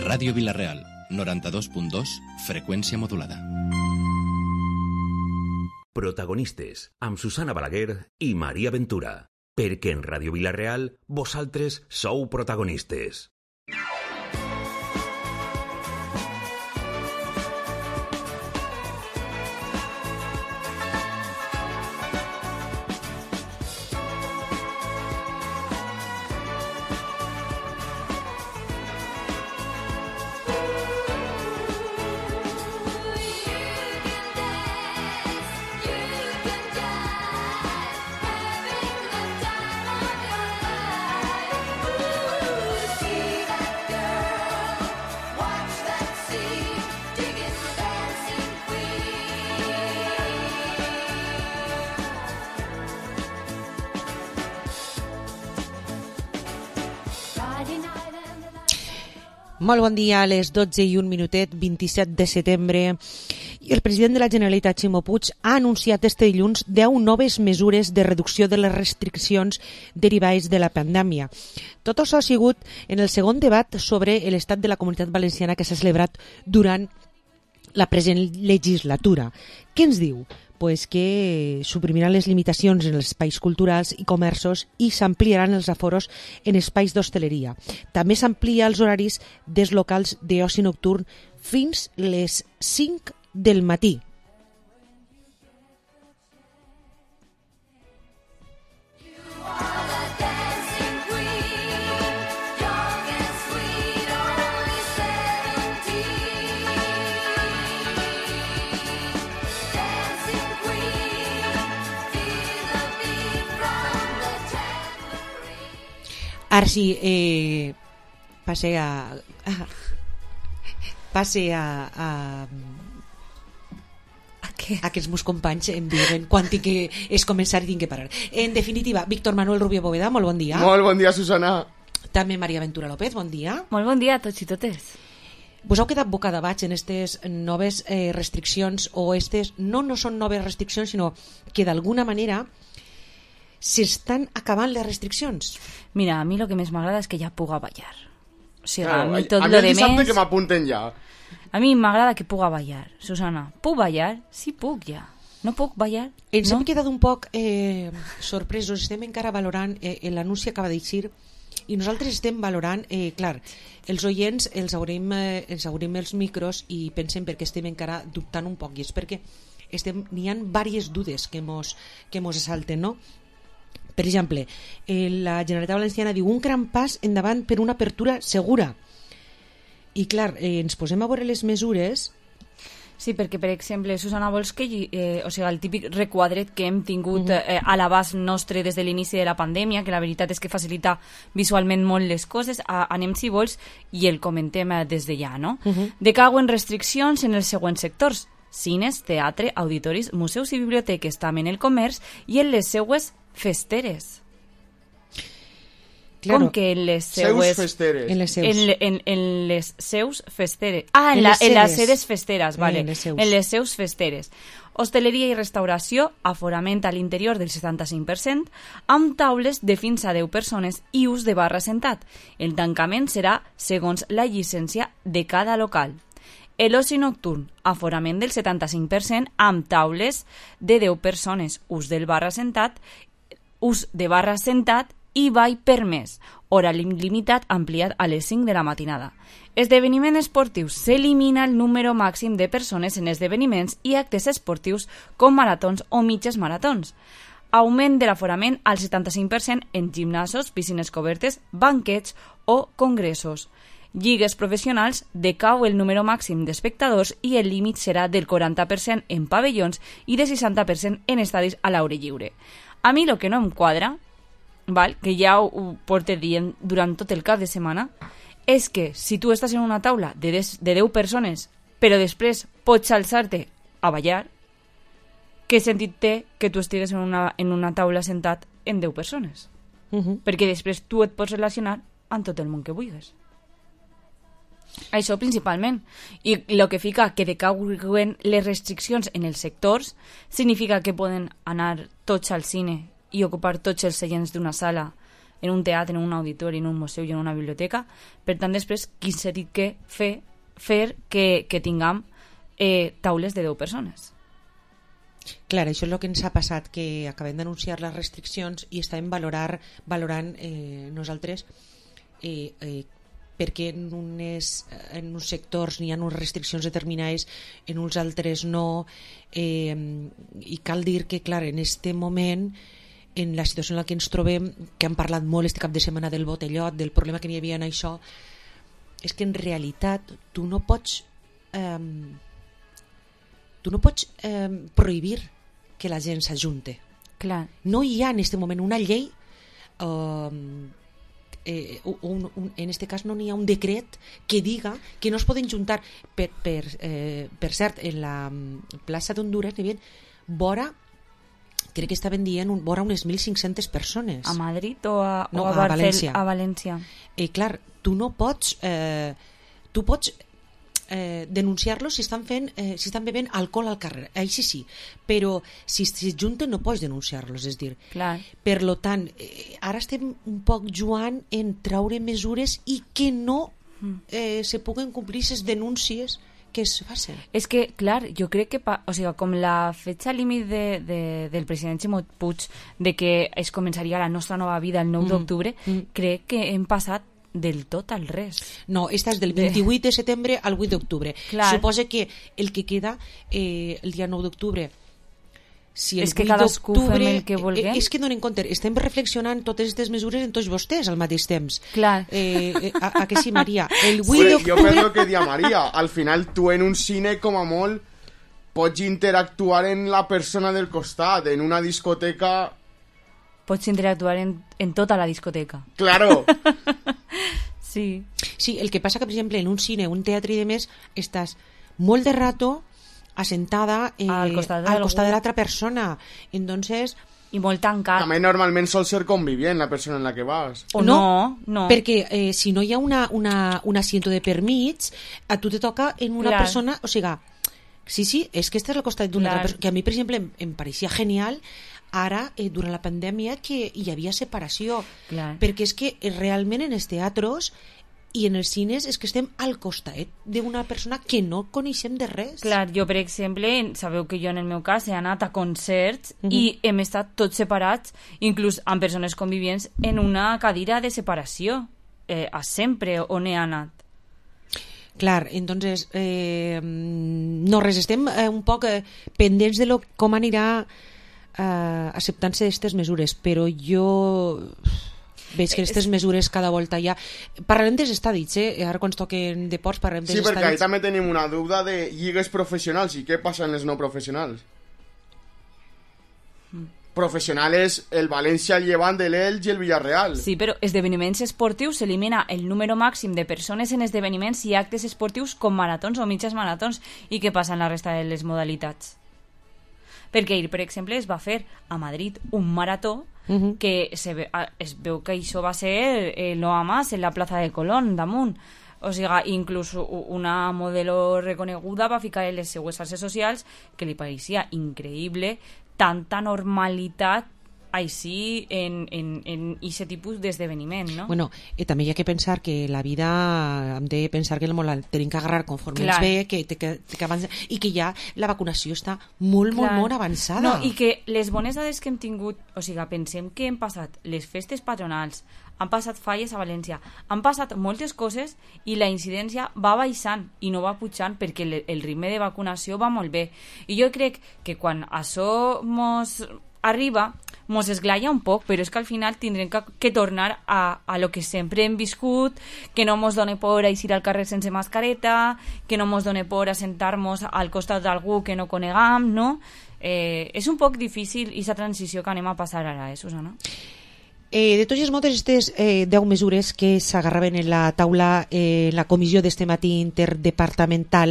Ràdio Vila-real, 92.2, freqüència modulada. Protagonistes, amb Susana Balaguer i Maria Ventura. Perquè en Ràdio Vila-real, vosaltres sou protagonistes. Molt bon dia, a les 12:01, 27 de setembre. I el president de la Generalitat, Ximo Puig, ha anunciat este dilluns 10 noves mesures de reducció de les restriccions derivades de la pandèmia. Tot això ha sigut en el segon debat sobre l'estat de la Comunitat Valenciana que s'ha celebrat durant la present legislatura. Què ens diu? Pues que suprimiran les limitacions en els espais culturals i comerços i s'ampliaran els aforos en espais d'hostaleria. També s'amplia els horaris dels locals d'oci nocturn fins les 5 del matí. Ara sí, passe a que els meus companys em diguen quan tinc que és començar i tinc que parar. En definitiva, Víctor Manuel Rubio Bóveda, molt bon dia. Molt bon dia, Susana. També Maria Ventura López, bon dia. Molt bon dia a tots i totes. Vos heu quedat bocadabats en aquestes noves restriccions, o aquestes no són noves restriccions, sinó que d'alguna manera s'estan acabant les restriccions? Mira, a mi el que més m'agrada és que ja puga ballar. O sigui, Claro, a mi tot a lo mi el de dissabte més... que m'apunten ja. A mi m'agrada que puga ballar. Susana, puc ballar? Sí, puc ja. No puc ballar? Ens no? hem quedat un poc sorpresos, estem encara valorant, l'anunci acaba d'eixir, i nosaltres estem valorant, clar, els oients els haurem els micros i pensem perquè estem encara dubtant un poc, i és perquè n'hi ha diverses dudes que mos assalten, no? Per exemple, la Generalitat Valenciana diu un gran pas endavant per una apertura segura. I clar, ens posem a veure les mesures. Sí, perquè, per exemple, Susana, vols que o sigui, el típic requadret que hem tingut a l'abast nostre des de l'inici de la pandèmia, que la veritat és que facilita visualment molt les coses, anem, si vols, i el comentem des de ja, no? Decauen restriccions en els següents sectors: cines, teatre, auditoris, museus i biblioteques, també en el comerç i en les seues festeres. Claro. Com que en les seues... Seus festeres. En les seus. En les seus festeres. En En les les sedes. sedes festeres, vale. En les seus. En les seus festeres. Hostaleria i restauració, aforament a l'interior del 75%, amb taules de fins a 10 persones i ús de barra sentat. El tancament serà segons la llicència de cada local. L'oci nocturn, aforament del 75%, amb taules de 10 persones, ús de barra sentat i ball permès, hora limitat ampliat a les 5 de la matinada. Esdeveniments esportius. S'elimina el número màxim de persones en esdeveniments i actes esportius com maratons o mitges maratons. Augment de l'aforament al 75% en gimnasos, piscines cobertes, banquets o congressos. Lligues professionals, decau el número màxim d'espectadors i el límit serà del 40% en pavellons i de 60% en estadis a l'aire lliure. A mi el que no em quadra, val, que ja ho porto dient durant tot el cap de setmana, és que si tu estàs en una taula de 10 persones, però després pots alçar-te a ballar, què sentit té que tu estigues en una taula sentat en 10 persones? Perquè després tu et pots relacionar amb tot el món que vulguis. Això principalment. I el que fica que decauen les restriccions en els sectors significa que poden anar tots al cine i ocupar tots els seients d'una sala en un teatre, en un auditori, en un museu i en una biblioteca. Per tant, després, qui s'ha dit que fer que tinguem taules de 10 persones. Clar, això és el que ens ha passat, que acabem d'anunciar les restriccions i estàvem valorant nosaltres perquè en uns sectors n'hi ha unes restriccions determinades, en uns altres no, i cal dir que, clar, en aquest moment, en la situació en la que ens trobem, que han parlat molt este cap de setmana del botellot, del problema que n'hi havia en això, és que en realitat tu no pots prohibir que la gent s'ajunte. Clar. No hi ha en aquest moment una llei, en aquest cas no n'hi ha un decret que diga que no es poden juntar. Per cert, en la plaça d'Honduras n'hi havia vora, crec que estaven dient vora unes 1.500 persones. A Madrid o a València. A València. Clar, tu no pots denunciar-los si estan bevent alcohol al carrer, així sí, però si es junten no pots denunciar-los, és dir, clar. Per lo tant, ara estem un poc jugant en traure mesures i que no se puguen complir aquestes denúncies que es facin. És que, clar, jo crec que com la fetge límit del president Ximo Puig de que es començaria la nostra nova vida el 9 d'octubre, crec que hem passat del tot al res. No, esta és del 28 de setembre al 8 d'octubre. Suposa que el que queda el dia 9 d'octubre, si el és que cadascú fem el que vulguem. És que donen compte, estem reflexionant totes aquestes mesures en tots vostès al mateix temps. Clar. A que sí, Maria? El 8 d'octubre... Jo penso que dia Maria, al final tu en un cine com a molt pots interactuar en la persona del costat, en una discoteca... Pots interactuar en tota la discoteca. Claro. Sí. Sí, el que passa que, per exemple, en un cine, un teatre i demés, estàs molt de rato assentada al costat de l'altra persona. Entonces... I molt tancat. També normalment sol ser convivient la persona en la que vas. O no. Perquè si no hi ha un asiento de permís, a tu te toca en una persona... O sigui, sí, és que estàs al costat d'una altra persona. Que a mi, per exemple, em pareixia genial ara, durant la pandèmia, que hi havia separació. Clar. Perquè és que realment en els teatres i en els cines és que estem al costat d'una persona que no coneixem de res. Clar, jo, per exemple, sabeu que jo en el meu cas he anat a concerts i hem estat tots separats, inclús amb persones convivients, en una cadira de separació, a sempre on he anat. Clar, entonces, no res, estem un poc pendents de com anirà acceptant-se aquestes mesures, però jo veig que aquestes mesures cada volta ja... Parlarem dels estadis, ara quan ens toquen deports parlarem dels estadis. Sí, perquè ahí també tenim una dubte de lligues professionals i què passa en les no professionals. Professionals, el València, el Llevant, l'Elx i el Villarreal. Sí, però esdeveniments esportius s'elimina el número màxim de persones en esdeveniments i actes esportius com maratons o mitges maratons. I què passa en la resta de les modalitats? Perquè ahir, per exemple, es va fer a Madrid un marató que es veu que això va ser no a más en la plaça de Colón, damunt. O sigui, inclús una modelo reconeguda va ficar en les seues xarxes socials que li pareixia increïble tanta normalitat així en aquest tipus d'esdeveniment, no? Bueno, també hi ha que pensar que la vida hem de pensar que la tenim que agarrar conforme ens ve, que avança, i que ja la vacunació està molt avançada. No, i que les bones dades que hem tingut, o sigui, pensem que hem passat les festes patronals, han passat falles a València, han passat moltes coses i la incidència va baixant i no va pujant perquè el ritme de vacunació va molt bé. I jo crec que quan això mos arriba, mos esglaia un poc, però és que al final tindrem que tornar a lo que sempre hem viscut, que no mos done por eixir al carrer sense mascareta, que no mos done por assentar-nos al costat d'algú que no conegam, no? És un poc difícil aquesta transició que anem a passar ara, Susana? De totes moltes aquestes 10 mesures que s'agarraven en la taula, la comissió d'este matí interdepartamental,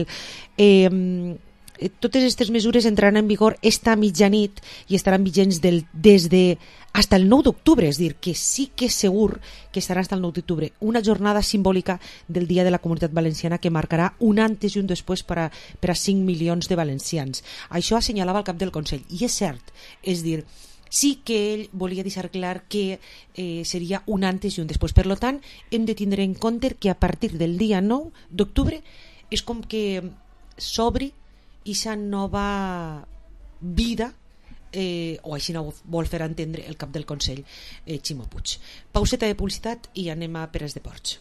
totes aquestes mesures entraran en vigor esta mitjanit i estaran vigents des de hasta el 9 d'octubre, és dir, que sí que és segur que estarà hasta el 9 d'octubre, una jornada simbòlica del Dia de la Comunitat Valenciana que marcarà un antes i un després per a 5 milions de valencians. Això assenyalava el cap del Consell, i és cert, és dir, sí que ell volia deixar clar que seria un antes i un després. Per tant, hem de tindre en compte que a partir del dia 9 d'octubre és com que s'obri aquesta nova vida, o així no vol fer entendre el cap del Consell, Ximo Puig. Pauseta de publicitat i anem a Peres de Ports.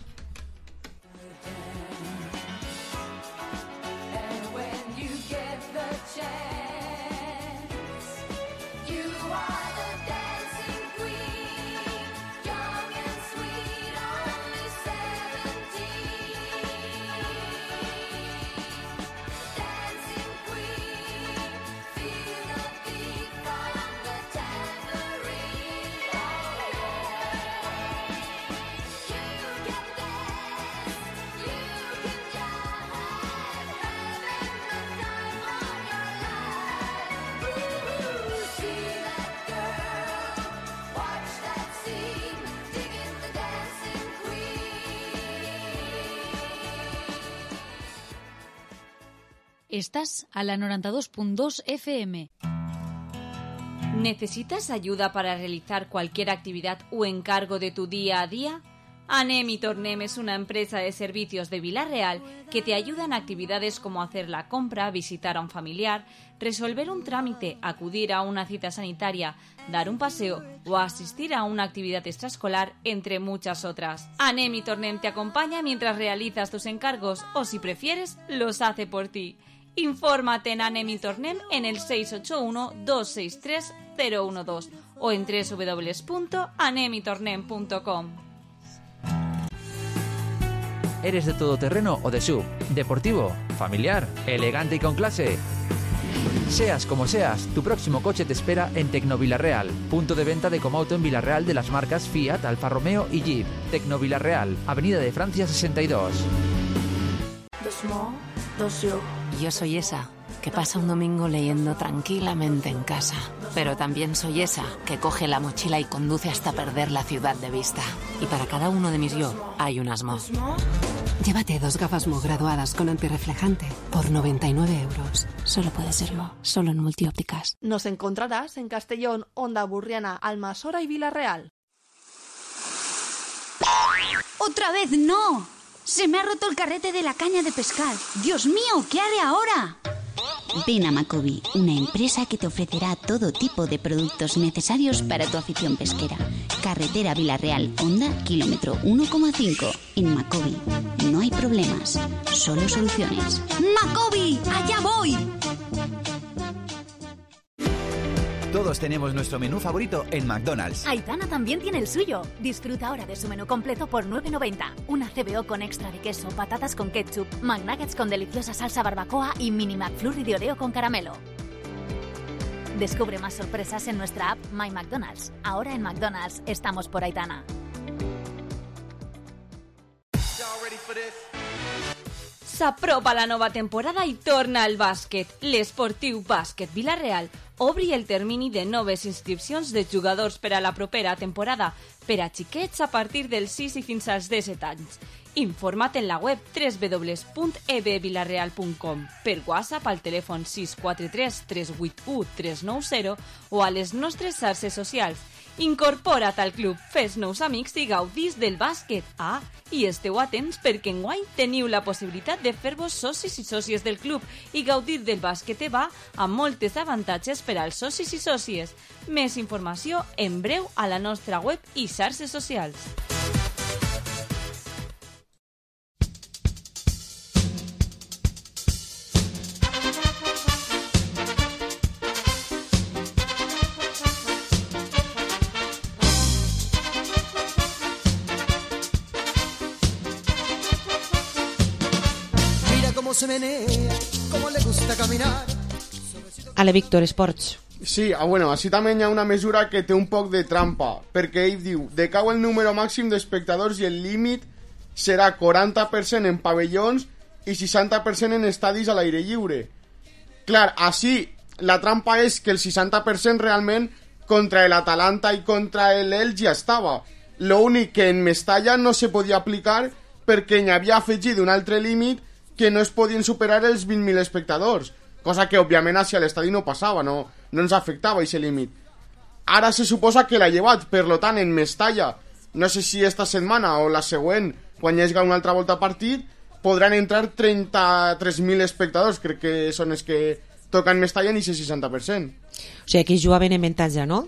Estás a la 92.2 FM. ¿Necesitas ayuda para realizar cualquier actividad o encargo de tu día a día? Anem i Tornem es una empresa de servicios de Vila-real que te ayuda en actividades como hacer la compra, visitar a un familiar, resolver un trámite, acudir a una cita sanitaria, dar un paseo o asistir a una actividad extraescolar, entre muchas otras. Anem i Tornem te acompaña mientras realizas tus encargos o, si prefieres, los hace por ti. Infórmate en Anem i Tornem en el 681-263-012 o en www.anemitornem.com. ¿Eres de todoterreno o de SUV? ¿Deportivo? ¿Familiar? ¿Elegante y con clase? Seas como seas, tu próximo coche te espera en Tecnovilareal, punto de venta de Comauto en Vila-real de las marcas Fiat, Alfa Romeo y Jeep. Tecnovilareal, Avenida de Francia 62. Yo soy esa que pasa un domingo leyendo tranquilamente en casa. Pero también soy esa que coge la mochila y conduce hasta perder la ciudad de vista. Y para cada uno de mis yo hay un Asmo. Llévate 2 gafas Mo graduadas con antirreflejante por 99 euros. Solo puede ser Mo, solo en Multiópticas. Nos encontrarás en Castellón, Onda Burriana, Almasora y Vila-real. ¡Otra vez no! ¡Se me ha roto el carrete de la caña de pescar! ¡Dios mío! ¿Qué haré ahora? Ven a Macobi, una empresa que te ofrecerá todo tipo de productos necesarios para tu afición pesquera. Carretera Vila-real, Honda, kilómetro 1,5. En Macobi no hay problemas, solo soluciones. ¡Macobi! ¡Allá voy! Todos tenemos nuestro menú favorito en McDonald's. Aitana también tiene el suyo. Disfruta ahora de su menú completo por 9,90. Una CBO con extra de queso, patatas con ketchup, McNuggets con deliciosa salsa barbacoa y mini McFlurry de Oreo con caramelo. Descubre más sorpresas en nuestra app My McDonald's. Ahora en McDonald's estamos por Aitana. S'apropa la nova temporada i torna al bàsquet. L'Esportiu Bàsquet Vila-real obri el termini de noves inscripcions de jugadors per a la propera temporada per a xiquets a partir dels 6 i fins als 17 anys. Informa't en la web www.ebvilareal.com, per WhatsApp al telèfon 643 381 390 o a les nostres xarxes socials. Incorpora't al club, fes nous amics i gaudís del bàsquet. I esteu atents perquè enguany teniu la possibilitat de fer-vos socis i sòcies del club i gaudir del bàsquet EVA amb moltes avantatges per als socis i sòcies. Més informació en breu a la nostra web i xarxes socials. Se menea, como le gusta caminar. A la Víctor Sports. Sí, bueno, així també hi ha una mesura que té un poc de trampa, perquè ell diu, decau el número màxim d'espectadors i el límit serà 40% en pavellons i 60% en estadis a l'aire lliure. Clar, així la trampa és que el 60% realment contra l'Atalanta i contra l'Elx ja estava. L'únic que en Mestalla no se podia aplicar perquè n'hi havia afegit un altre límit que no es podien superar els 20.000 espectadors, cosa que òbviament hacia l'estadi no passava, no ens afectava aquest límit. ara se suposa que l'ha llevat, per lo tant, en Mestalla, no sé si esta setmana o la següent, quan hi hagi una altra volta a partit, podran entrar 33.000 espectadors, crec que són els que toquen Mestalla en aquest 60%. O sigui, que jugaven en avantatge, no?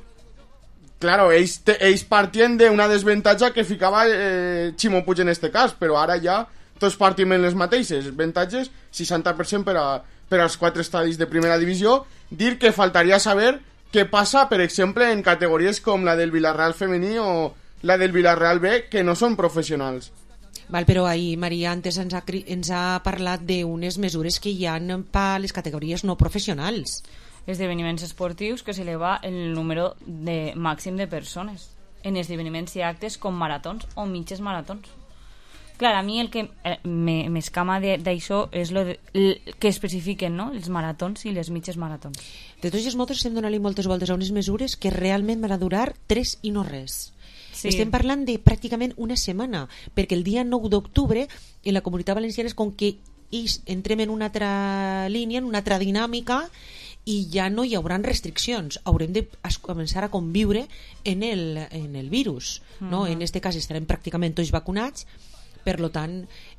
Claro, ells partien d'una desventatge que ficava Ximo Puig en este cas, però ara ja tots partim en les mateixes avantatges, 60% per als 4 estadis de primera divisió. Dir que faltaria saber què passa, per exemple, en categories com la del Villarreal femení o la del Villarreal B, que no són professionals. Val, però ahir Maria antes ens ha parlat d'unes mesures que hi ha per les categories no professionals. Esdeveniments esportius que s'eleva el número màxim de persones en esdeveniments i actes com maratons o mitges maratons. Clar, a mi el que m'escama d'això és que especifiquen, no?, els maratons i les mitges maratons. De tots els motos estem donant-li moltes voltes a unes mesures que realment van a durar 3 i no res. Sí. Estem parlant de pràcticament una setmana, perquè el dia 9 d'octubre en la Comunitat Valenciana és com que ells entrem en una altra línia, en una altra dinàmica, i ja no hi haurà restriccions, haurem de començar a conviure en el virus, no? En este cas estarem pràcticament tots vacunats, per lo tant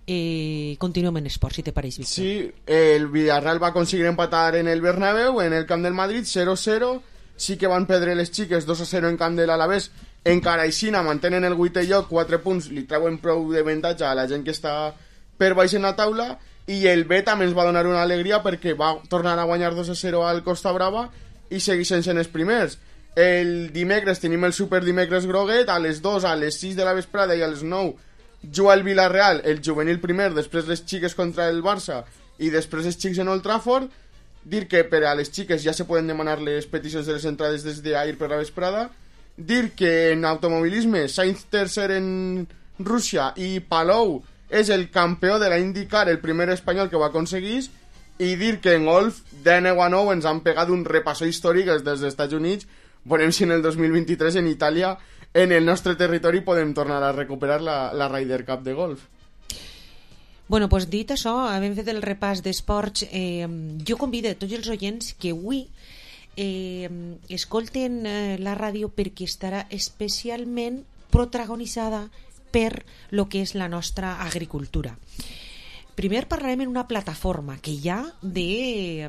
continuem en esport, si te pareix, Víctor. Sí, el Villarreal va aconseguir empatar en el Bernabéu, en el camp del Madrid, 0-0, sí que van perdre les xiques 2-0 en camp de l'Alavés, encara aixina mantenen el 8è lloc, 4 punts, li treuen prou d'avantatge a la gent que està per baix en la taula, i el B també ens va donar una alegria perquè va tornar a guanyar 2-0 al Costa Brava i seguir sent els primers. El dimecres tenim el Super Dimecres Groguet, a les 2, a les 6 de la vesprada i a les 9 juga el Villarreal, el juvenil primer, després les xiques contra el Barça i després els xics en Old Trafford. Dir que per a les xiques ja se poden demanar les peticions de les entrades des d'ahir per la vesprada. Dir que en automobilisme Sainz tercer en Rússia i Palou és el campió de la IndyCar, el primer espanyol que ho aconseguís, i dir que en golf de 9-9 ens han pegat un repasso històric des dels Estats Units. Veurem si en el 2023 en Itàlia, en el nostre territori, podem tornar a recuperar la Ryder Cup de golf. Bueno, pues dit això, havent fet el repàs d'esports, jo convido a tots els oients que avui escolten la ràdio, perquè estarà especialment protagonitzada per lo que és la nostra agricultura. Primer parlarem en una plataforma que hi ha de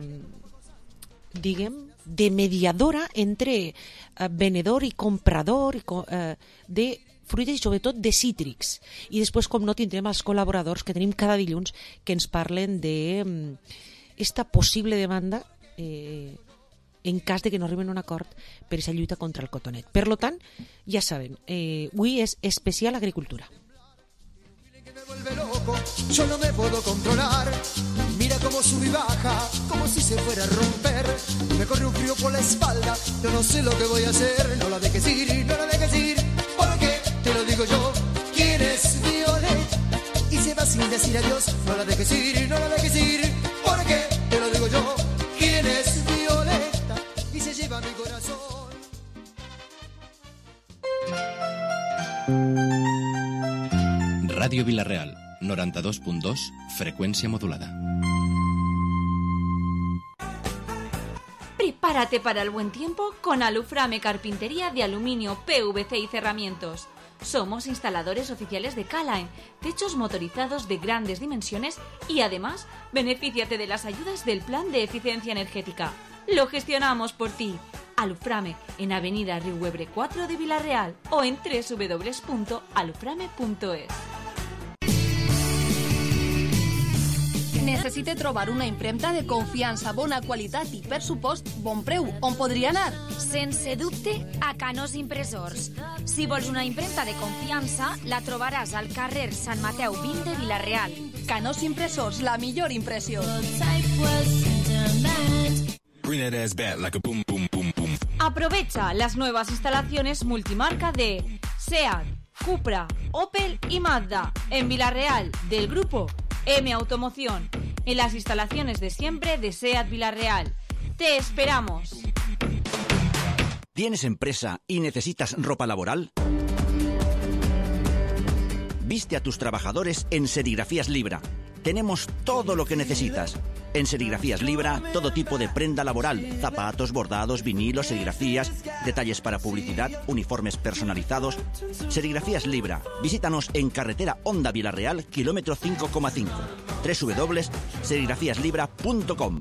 mediadora entre venedor i comprador de fruites i sobretot de cítrics. I després, com no, tindrem els col·laboradors que tenim cada dilluns que ens parlen de esta possible demanda en cas de que no arriben a un acord per aquesta lluita contra el cotonet. Per lo tant, ja saben, avui és especial agricultura. Yo no me puedo controlar. Mira cómo sube y baja, como si se fuera a romper. Me corre un frío por la espalda, yo no sé lo que voy a hacer. No la dejes ir, no la dejes ir, porque te lo digo yo. ¿Quién es Violeta? Y se va sin decir adiós. No la dejes ir, no la dejes ir, porque te lo digo yo. ¿Quién es Violeta? Y se lleva mi corazón. Ràdio Vilareal, 92.2, frecuencia modulada. Prepárate para el buen tiempo con Aluframe Carpintería de Aluminio, PVC y Cerramientos. Somos instaladores oficiales de K-Line, techos motorizados de grandes dimensiones y además benefíciate de las ayudas del Plan de Eficiencia Energética. Lo gestionamos por ti. Aluframe en Avenida Riuebre 4 de Vilareal o en www.aluframe.es. Necessite trobar una impremta de confiança, bona qualitat i, per supost, bon preu. On podria anar? Sense dubte, a Canós Impressors. Si vols una impremta de confiança, la trobaràs al carrer Sant Mateu 20 de Vilareal. Canós Impressors, la millor impressió. Aprovecha las nuevas instalaciones multimarca de SEAT, Cupra, Opel y Mazda en Vilareal del grupo M Automoción, en las instalaciones de siempre de SEAT Vilareal. ¡Te esperamos! ¿Tienes empresa y necesitas ropa laboral? Viste a tus trabajadores en Serigrafías Libra. Tenemos todo lo que necesitas. En Serigrafías Libra, todo tipo de prenda laboral, zapatos, bordados, vinilos, serigrafías, detalles para publicidad, uniformes personalizados. Serigrafías Libra, visítanos en carretera Honda Vilarreal, kilómetro 5,5. www.serigrafíaslibra.com.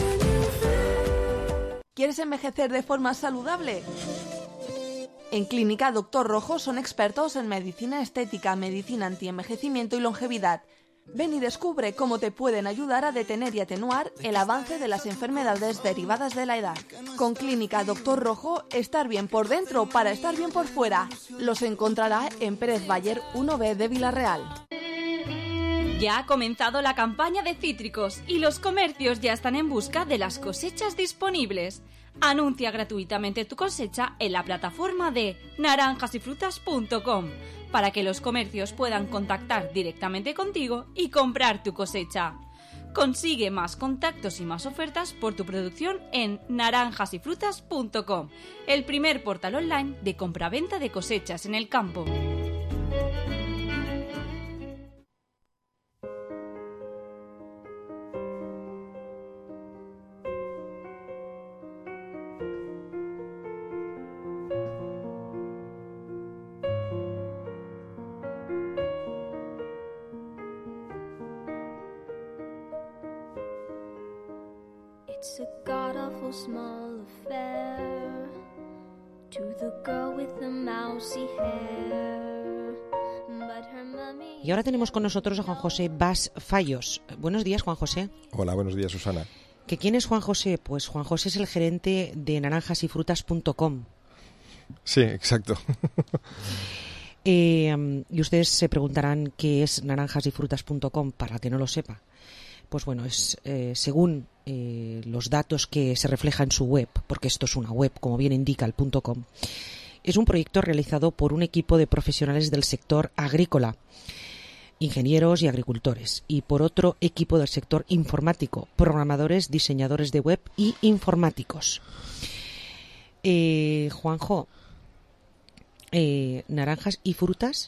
¿Quieres envejecer de forma saludable? En Clínica Doctor Rojo son expertos en medicina estética, medicina antienvejecimiento y longevidad. Ven y descubre cómo te pueden ayudar a detener y atenuar el avance de las enfermedades derivadas de la edad. Con Clínica Doctor Rojo, estar bien por dentro para estar bien por fuera. Los encontrará en Pérez Bayer 1B de Vilarreal. Ya ha comenzado la campaña de cítricos y los comercios ya están en busca de las cosechas disponibles. Anuncia gratuitamente tu cosecha en la plataforma de naranjasyfrutas.com para que los comercios puedan contactar directamente contigo y comprar tu cosecha. Consigue más contactos y más ofertas por tu producción en naranjasyfrutas.com, el primer portal online de compraventa de cosechas en el campo. It's a god-awful small affair to the girl with the mousy hair, but her mommy... Y ahora tenemos con nosotros a Juan José Bas Fallos. Buenos días, Juan José. Hola, buenos días, Susana. ¿Que quién es Juan José? Pues Juan José es el gerente de naranjasyfrutas.com. Sí, exacto. Y ustedes se preguntarán qué es naranjasyfrutas.com, para que no lo sepa. Pues bueno, es según los datos que se reflejan en su web, porque esto es una web, como bien indica el .com, es un proyecto realizado por un equipo de profesionales del sector agrícola, ingenieros y agricultores, y por otro equipo del sector informático, programadores, diseñadores de web y informáticos. Juanjo, Naranjas y Frutas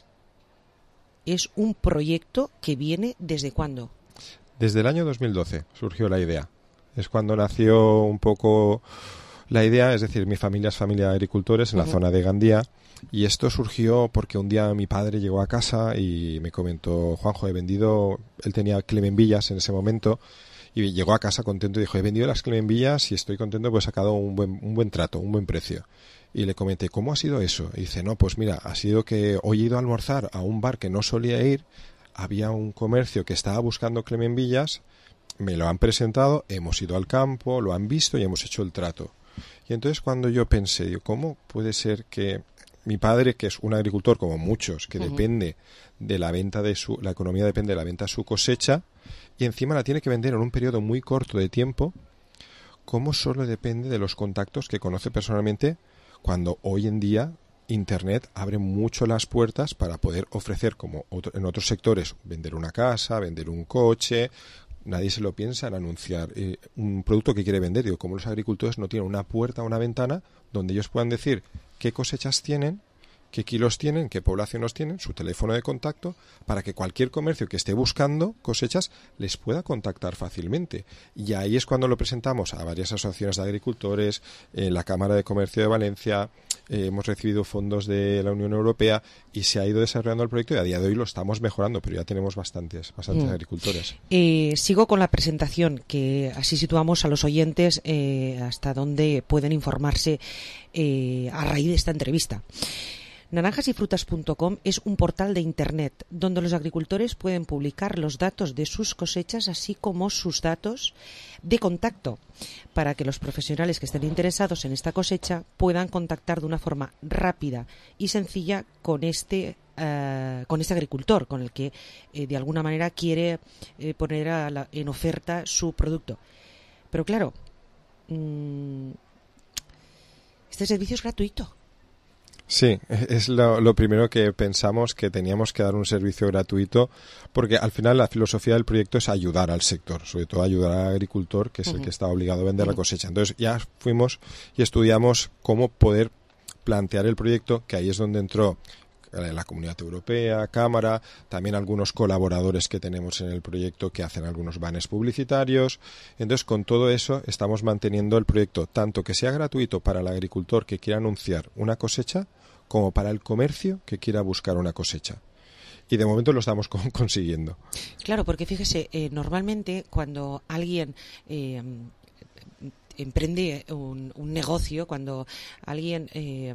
es un proyecto que viene ¿desde cuándo? Desde el año 2012 surgió la idea. Es cuando nació un poco la idea, es decir, mi familia es familia de agricultores en la zona de Gandía, y esto surgió porque un día mi padre llegó a casa y me comentó: Juanjo, he vendido, él tenía clemenvillas en ese momento, y llegó a casa contento y dijo: he vendido las clemenvillas y estoy contento, pues he sacado un buen trato, un buen precio. Y le comenté: ¿cómo ha sido eso? Y dice: no, pues mira, ha sido que hoy he ido a almorzar a un bar que no solía ir, había un comercio que estaba buscando clemenvillas, me lo han presentado, hemos ido al campo, lo han visto y hemos hecho el trato. Y entonces cuando yo pensé, digo, ¿cómo puede ser que mi padre, que es un agricultor como muchos, que depende de la venta de la economía depende de la venta de su cosecha, y encima la tiene que vender en un periodo muy corto de tiempo, cómo solo depende de los contactos que conoce personalmente, cuando hoy en día Internet abre mucho las puertas para poder ofrecer, como en otros sectores, vender una casa, vender un coche? Nadie se lo piensa en anunciar un producto que quiere vender. Digo, como los agricultores no tienen una puerta o una ventana donde ellos puedan decir qué cosechas tienen, qué kilos tienen, qué poblaciones tienen, su teléfono de contacto, para que cualquier comercio que esté buscando cosechas les pueda contactar fácilmente. Y ahí es cuando lo presentamos a varias asociaciones de agricultores, la Cámara de Comercio de Valencia, hemos recibido fondos de la Unión Europea y se ha ido desarrollando el proyecto, y a día de hoy lo estamos mejorando, pero ya tenemos bastantes agricultores. Sigo con la presentación, que así situamos a los oyentes hasta donde pueden informarse a raíz de esta entrevista. Naranjasyfrutas.com es un portal de Internet donde los agricultores pueden publicar los datos de sus cosechas, así como sus datos de contacto, para que los profesionales que estén interesados en esta cosecha puedan contactar de una forma rápida y sencilla con este agricultor, con el que de alguna manera quiere poner en oferta su producto. Pero claro, este servicio es gratuito. Sí, es lo primero que pensamos, que teníamos que dar un servicio gratuito, porque al final la filosofía del proyecto es ayudar al sector, sobre todo ayudar al agricultor, que es el que está obligado a vender la cosecha. Entonces ya fuimos y estudiamos cómo poder plantear el proyecto, que ahí es donde entró la Comunidad Europea, Cámara, también algunos colaboradores que tenemos en el proyecto que hacen algunos banners publicitarios. Entonces, con todo eso estamos manteniendo el proyecto tanto que sea gratuito para el agricultor que quiera anunciar una cosecha, como para el comercio que quiera buscar una cosecha. Y de momento lo estamos consiguiendo. Claro, porque fíjese, normalmente cuando alguien emprende un negocio, cuando alguien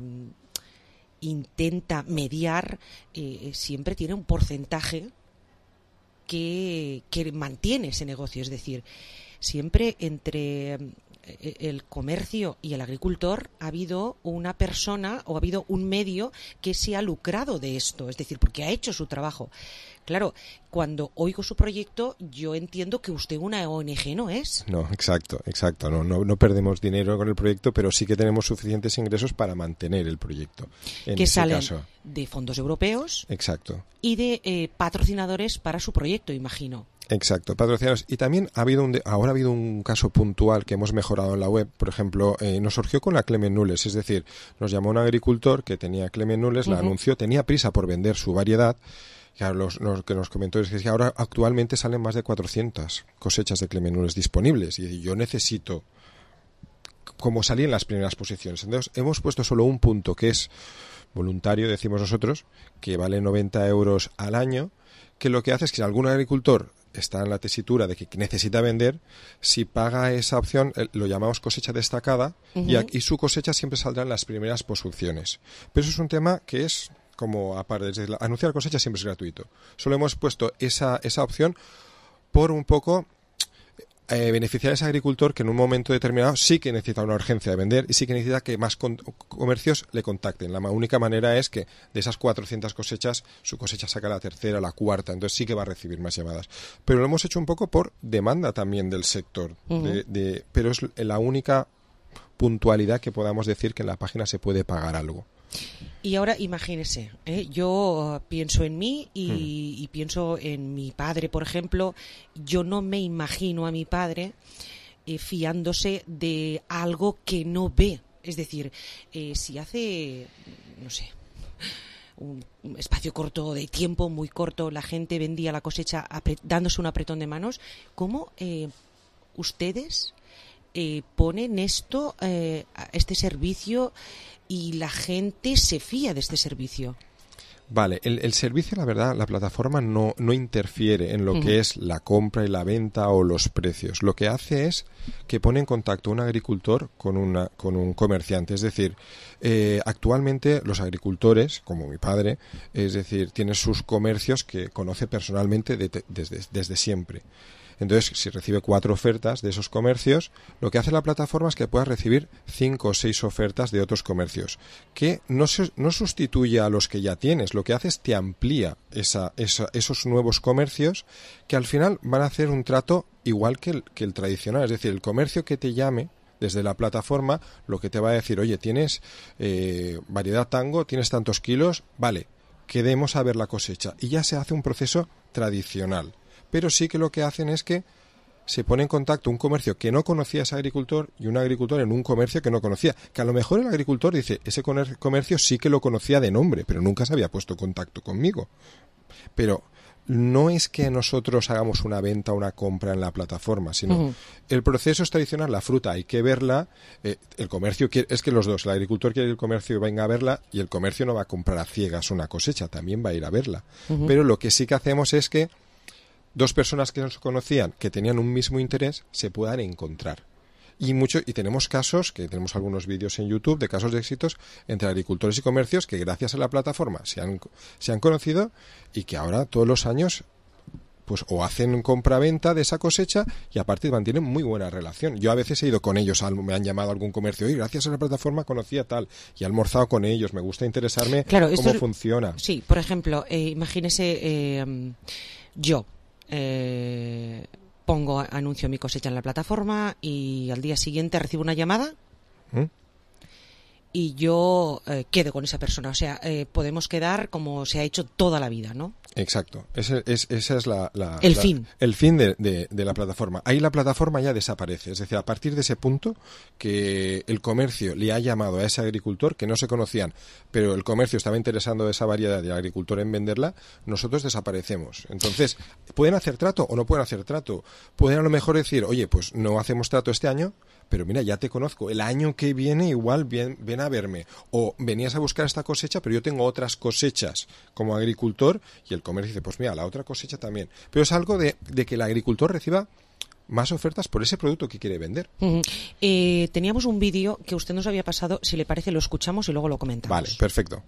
intenta mediar, siempre tiene un porcentaje que mantiene ese negocio. Es decir, siempre entre el comercio y el agricultor ha habido una persona o ha habido un medio que se ha lucrado de esto, es decir, porque ha hecho su trabajo. Claro, cuando oigo su proyecto, yo entiendo que usted una ONG no es. No, exacto. No perdemos dinero con el proyecto, pero sí que tenemos suficientes ingresos para mantener el proyecto. Que salen de fondos europeos. Exacto. Y de patrocinadores para su proyecto, imagino. Exacto, patrocinados. Y también ahora ha habido un caso puntual que hemos mejorado en la web. Por ejemplo, nos surgió con la Clement Nules, es decir, nos llamó un agricultor que tenía Clement Nules, la anunció, tenía prisa por vender su variedad. Claro, lo que nos comentó es que ahora actualmente salen más de 400 cosechas de Clement Nules disponibles y yo necesito como salir en las primeras posiciones. Entonces, hemos puesto solo un punto que es voluntario, decimos nosotros, que vale 90 euros al año, que lo que hace es que si algún agricultor está en la tesitura de que necesita vender, si paga esa opción, lo llamamos cosecha destacada, y su cosecha siempre saldrá en las primeras posiciones. Pero eso es un tema que es como aparte, es decir, anunciar cosecha siempre es gratuito. Solo hemos puesto esa opción por un poco beneficiar a ese agricultor que en un momento determinado sí que necesita una urgencia de vender y sí que necesita que más comercios le contacten. La única manera es que de esas 400 cosechas, su cosecha saca la tercera, la cuarta, entonces sí que va a recibir más llamadas. Pero lo hemos hecho un poco por demanda también del sector, pero es la única puntualidad que podamos decir que en la página se puede pagar algo. Y ahora imagínese, yo pienso en mí y pienso en mi padre, por ejemplo. Yo no me imagino a mi padre fiándose de algo que no ve. Es decir, si hace, no sé, un espacio corto de tiempo, muy corto, la gente vendía la cosecha dándose un apretón de manos, ¿cómo ustedes ponen esto, este servicio, y la gente se fía de este servicio? Vale, el servicio, la verdad, la plataforma no interfiere en lo que es la compra y la venta o los precios. Lo que hace es que pone en contacto un agricultor con un comerciante. Es decir, actualmente los agricultores, como mi padre, es decir, tienen sus comercios que conoce personalmente desde siempre. Entonces, si recibe 4 ofertas de esos comercios, lo que hace la plataforma es que pueda recibir 5 o 6 ofertas de otros comercios, que no sustituye a los que ya tienes, lo que hace es te amplía esos nuevos comercios que al final van a hacer un trato igual que el tradicional. Es decir, el comercio que te llame desde la plataforma, lo que te va a decir, oye, tienes variedad tango, tienes tantos kilos, vale, quedemos a ver la cosecha. Y ya se hace un proceso tradicional. Pero sí que lo que hacen es que se pone en contacto un comercio que no conocía a ese agricultor y un agricultor en un comercio que no conocía. Que a lo mejor el agricultor dice, ese comercio sí que lo conocía de nombre, pero nunca se había puesto en contacto conmigo. Pero no es que nosotros hagamos una venta o una compra en la plataforma, sino el proceso es tradicional, la fruta hay que verla, el comercio quiere, es que los dos, el agricultor quiere que el comercio venga a verla y el comercio no va a comprar a ciegas una cosecha, también va a ir a verla. Pero lo que sí que hacemos es que 2 personas que no se conocían, que tenían un mismo interés, se puedan encontrar. Y tenemos casos, que tenemos algunos vídeos en YouTube de casos de éxitos entre agricultores y comercios que gracias a la plataforma se han conocido y que ahora todos los años pues o hacen compra-venta de esa cosecha y aparte mantienen muy buena relación. Yo a veces he ido con ellos, me han llamado a algún comercio y gracias a la plataforma conocí a tal y he almorzado con ellos, me gusta interesarme cómo funciona. Sí, por ejemplo, imagínese yo anuncio mi cosecha en la plataforma y al día siguiente recibo una llamada y yo quedo con esa persona. O sea, podemos quedar como se ha hecho toda la vida, ¿no? Exacto, esa es el fin de la plataforma. Ahí la plataforma ya desaparece, es decir, a partir de ese punto que el comercio le ha llamado a ese agricultor, que no se conocían, pero el comercio estaba interesando de esa variedad del agricultor en venderla, nosotros desaparecemos. Entonces, ¿pueden hacer trato o no pueden hacer trato? Pueden a lo mejor decir, oye, pues no hacemos trato este año, pero mira, ya te conozco, el año que viene igual ven a verme, o venías a buscar esta cosecha, pero yo tengo otras cosechas como agricultor, y el comercio dice, pues mira, la otra cosecha también. Pero es algo de que el agricultor reciba más ofertas por ese producto que quiere vender. Teníamos un vídeo que usted nos había pasado, si le parece lo escuchamos y luego lo comentamos. Vale, perfecto.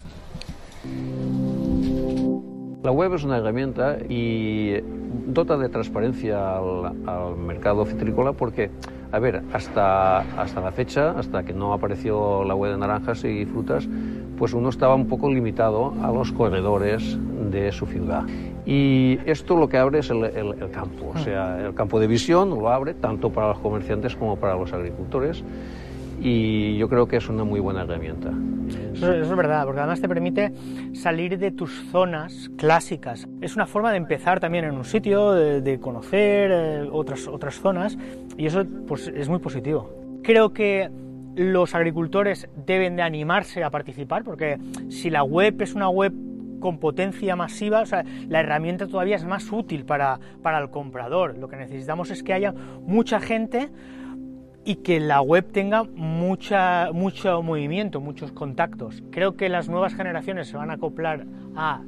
La web es una herramienta y dota de transparencia al mercado citrícola porque, a ver, hasta la fecha, hasta que no apareció la web de naranjas y frutas, pues uno estaba un poco limitado a los corredores de su ciudad. Y esto lo que abre es el campo, o sea, el campo de visión lo abre tanto para los comerciantes como para los agricultores. Y yo creo que es una muy buena herramienta. Eso es verdad, porque además te permite salir de tus zonas clásicas. Es una forma de empezar también en un sitio, de conocer otras zonas, y eso pues es muy positivo. Creo que los agricultores deben de animarse a participar, porque si la web es una web con potencia masiva, o sea, la herramienta todavía es más útil para el comprador. Lo que necesitamos es que haya mucha gente y que la web tenga mucho movimiento, muchos contactos. Creo que las nuevas generaciones se van a acoplar a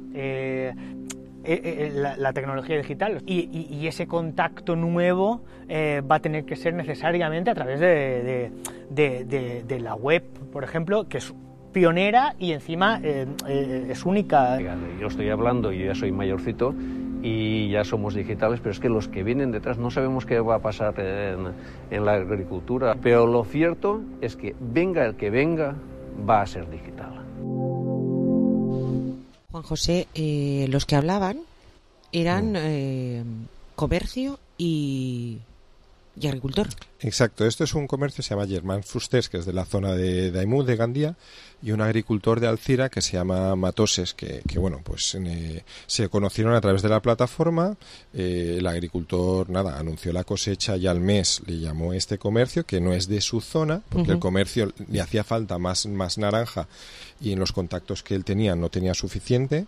la tecnología digital y ese contacto nuevo va a tener que ser necesariamente a través de la web, por ejemplo, que es pionera y encima es única. Yo estoy hablando, yo ya soy mayorcito y ya somos digitales, pero es que los que vienen detrás no sabemos qué va a pasar en la agricultura. Pero lo cierto es que venga el que venga, va a ser digital. Juan José, los que hablaban eran comercio y agricultor. Exacto, esto es un comercio, se llama Germán Fusters, que es de la zona de Daimú, de Gandía, y un agricultor de Alcira que se llama Matoses, que bueno, pues se conocieron a través de la plataforma. El agricultor, anunció la cosecha y al mes le llamó a este comercio, que no es de su zona, porque el comercio le hacía falta más naranja y en los contactos que él tenía no tenía suficiente,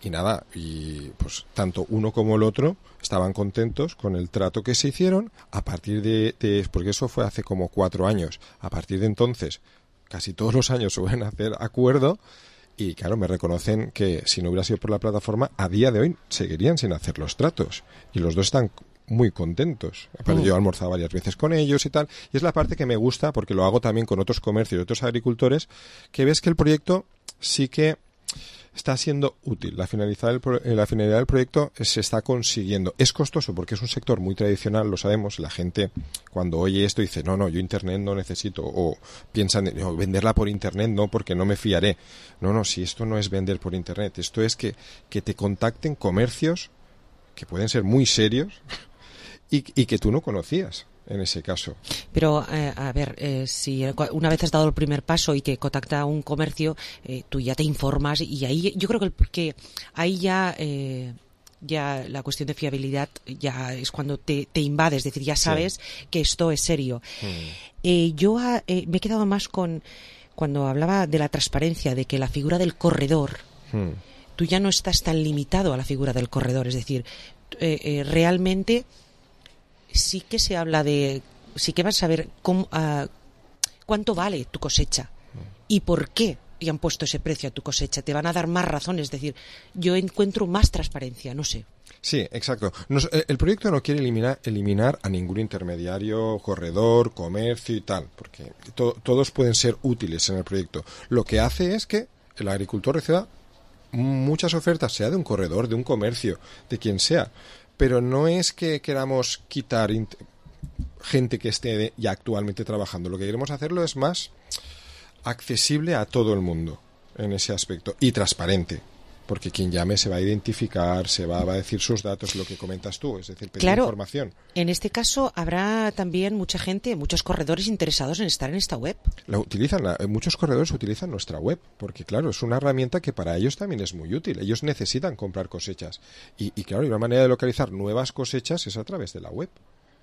y pues tanto uno como el otro estaban contentos con el trato que se hicieron a partir de porque eso fue hace como 4 años. A partir de entonces, casi todos los años suelen hacer acuerdo y claro, me reconocen que si no hubiera sido por la plataforma, a día de hoy seguirían sin hacer los tratos y los dos están muy contentos. Aparte, yo he almorzado varias veces con ellos y tal, y es la parte que me gusta porque lo hago también con otros comercios y otros agricultores, que ves que el proyecto sí que está siendo útil. La finalidad del proyecto se está consiguiendo. Es costoso porque es un sector muy tradicional, lo sabemos. La gente cuando oye esto dice, no, yo internet no necesito, o piensan, no, venderla por internet no, porque no me fiaré. No, si esto no es vender por internet, esto es que te contacten comercios que pueden ser muy serios y que tú no conocías. En ese caso. Pero, a ver, si una vez has dado el primer paso y te contacta un comercio, tú ya te informas y ahí yo creo que ahí ya la cuestión de fiabilidad ya es cuando te invade, es decir, ya sabes que esto es serio. Yo me he quedado más con cuando hablaba de la transparencia, de que la figura del corredor, tú ya no estás tan limitado a la figura del corredor, es decir, realmente sí que se habla sí que vas a saber cuánto vale tu cosecha y por qué y han puesto ese precio a tu cosecha. Te van a dar más razones, es decir, yo encuentro más transparencia, no sé. Sí, exacto. El proyecto no quiere eliminar a ningún intermediario, corredor, comercio y tal, porque todos pueden ser útiles en el proyecto. Lo que hace es que el agricultor reciba muchas ofertas, sea de un corredor, de un comercio, de quien sea. Pero no es que queramos quitar gente que esté ya actualmente trabajando. Lo que queremos hacerlo es más accesible a todo el mundo en ese aspecto y transparente. porque quien llame se va a identificar, se va a decir sus datos, lo que comentas tú, es decir, pedir claro, información. En este caso habrá también mucha gente, muchos corredores interesados en estar en esta web. Muchos corredores utilizan nuestra web, porque claro, es una herramienta que para ellos también es muy útil. Ellos necesitan comprar cosechas. Y claro, y una manera de localizar nuevas cosechas es a través de la web.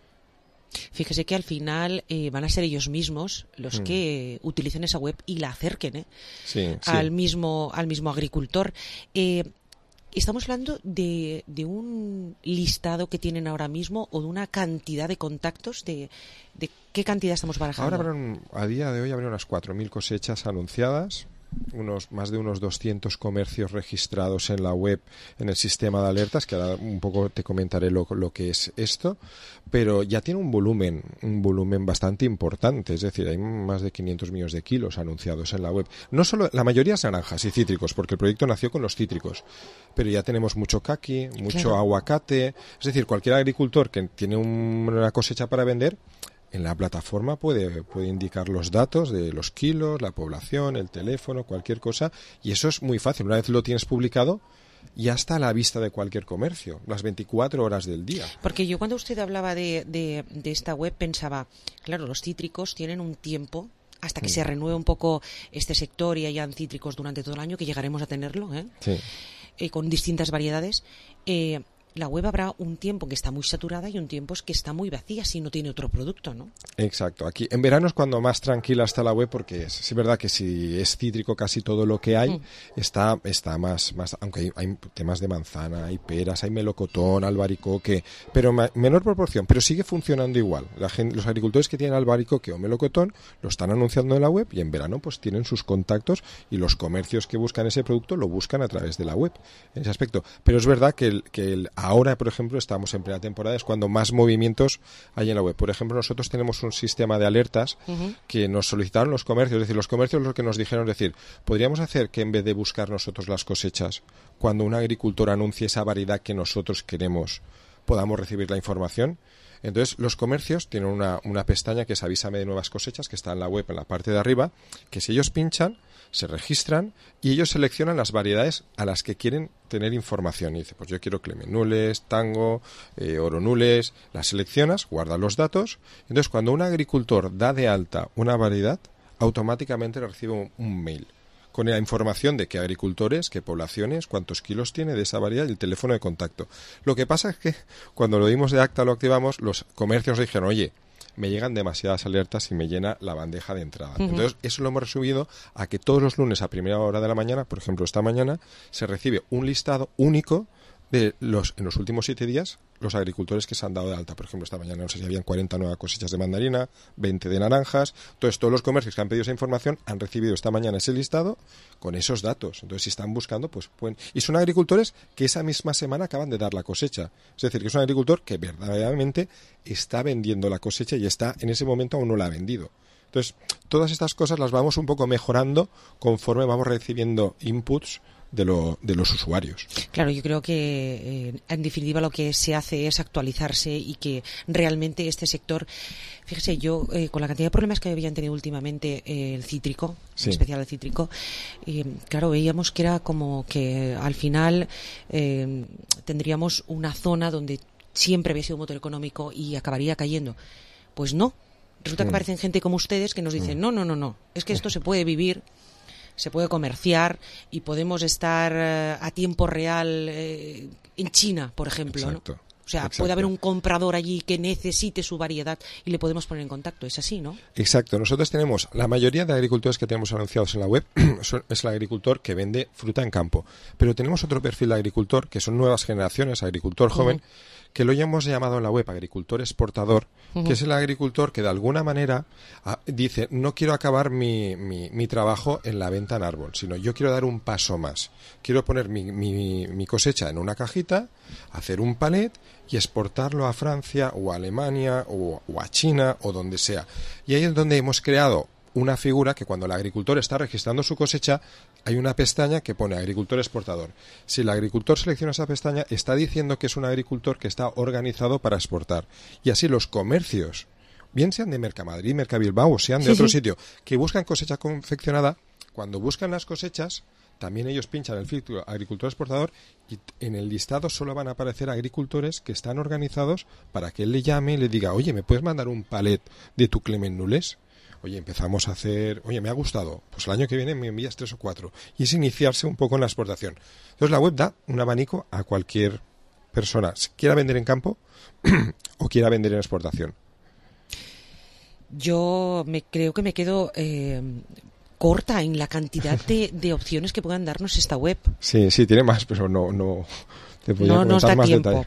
Fíjese que al final van a ser ellos mismos los que utilicen esa web y la acerquen al mismo agricultor. Estamos hablando de un listado que tienen ahora mismo o de una cantidad de contactos. ¿De qué cantidad estamos barajando? Ahora a día de hoy habrá unas 4.000 cosechas anunciadas, más de unos 200 comercios registrados en la web, en el sistema de alertas, que ahora un poco te comentaré lo que es esto, pero ya tiene un volumen bastante importante, es decir, hay más de 500 millones de kilos anunciados en la web. No solo, la mayoría es naranjas y cítricos, porque el proyecto nació con los cítricos, pero ya tenemos mucho caqui, mucho aguacate, es decir, cualquier agricultor que tiene una cosecha para vender, en la plataforma puede indicar los datos de los kilos, la población, el teléfono, cualquier cosa, y eso es muy fácil. Una vez lo tienes publicado, ya está a la vista de cualquier comercio, las 24 horas del día. Porque yo cuando usted hablaba de esta web pensaba, claro, los cítricos tienen un tiempo hasta que se renueve un poco este sector y hayan cítricos durante todo el año, que llegaremos a tenerlo, con distintas variedades. La web habrá un tiempo que está muy saturada y un tiempo es que está muy vacía si no tiene otro producto, ¿no? Exacto. Aquí en verano es cuando más tranquila está la web, porque es verdad que si es cítrico casi todo lo que hay está más, aunque hay temas de manzana, hay peras, hay melocotón, albaricoque, pero menor proporción, pero sigue funcionando igual. Los agricultores que tienen albaricoque o melocotón lo están anunciando en la web y en verano pues tienen sus contactos y los comercios que buscan ese producto lo buscan a través de la web en ese aspecto. Pero es verdad que ahora, por ejemplo, estamos en plena temporada, es cuando más movimientos hay en la web. Por ejemplo, nosotros tenemos un sistema de alertas que nos solicitaron los comercios. Es decir, los comercios lo que nos dijeron, es decir, podríamos hacer que en vez de buscar nosotros las cosechas, cuando un agricultor anuncie esa variedad que nosotros queremos, podamos recibir la información. Entonces, los comercios tienen una pestaña que es Avísame de nuevas cosechas, que está en la web, en la parte de arriba, que si ellos pinchan, se registran y ellos seleccionan las variedades a las que quieren tener información. Y dice, pues yo quiero Clemenules, Tango, Oronules, las seleccionas, guardas los datos. Entonces, cuando un agricultor da de alta una variedad, automáticamente recibe un mail con la información de qué agricultores, qué poblaciones, cuántos kilos tiene de esa variedad y el teléfono de contacto. Lo que pasa es que cuando lo dimos de acta, lo activamos, los comercios dijeron, oye, me llegan demasiadas alertas y me llena la bandeja de entrada. Entonces, eso lo hemos resubido a que todos los lunes a primera hora de la mañana, por ejemplo, esta mañana, se recibe un listado único de en los últimos 7 días, los agricultores que se han dado de alta. Por ejemplo, esta mañana no sé si habían 40 nuevas cosechas de mandarina, 20 de naranjas. Entonces, todos los comercios que han pedido esa información han recibido esta mañana ese listado con esos datos. Entonces, si están buscando, pues pueden... Y son agricultores que esa misma semana acaban de dar la cosecha. Es decir, que es un agricultor que verdaderamente está vendiendo la cosecha y está en ese momento aún no la ha vendido. Entonces, todas estas cosas las vamos un poco mejorando conforme vamos recibiendo inputs de los usuarios. Claro, yo creo que en definitiva lo que se hace es actualizarse y que realmente este sector, fíjese, yo con la cantidad de problemas que habían tenido últimamente el cítrico, en especial el cítrico, claro, veíamos que era como que al final tendríamos una zona donde siempre había sido un motor económico y acabaría cayendo. Pues no, resulta que aparecen gente como ustedes que nos dicen, no, es que esto se puede vivir, se puede comerciar y podemos estar a tiempo real en China, por ejemplo. Exacto. ¿No? O sea, puede haber un comprador allí que necesite su variedad y le podemos poner en contacto. Es así, ¿no? Exacto. Nosotros tenemos, la mayoría de agricultores que tenemos anunciados en la web es el agricultor que vende fruta en campo. Pero tenemos otro perfil de agricultor, que son nuevas generaciones, agricultor joven, que lo hemos llamado en la web agricultor exportador, que es el agricultor que de alguna manera dice, no quiero acabar mi trabajo en la venta en árbol, sino yo quiero dar un paso más. Quiero poner mi cosecha en una cajita, hacer un palet y exportarlo a Francia o a Alemania o a China o donde sea. Y ahí es donde hemos creado una figura que cuando el agricultor está registrando su cosecha hay una pestaña que pone agricultor exportador. Si el agricultor selecciona esa pestaña, está diciendo que es un agricultor que está organizado para exportar. Y así los comercios, bien sean de Mercamadrid, Mercabilbao o sean de otro sitio, que buscan cosecha confeccionada, cuando buscan las cosechas también ellos pinchan el filtro agricultor exportador y en el listado solo van a aparecer agricultores que están organizados para que él le llame y le diga, oye, ¿me puedes mandar un palet de tu Clement Nules? Oye, empezamos a hacer, oye, me ha gustado, pues el año que viene me envías 3 o 4. Y es iniciarse un poco en la exportación. Entonces la web da un abanico a cualquier persona, si quiera vender en campo o quiera vender en exportación. Yo creo que me quedo corta en la cantidad de opciones que puedan darnos esta web. Sí, tiene más, pero no te podría no nos da más tiempo.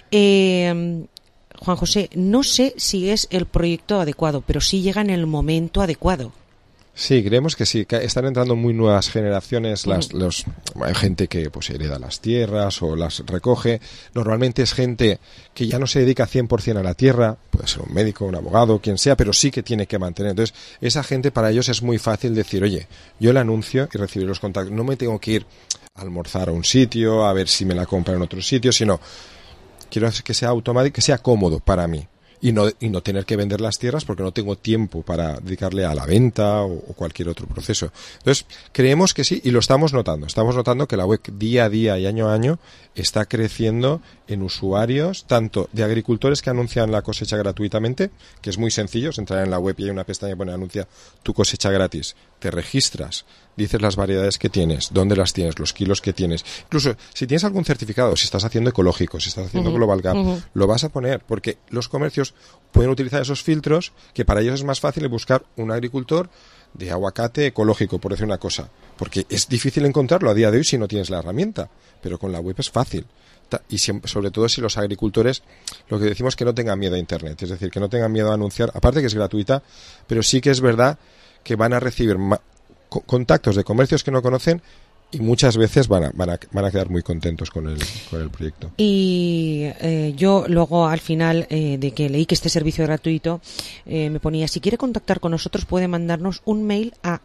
Juan José, no sé si es el proyecto adecuado, pero sí llega en el momento adecuado. Sí, creemos que sí, que están entrando muy nuevas generaciones, hay gente que pues hereda las tierras o las recoge, normalmente es gente que ya no se dedica 100% a la tierra, puede ser un médico, un abogado, quien sea, pero sí que tiene que mantener. Entonces, esa gente para ellos es muy fácil decir, oye, yo el anuncio y recibir los contactos, no me tengo que ir a almorzar a un sitio, a ver si me la compran en otro sitio, sino quiero que sea automático, que sea cómodo para mí. Y no tener que vender las tierras porque no tengo tiempo para dedicarle a la venta o cualquier otro proceso. Entonces, creemos que sí y lo estamos notando. Estamos notando que la web día a día y año a año está creciendo en usuarios, tanto de agricultores que anuncian la cosecha gratuitamente, que es muy sencillo, es entrar en la web y hay una pestaña que pone anuncia tu cosecha gratis. Te registras, dices las variedades que tienes, dónde las tienes, los kilos que tienes. Incluso si tienes algún certificado, si estás haciendo ecológico, si estás haciendo Global Gap, lo vas a poner porque los comercios pueden utilizar esos filtros que para ellos es más fácil buscar un agricultor de aguacate ecológico, por decir una cosa, porque es difícil encontrarlo a día de hoy si no tienes la herramienta, pero con la web es fácil. Y siempre, sobre todo si los agricultores, lo que decimos es que no tengan miedo a Internet, es decir, que no tengan miedo a anunciar, aparte que es gratuita, pero sí que es verdad que van a recibir contactos de comercios que no conocen y muchas veces van a quedar muy contentos con el proyecto. Y yo luego al final de que leí que este servicio es gratuito, me ponía, si quiere contactar con nosotros puede mandarnos un mail a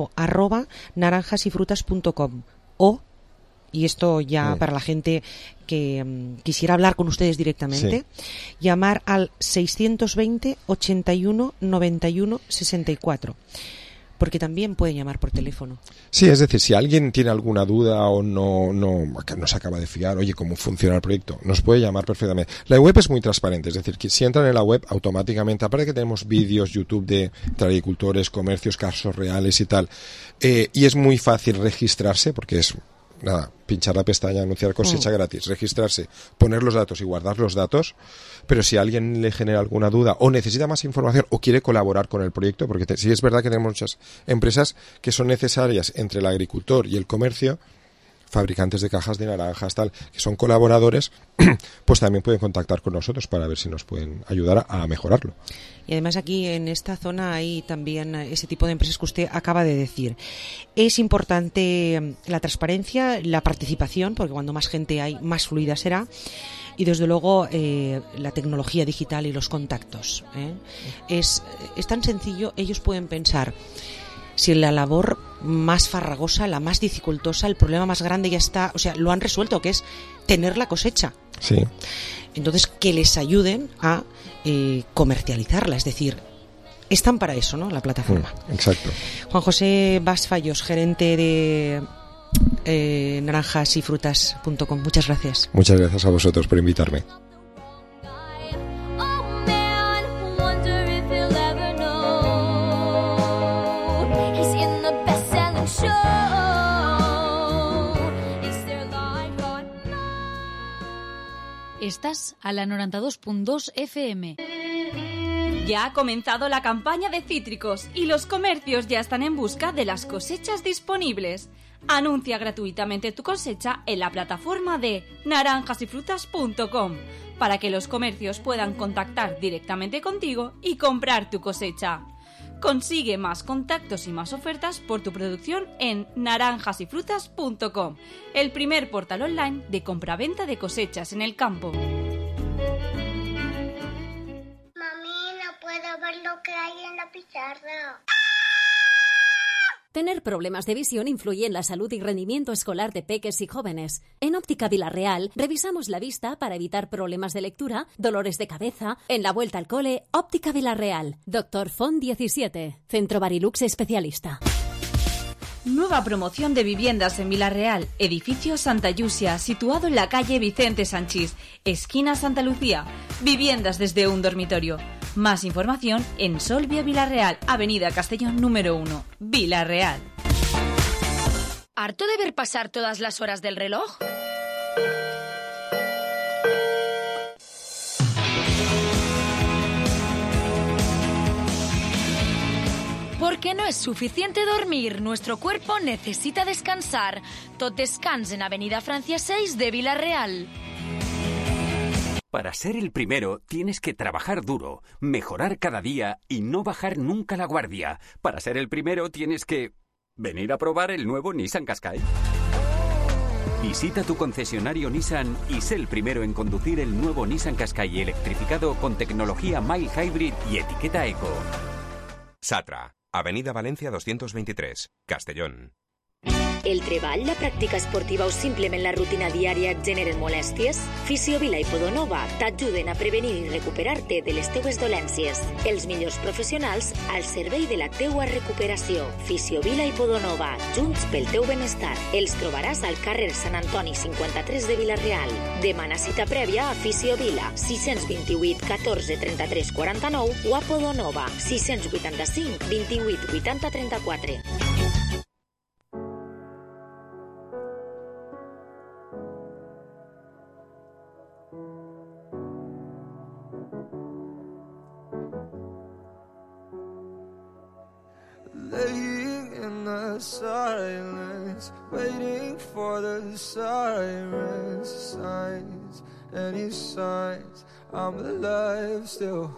info@naranjasyfrutas.com o, y esto ya para la gente que quisiera hablar con ustedes directamente, llamar al 620 81 91 64. Porque también pueden llamar por teléfono. Sí, es decir, si alguien tiene alguna duda o no se acaba de fiar, oye, ¿cómo funciona el proyecto? Nos puede llamar perfectamente. La web es muy transparente, es decir, que si entran en la web automáticamente, aparte que tenemos vídeos YouTube de agricultores, comercios, casos reales y tal, y es muy fácil registrarse porque es pinchar la pestaña, anunciar cosecha gratis, registrarse, poner los datos y guardar los datos, pero si a alguien le genera alguna duda o necesita más información o quiere colaborar con el proyecto, porque sí es verdad que tenemos muchas empresas que son necesarias entre el agricultor y el comercio, fabricantes de cajas de naranjas, tal, que son colaboradores, pues también pueden contactar con nosotros para ver si nos pueden ayudar a mejorarlo. Y además aquí en esta zona hay también ese tipo de empresas que usted acaba de decir. Es importante la transparencia, la participación, porque cuando más gente hay, más fluida será. Y desde luego la tecnología digital y los contactos. Es tan sencillo, ellos pueden pensar, si la labor más farragosa, la más dificultosa, el problema más grande ya está, o sea, lo han resuelto, que es tener la cosecha. Sí. Entonces, que les ayuden a comercializarla, es decir, están para eso, ¿no? La plataforma. Exacto. Juan José Basfallos, gerente de naranjasyfrutas.com. Muchas gracias. Muchas gracias a vosotros por invitarme. Estás a la 92.2 FM. Ya ha comenzado la campaña de cítricos y los comercios ya están en busca de las cosechas disponibles. Anuncia gratuitamente tu cosecha en la plataforma de naranjasyfrutas.com para que los comercios puedan contactar directamente contigo y comprar tu cosecha. Consigue más contactos y más ofertas por tu producción en naranjasyfrutas.com, el primer portal online de compraventa de cosechas en el campo. Mami, no puedo ver lo que hay en la pizarra. Tener problemas de visión influye en la salud y rendimiento escolar de peques y jóvenes. En Óptica Vilarreal revisamos la vista para evitar problemas de lectura, dolores de cabeza. En la vuelta al cole, Óptica Vilarreal. Dr. Font 17, Centro Barilux Especialista. Nueva promoción de viviendas en Vilarreal, edificio Santa Llucia, situado en la calle Vicente Sanchís, esquina Santa Lucía. Viviendas desde un dormitorio. Más información en Solvia Vilarreal, avenida Castellón número 1, Vilarreal. ¿Harto de ver pasar todas las horas del reloj? Porque no es suficiente dormir, nuestro cuerpo necesita descansar. Tot descans en Avenida Francia 6 de Vilarreal. Para ser el primero tienes que trabajar duro, mejorar cada día y no bajar nunca la guardia. Para ser el primero tienes que venir a probar el nuevo Nissan Qashqai. Visita tu concesionario Nissan y sé el primero en conducir el nuevo Nissan Qashqai electrificado con tecnología mild hybrid y etiqueta eco. Satra, Avenida Valencia 223, Castellón. El treball, la pràctica esportiva o simplement la rutina diària et generen molèsties? Fisiovila i Podonova t'ajuden a prevenir i recuperar-te de les teues dolències. Els millors professionals al servei de la teua recuperació. Fisiovila i Podonova, junts pel teu benestar. Els trobaràs al carrer Sant Antoni 53 de Vilarreal. Demana cita prèvia a Fisiovila 628 14 33 49 o a Podonova 685 28 80 34. Laying in the silence, waiting for the sirens, signs, any signs I'm alive still.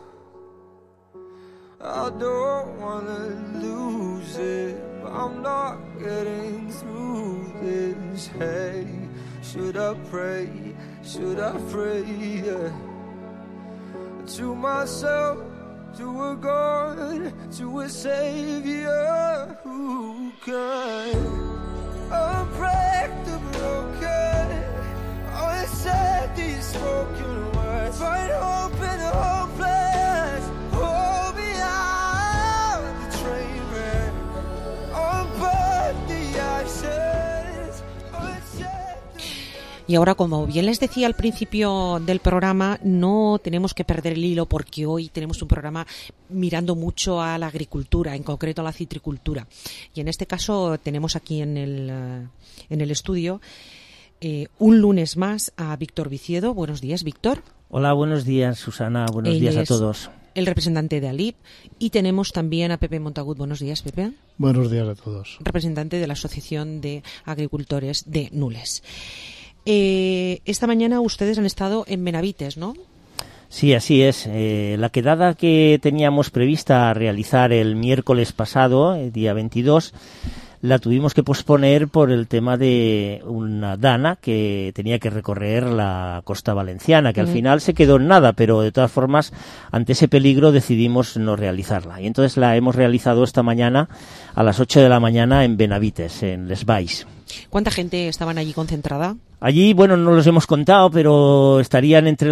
I don't wanna lose it, but I'm not getting through this. Hey, should I pray? Should I pray? Yeah. To myself, to a God, to a Savior who can unbreak the broken, unsaid these spoken words, find hope in the hopeless, hold me out the train wreck, unburn the ashes, unsaid. Y ahora, como bien les decía al principio del programa, no tenemos que perder el hilo porque hoy tenemos un programa mirando mucho a la agricultura, en concreto a la citricultura. Y en este caso tenemos aquí en el estudio un lunes más a Víctor Viciedo. Buenos días, Víctor. Hola, buenos días, Susana. Buenos días a todos. El representante de ALIP. Y tenemos también a Pepe Montagut. Buenos días, Pepe. Buenos días a todos. Representante de la Asociación de Agricultores de Nules. Esta mañana ustedes han estado en Benavites, ¿no? Sí, así es. La quedada que teníamos prevista realizar el miércoles pasado, el día 22, la tuvimos que posponer por el tema de una dana que tenía que recorrer la costa valenciana, que al final se quedó en nada, pero de todas formas, ante ese peligro decidimos no realizarla. Y entonces la hemos realizado esta mañana a las 8 de la mañana en Benavites, en Les Valls. ¿Cuánta gente estaban allí concentrada? Allí, bueno, no los hemos contado, pero estarían entre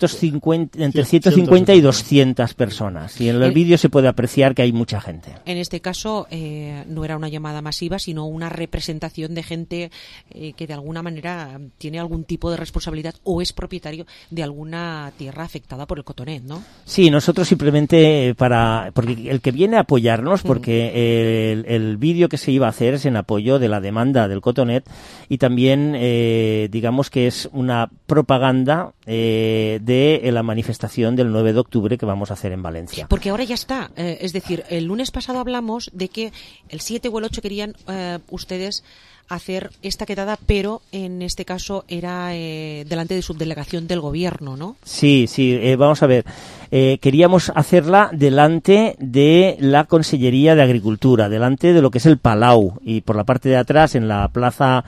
150 y 200 personas. Y en el vídeo se puede apreciar que hay mucha gente. En este caso, no era una llamada masiva, sino una representación de gente que de alguna manera tiene algún tipo de responsabilidad o es propietario de alguna tierra afectada por el cotonet, ¿no? Sí, nosotros simplemente porque el que viene a apoyarnos, porque el vídeo que se iba a hacer es en apoyo de la demanda del cotonet y también digamos que es una propaganda de la manifestación del 9 de octubre que vamos a hacer en Valencia. Porque ahora ya está, es decir, el lunes pasado hablamos de que el 7 o el 8 querían ustedes hacer esta quedada, pero en este caso era delante de subdelegación del gobierno, ¿no? Sí, vamos a ver. Queríamos hacerla delante de la Consellería de Agricultura, delante de lo que es el Palau, y por la parte de atrás, en la plaza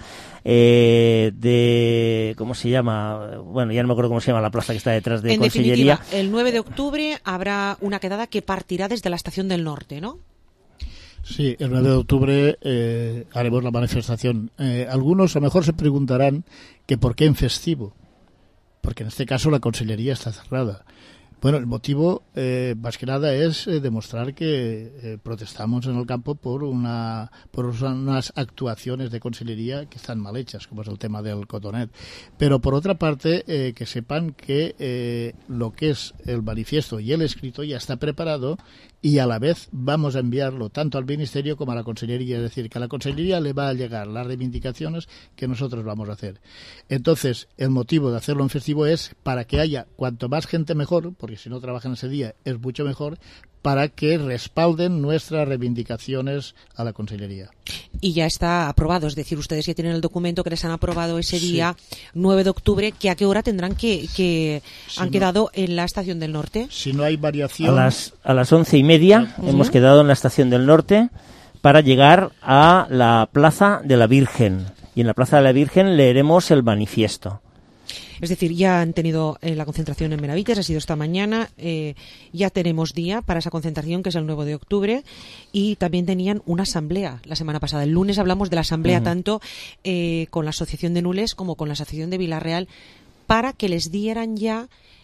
de... ¿cómo se llama? Bueno, ya no me acuerdo cómo se llama la plaza que está detrás de Consellería. En definitiva, el 9 de octubre habrá una quedada que partirá desde la Estación del Norte, ¿no? Sí, el 9 de octubre haremos la manifestación. Algunos a lo mejor se preguntarán que por qué en festivo, porque en este caso la Consellería está cerrada. Bueno, el motivo, más que nada, es demostrar que protestamos en el campo por unas actuaciones de consellería que están mal hechas, como es el tema del cotonet. Pero, por otra parte, que sepan que lo que es el manifiesto y el escrito ya está preparado y a la vez vamos a enviarlo tanto al Ministerio como a la Consellería. Es decir, que a la Consellería le va a llegar las reivindicaciones que nosotros vamos a hacer. Entonces, el motivo de hacerlo en festivo es para que haya cuanto más gente mejor, porque si no trabajan ese día es mucho mejor, para que respalden nuestras reivindicaciones a la Consellería. Y ya está aprobado, es decir, ustedes ya tienen el documento que les han aprobado ese día, 9 de octubre, que a qué hora tendrán que han quedado en la Estación del Norte. Si no hay variación... A las 11:30 hemos quedado en la Estación del Norte para llegar a la Plaza de la Virgen. Y en la Plaza de la Virgen leeremos el manifiesto. Es decir, ya han tenido la concentración en Benavites, ha sido esta mañana, ya tenemos día para esa concentración, que es el 9 de octubre, y también tenían una asamblea la semana pasada. El lunes hablamos de la asamblea tanto con la Asociación de Nules como con la Asociación de Vilarreal, para que les dieran ya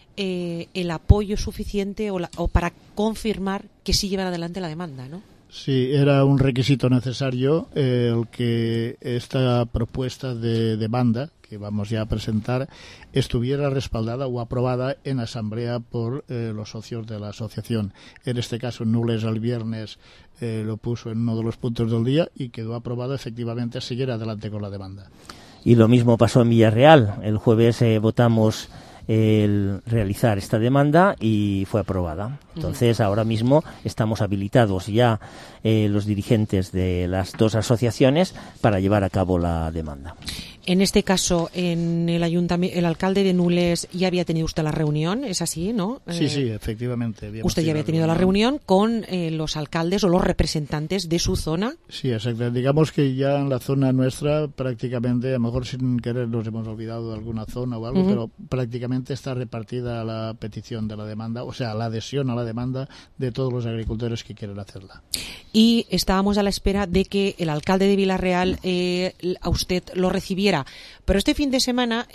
el apoyo suficiente o para confirmar que sí llevan adelante la demanda, ¿no? Sí, era un requisito necesario el que esta propuesta de demanda que vamos ya a presentar estuviera respaldada o aprobada en asamblea por los socios de la asociación. En este caso, Nules el viernes lo puso en uno de los puntos del día y quedó aprobado efectivamente a seguir adelante con la demanda. Y lo mismo pasó en Villarreal. El jueves votamos el realizar esta demanda y fue aprobada. Entonces, ahora mismo estamos habilitados ya los dirigentes de las dos asociaciones para llevar a cabo la demanda. En este caso, en el ayuntamiento, el alcalde de Nules ya había tenido usted la reunión, ¿es así, no? Sí, efectivamente. Usted ya había tenido la reunión con los alcaldes o los representantes de su zona. Sí, exacto. Digamos que ya en la zona nuestra prácticamente, a lo mejor sin querer nos hemos olvidado de alguna zona o algo, pero prácticamente está repartida la petición de la demanda, o sea, la adhesión a la demanda de todos los agricultores que quieren hacerla. Y estábamos a la espera de que el alcalde de Vilarreal a usted lo recibiera. Pero este fin de semana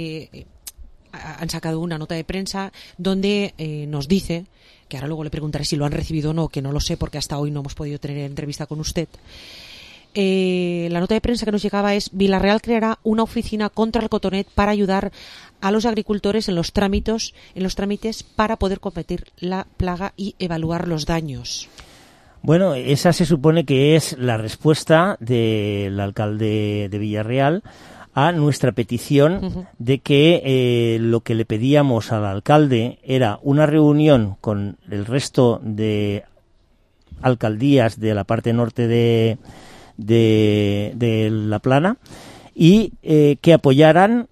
han sacado una nota de prensa donde nos dice, que ahora luego le preguntaré si lo han recibido o no, que no lo sé porque hasta hoy no hemos podido tener entrevista con usted. La nota de prensa que nos llegaba es: Vilarreal creará una oficina contra el cotonet para ayudar a los agricultores en los trámites para poder combatir la plaga y evaluar los daños. Bueno, esa se supone que es la respuesta del alcalde de Villarreal a nuestra petición de que lo que le pedíamos al alcalde era una reunión con el resto de alcaldías de la parte norte de La Plana y que apoyaran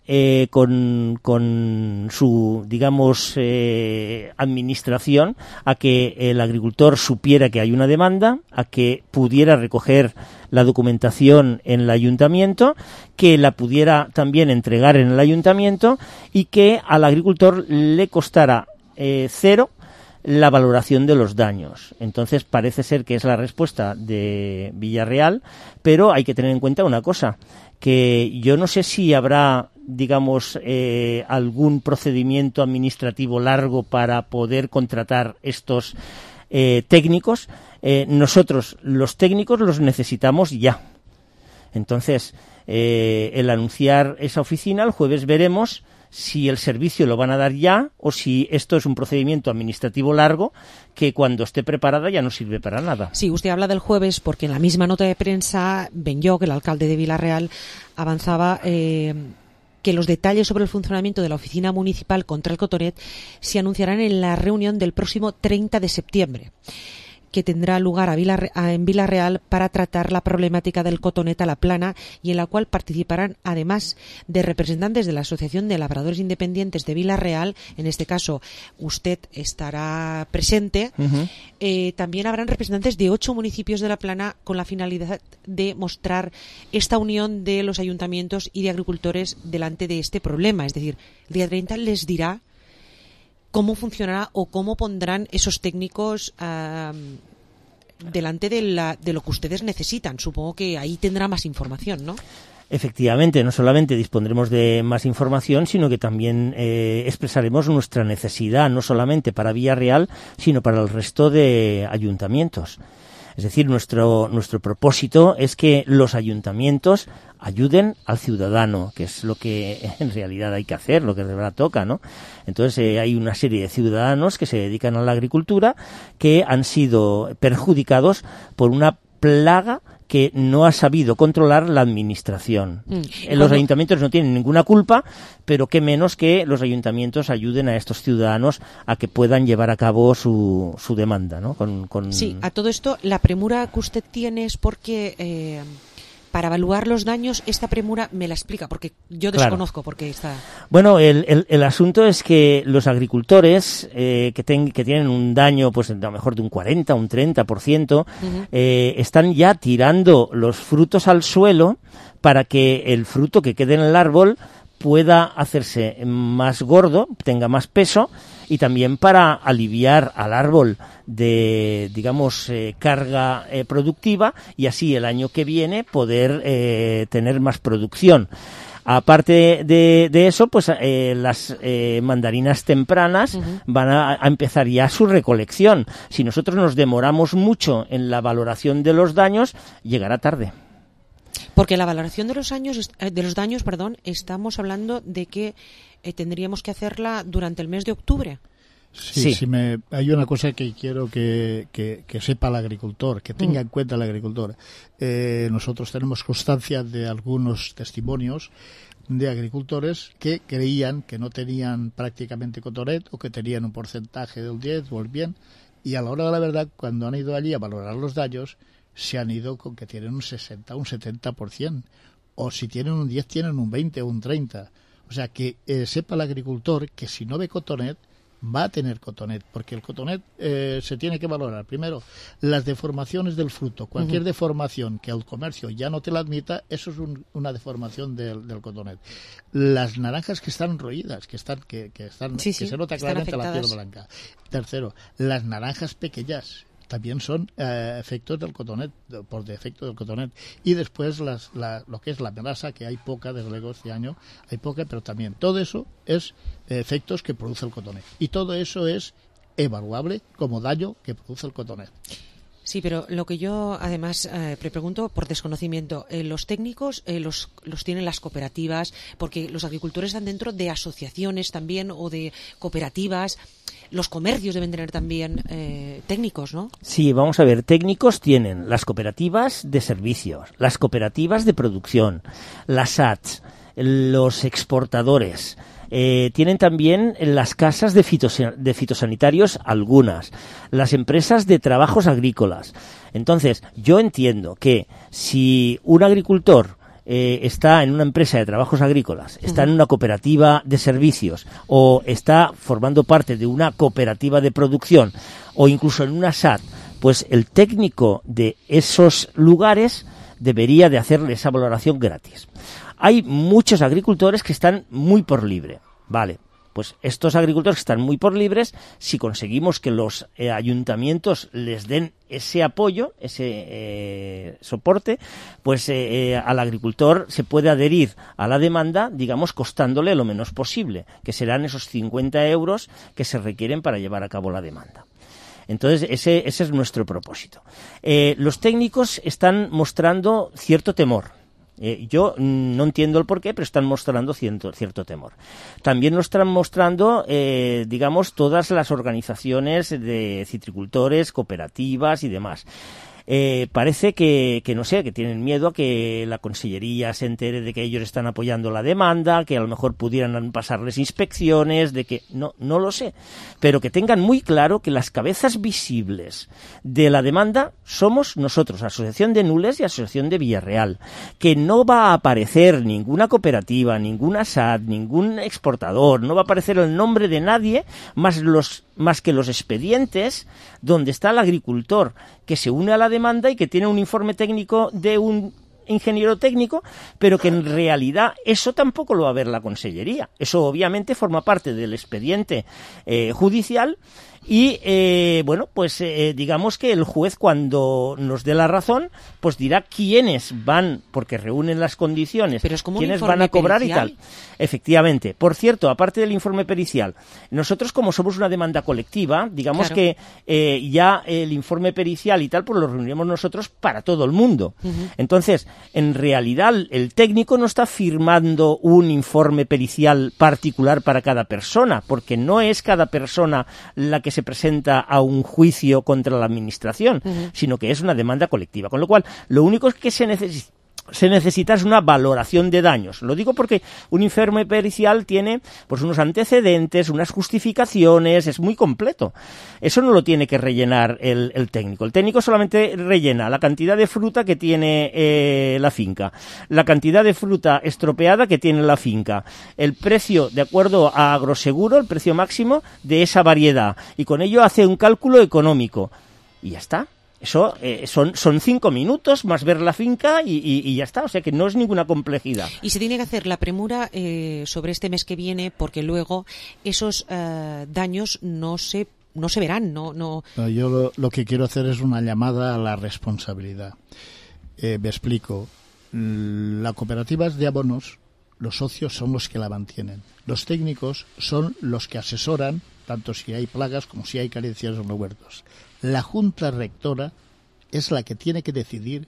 con su, digamos, administración a que el agricultor supiera que hay una demanda, a que pudiera recoger la documentación en el ayuntamiento, que la pudiera también entregar en el ayuntamiento y que al agricultor le costara cero la valoración de los daños. Entonces parece ser que es la respuesta de Villarreal, pero hay que tener en cuenta una cosa, que yo no sé si habrá, digamos, algún procedimiento administrativo largo para poder contratar estos técnicos. Nosotros, los técnicos, los necesitamos ya. Entonces, el anunciar esa oficina, el jueves veremos si el servicio lo van a dar ya o si esto es un procedimiento administrativo largo que cuando esté preparada ya no sirve para nada. Sí, usted habla del jueves porque en la misma nota de prensa Benlloch, el alcalde de Vilarreal, avanzaba que los detalles sobre el funcionamiento de la oficina municipal contra el cotonet se anunciarán en la reunión del próximo 30 de septiembre. Que tendrá lugar en Vilarreal para tratar la problemática del cotonet a la plana y en la cual participarán, además de representantes de la Asociación de Labradores Independientes de Vilarreal, en este caso usted estará presente, también habrán representantes de 8 municipios de la plana con la finalidad de mostrar esta unión de los ayuntamientos y de agricultores delante de este problema. Es decir, el día 30 les dirá cómo funcionará o cómo pondrán esos técnicos delante de lo que ustedes necesitan. Supongo que ahí tendrá más información, ¿no? Efectivamente, no solamente dispondremos de más información, sino que también expresaremos nuestra necesidad, no solamente para Villarreal, sino para el resto de ayuntamientos. Es decir, nuestro propósito es que los ayuntamientos ayuden al ciudadano, que es lo que en realidad hay que hacer, lo que de verdad toca, ¿no? Entonces hay una serie de ciudadanos que se dedican a la agricultura que han sido perjudicados por una plaga que no ha sabido controlar la administración. Los ayuntamientos no tienen ninguna culpa, pero qué menos que los ayuntamientos ayuden a estos ciudadanos a que puedan llevar a cabo su demanda, ¿no? Sí, a todo esto, la premura que usted tiene es porque... para evaluar los daños, esta premura me la explica, porque yo desconozco por qué está... Bueno, el asunto es que los agricultores que tienen un daño, pues a lo mejor de un 40, un 30%, están ya tirando los frutos al suelo para que el fruto que quede en el árbol pueda hacerse más gordo, tenga más peso, y también para aliviar al árbol de, digamos, carga productiva, y así el año que viene poder tener más producción. Aparte de eso, pues las mandarinas tempranas van a empezar ya su recolección. Si nosotros nos demoramos mucho en la valoración de los daños, llegará tarde. Porque la valoración de los daños, estamos hablando de que tendríamos que hacerla durante el mes de octubre. Sí. Hay una cosa que quiero que sepa el agricultor, que tenga en cuenta el agricultor. Nosotros tenemos constancia de algunos testimonios de agricultores que creían que no tenían prácticamente cotonet, o que tenían un porcentaje del 10 o el bien, y a la hora de la verdad, cuando han ido allí a valorar los daños, se han ido con que tienen un 60 o un 70%, o si tienen un 10 tienen un 20 o un 30. O sea, que sepa el agricultor que si no ve cotonet, va a tener cotonet, porque el cotonet se tiene que valorar primero las deformaciones del fruto. Cualquier deformación que el comercio ya no te la admita, eso es una deformación del cotonet. Las naranjas que están roídas, que se nota claramente la piel blanca. Tercero, las naranjas pequeñas también son efectos del cotonet, por defecto del cotonet. Y después lo que es la melaza, que hay poca, desde luego este año hay poca, pero también todo eso es efectos que produce el cotonet. Y todo eso es evaluable como daño que produce el cotonet. Sí, pero lo que yo además pregunto por desconocimiento, los técnicos los tienen las cooperativas, porque los agricultores están dentro de asociaciones también o de cooperativas. Los comercios deben tener también técnicos, ¿no? Sí, vamos a ver, técnicos tienen las cooperativas de servicios, las cooperativas de producción, las SATs, los exportadores. Tienen también las casas de fitosanitarios algunas, las empresas de trabajos agrícolas. Entonces, yo entiendo que si un agricultor está en una empresa de trabajos agrícolas, está en una cooperativa de servicios, o está formando parte de una cooperativa de producción, o incluso en una SAT, pues el técnico de esos lugares debería de hacerle esa valoración gratis. Hay muchos agricultores que están muy por libre, vale. Pues estos agricultores que están muy por libres, si conseguimos que los ayuntamientos les den ese apoyo, ese soporte, pues al agricultor se puede adherir a la demanda, digamos, costándole lo menos posible, que serán esos 50 euros que se requieren para llevar a cabo la demanda. Entonces, ese es nuestro propósito. Los técnicos están mostrando cierto temor. Yo no entiendo el porqué, pero están mostrando cierto temor. También lo están mostrando, digamos, todas las organizaciones de citricultores, cooperativas y demás. Parece que no sé, que tienen miedo a que la Consellería se entere de que ellos están apoyando la demanda, que a lo mejor pudieran pasarles inspecciones, de que no lo sé, pero que tengan muy claro que las cabezas visibles de la demanda somos nosotros, Asociación de Nules y Asociación de Villarreal, que no va a aparecer ninguna cooperativa, ninguna SAT, ningún exportador, no va a aparecer el nombre de nadie más que los expedientes donde está el agricultor que se une a la demanda y que tiene un informe técnico de un ingeniero técnico, pero que en realidad eso tampoco lo va a ver la Consellería. Eso obviamente forma parte del expediente judicial Y, bueno, pues digamos que el juez, cuando nos dé la razón, pues dirá quiénes van, porque reúnen las condiciones, pero es como quiénes un van a cobrar pericial. y tal. Efectivamente. Por cierto, aparte del informe pericial, nosotros, como somos una demanda colectiva, digamos Claro. que ya el informe pericial y tal, pues lo reunimos nosotros para todo el mundo. Entonces, en realidad, el técnico no está firmando un informe pericial particular para cada persona, porque no es cada persona la que se presenta a un juicio contra la administración, sino que es una demanda colectiva. Con lo cual, lo único que se necesita es una valoración de daños. Lo digo porque un informe pericial tiene pues unos antecedentes, unas justificaciones, es muy completo. Eso no lo tiene que rellenar el técnico. El técnico solamente rellena la cantidad de fruta que tiene la finca, la cantidad de fruta estropeada que tiene la finca, el precio de acuerdo a Agroseguro, el precio máximo de esa variedad, y con ello hace un cálculo económico. Y ya está. Eso son 5 minutos más ver la finca y ya está, o sea que no es ninguna complejidad. Y se tiene que hacer la premura sobre este mes que viene, porque luego esos daños no se verán. No. Yo lo que quiero hacer es una llamada a la responsabilidad. Me explico. La cooperativa de abonos, los socios son los que la mantienen. Los técnicos son los que asesoran, tanto si hay plagas como si hay carencias en los huertos. La Junta Rectora es la que tiene que decidir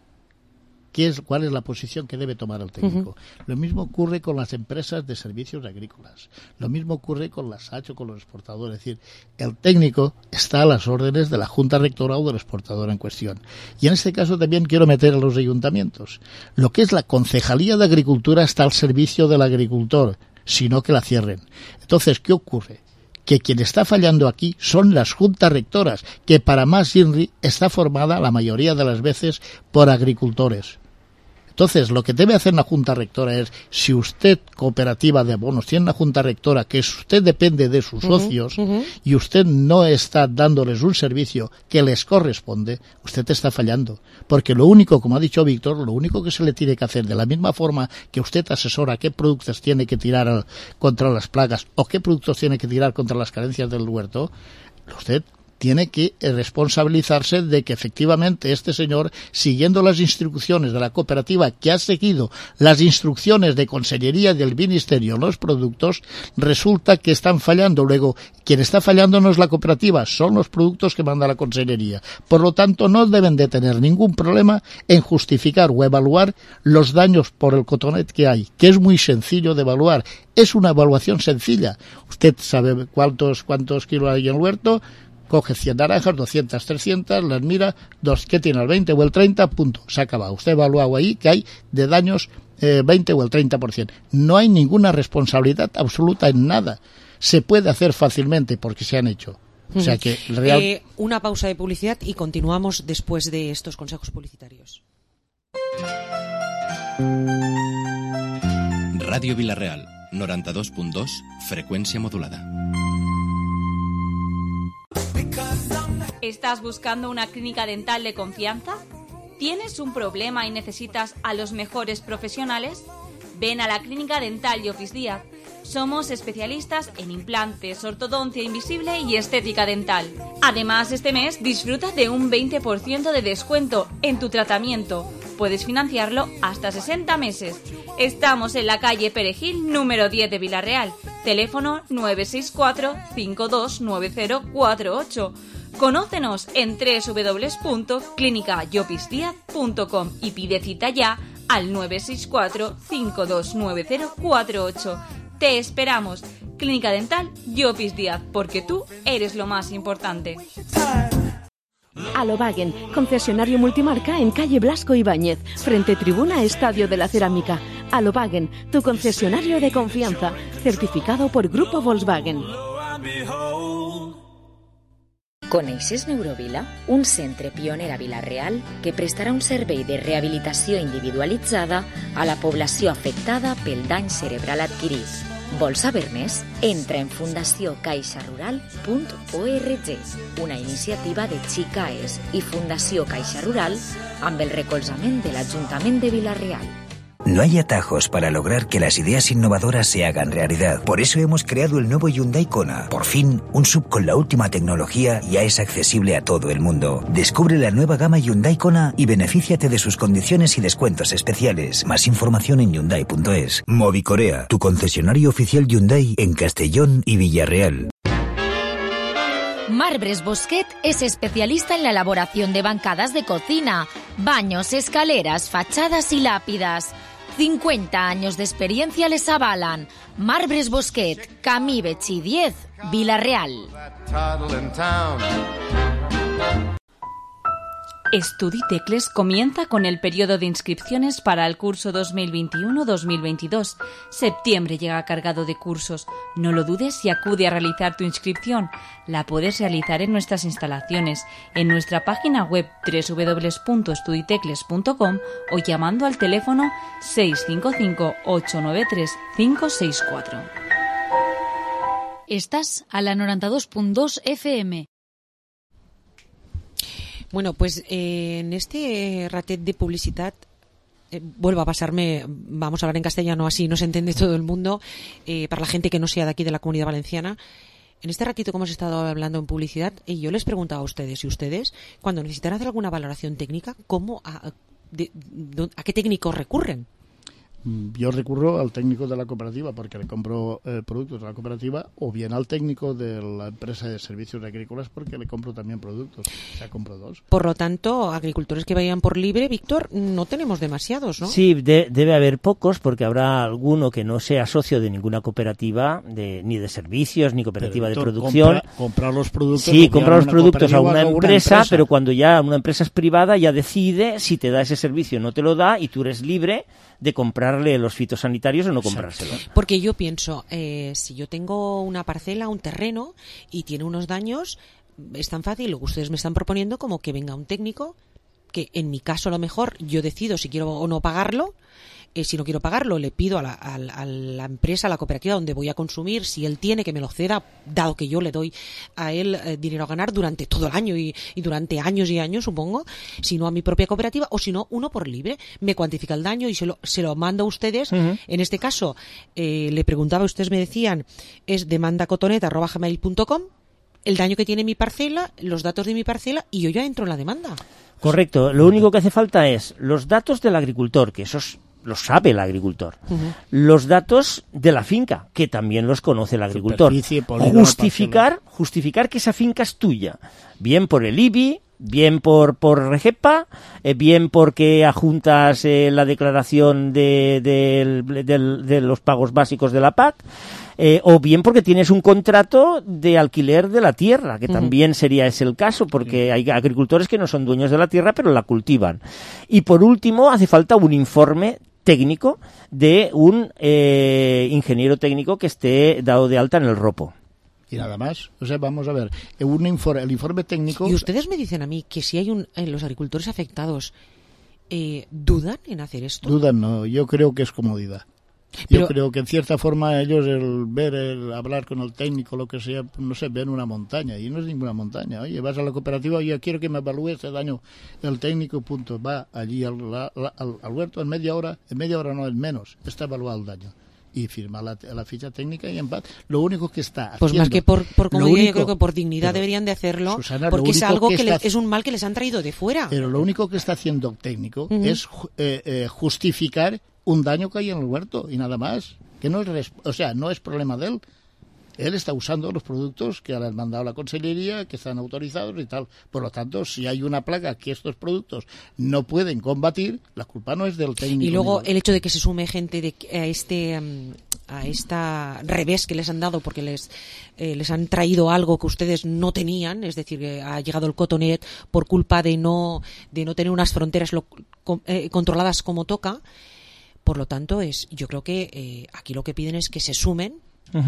cuál es la posición que debe tomar el técnico. Lo mismo ocurre con las empresas de servicios agrícolas. Lo mismo ocurre con las SACH o con los exportadores. Es decir, el técnico está a las órdenes de la Junta Rectora o del exportador en cuestión. Y en este caso también quiero meter a los ayuntamientos. Lo que es la Concejalía de Agricultura está al servicio del agricultor, sino que la cierren. Entonces, ¿qué ocurre? Que quien está fallando aquí son las juntas rectoras, que para más INRI está formada la mayoría de las veces por agricultores. Entonces, lo que debe hacer la junta rectora es, si usted, cooperativa de abonos, tiene una junta rectora que usted depende de sus socios y usted no está dándoles un servicio que les corresponde, usted está fallando. Porque lo único, como ha dicho Víctor, lo único que se le tiene que hacer, de la misma forma que usted asesora qué productos tiene que tirar contra las plagas o qué productos tiene que tirar contra las carencias del huerto, usted tiene que responsabilizarse de que efectivamente este señor, siguiendo las instrucciones de la cooperativa, que ha seguido las instrucciones de Consellería del Ministerio, los productos, resulta que están fallando. Luego, quien está fallando no es la cooperativa, son los productos que manda la Consellería. Por lo tanto, no deben de tener ningún problema en justificar o evaluar los daños por el cotonet que hay, que es muy sencillo de evaluar. Es una evaluación sencilla. Usted sabe cuántos kilos hay en el huerto, coge 100 naranjas, 200, 300, las mira, ¿qué tiene? ¿El 20 o el 30? Punto, se ha acabado. Usted evalúa ahí que hay de daños 20 o el 30%. No hay ninguna responsabilidad absoluta en nada. Se puede hacer fácilmente porque se han hecho. O sea que una pausa de publicidad y continuamos después de estos consejos publicitarios. Radio Vilareal, 92.2, frecuencia modulada. ¿Estás buscando una clínica dental de confianza? ¿Tienes un problema y necesitas a los mejores profesionales? Ven a la Clínica Dental Llopis Díaz. Somos especialistas en implantes, ortodoncia invisible y estética dental. Además, este mes disfruta de un 20% de descuento en tu tratamiento. Puedes financiarlo hasta 60 meses. Estamos en la calle Perejil, número 10 de Vilareal. Teléfono 964 529048. Conócenos en www.clinicayopisdiaz.com y pide cita ya al 964 529048. Te esperamos. Clínica Dental Llopis Díaz, porque tú eres lo más importante. Alobagen, concesionario multimarca en calle Blasco Ibáñez, frente tribuna Estadio de la Cerámica. Alobagen, tu concesionario de confianza, certificado por Grupo Volkswagen. Coneixes Neurovila? Un centre pioner a Vila-real que prestarà un servei de rehabilitació individualitzada a la població afectada pel dany cerebral adquirit. Vols saber més? Entra en fundaciócaixarural.org, una iniciativa de Xicaes i Fundació Caixa Rural amb el recolzament de l'Ajuntament de Vila-real. No hay atajos para lograr que las ideas innovadoras se hagan realidad. Por eso hemos creado el nuevo Hyundai Kona. Por fin, un SUV con la última tecnología ya es accesible a todo el mundo. Descubre la nueva gama Hyundai Kona y benefíciate de sus condiciones y descuentos especiales. Más información en Hyundai.es. Movicorea, tu concesionario oficial Hyundai en Castellón y Villarreal. Marbres Bosquet es especialista en la elaboración de bancadas de cocina, baños, escaleras, fachadas y lápidas. 50 años de experiencia les avalan. Marbres Bosquet, Camí Betxí 10, Vila-real. Estuditecles comienza con el periodo de inscripciones para el curso 2021-2022. Septiembre llega cargado de cursos. No lo dudes y acude a realizar tu inscripción. La puedes realizar en nuestras instalaciones, en nuestra página web www.estuditecles.com o llamando al teléfono 655-893-564. Estás a la 92.2 FM. Bueno, pues en este ratet de publicidad vuelvo a pasarme, vamos a hablar en castellano, así no se entiende todo el mundo, para la gente que no sea de aquí de la Comunidad Valenciana. En este ratito que hemos estado hablando en publicidad, yo les preguntaba a ustedes, y ustedes, cuando necesitan hacer alguna valoración técnica, ¿a qué técnicos recurren? Yo recurro al técnico de la cooperativa porque le compro productos de la cooperativa, o bien al técnico de la empresa de servicios agrícolas porque le compro también productos. O sea, compro dos. Por lo tanto, agricultores que vayan por libre, Víctor, no tenemos demasiados, ¿no? Sí, debe haber pocos porque habrá alguno que no sea socio de ninguna cooperativa, ni de servicios, ni cooperativa de producción. Comprar los productos. Sí, comprar los productos a una empresa, pero cuando ya una empresa es privada ya decide si te da ese servicio o no te lo da y tú eres libre de comprarle los fitosanitarios o no comprárselos. Porque yo pienso, si yo tengo una parcela, un terreno y tiene unos daños, es tan fácil lo que ustedes me están proponiendo como que venga un técnico, que en mi caso a lo mejor yo decido si quiero o no pagarlo. Si no quiero pagarlo, le pido a la empresa, a la cooperativa donde voy a consumir, si él tiene, que me lo ceda, dado que yo le doy a él dinero a ganar durante todo el año y durante años y años, supongo, si no a mi propia cooperativa, o si no, uno por libre, me cuantifica el daño y se lo mando a ustedes. Uh-huh. En este caso, le preguntaba, ustedes me decían, es demandacotonet@gmail.com, el daño que tiene mi parcela, los datos de mi parcela, y yo ya entro en la demanda. Correcto, lo único que hace falta es los datos del agricultor, que esos lo sabe el agricultor. Uh-huh. Los datos de la finca, que también los conoce el agricultor. Justificar que esa finca es tuya, bien por el IBI, bien por Regepa, bien porque adjuntas la declaración de los pagos básicos de la PAC, o bien porque tienes un contrato de alquiler de la tierra, que también sería ese el caso, porque hay agricultores que no son dueños de la tierra, pero la cultivan. Y por último, hace falta un informe técnico de un ingeniero técnico que esté dado de alta en el ROPO. Y nada más. O sea, vamos a ver, el informe técnico... Y ustedes me dicen a mí que si hay los agricultores afectados, ¿dudan en hacer esto? Dudan, no. Yo creo que es comodidad. Yo creo que en cierta forma ellos, el hablar con el técnico, lo que sea, no sé, ven una montaña, y no es ninguna montaña. Oye, vas a la cooperativa, oye, quiero que me evalúe ese daño, el técnico, punto, va allí al huerto en media hora no, en menos, está evaluado el daño. Y firma la ficha técnica y en paz. Lo único que está haciendo... Pues más que por comodidad, yo creo que por dignidad deberían de hacerlo, Susana, porque es algo es un mal que les han traído de fuera. Pero lo único que está haciendo el técnico es justificar un daño que hay en el huerto y nada más, que no es problema de él. Él está usando los productos que le han mandado la consellería, que están autorizados y tal. Por lo tanto, si hay una plaga que estos productos no pueden combatir, la culpa no es del técnico. Y luego el hecho de que se sume gente a esta revés que les han dado porque les han traído algo que ustedes no tenían, es decir, que ha llegado el Cotonet por culpa de no tener unas fronteras controladas como toca. Por lo tanto, yo creo que aquí lo que piden es que se sumen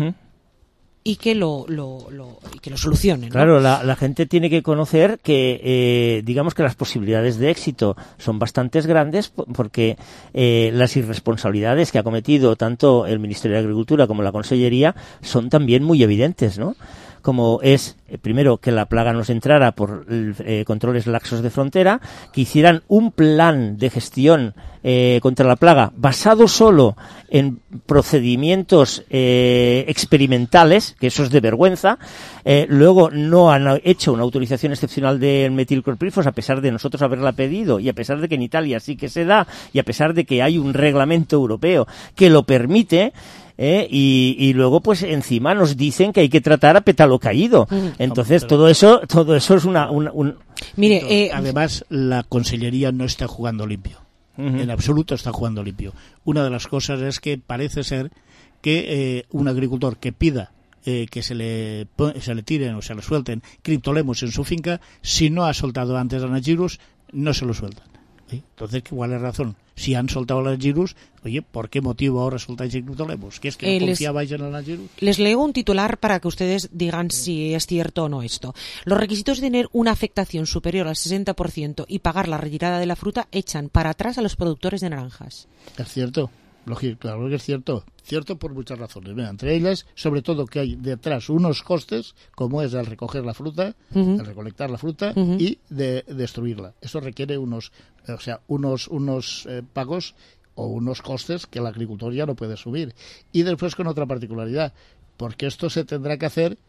y que lo solucionen, ¿no? Claro, la gente tiene que conocer que, digamos que las posibilidades de éxito son bastante grandes porque las irresponsabilidades que ha cometido tanto el Ministerio de Agricultura como la Consellería son también muy evidentes, ¿no? como es, primero, que la plaga nos entrara por controles laxos de frontera, que hicieran un plan de gestión contra la plaga basado solo en procedimientos experimentales, que eso es de vergüenza. Luego no han hecho una autorización excepcional del metilclorpirifos, a pesar de nosotros haberla pedido, y a pesar de que en Italia sí que se da, y a pesar de que hay un reglamento europeo que lo permite. Y luego pues encima nos dicen que hay que tratar a pétalo caído. Entonces todo eso es Mire, además la Consellería no está jugando limpio. En absoluto está jugando limpio. Una de las cosas es que parece ser que un agricultor que pida que se le tiren o se le suelten criptolemos en su finca, si no ha soltado antes anagirus, no se lo sueltan. Entonces, ¿cuál es la razón? Si han soltado el anagirus, oye, ¿por qué motivo ahora soltáis el criptolemos? ¿Que es que no confiabais en el anagirus? Les leo un titular para que ustedes digan si es cierto o no esto. Los requisitos de tener una afectación superior al 60% y pagar la retirada de la fruta echan para atrás a los productores de naranjas. Es cierto. Lógico, claro que es cierto. Cierto por muchas razones. Mira, entre ellas, sobre todo que hay detrás unos costes, como es el recoger la fruta, el recolectar la fruta y de destruirla. Eso requiere unos pagos o unos costes que el agricultor ya no puede subir. Y después con otra particularidad, porque esto se tendrá que hacer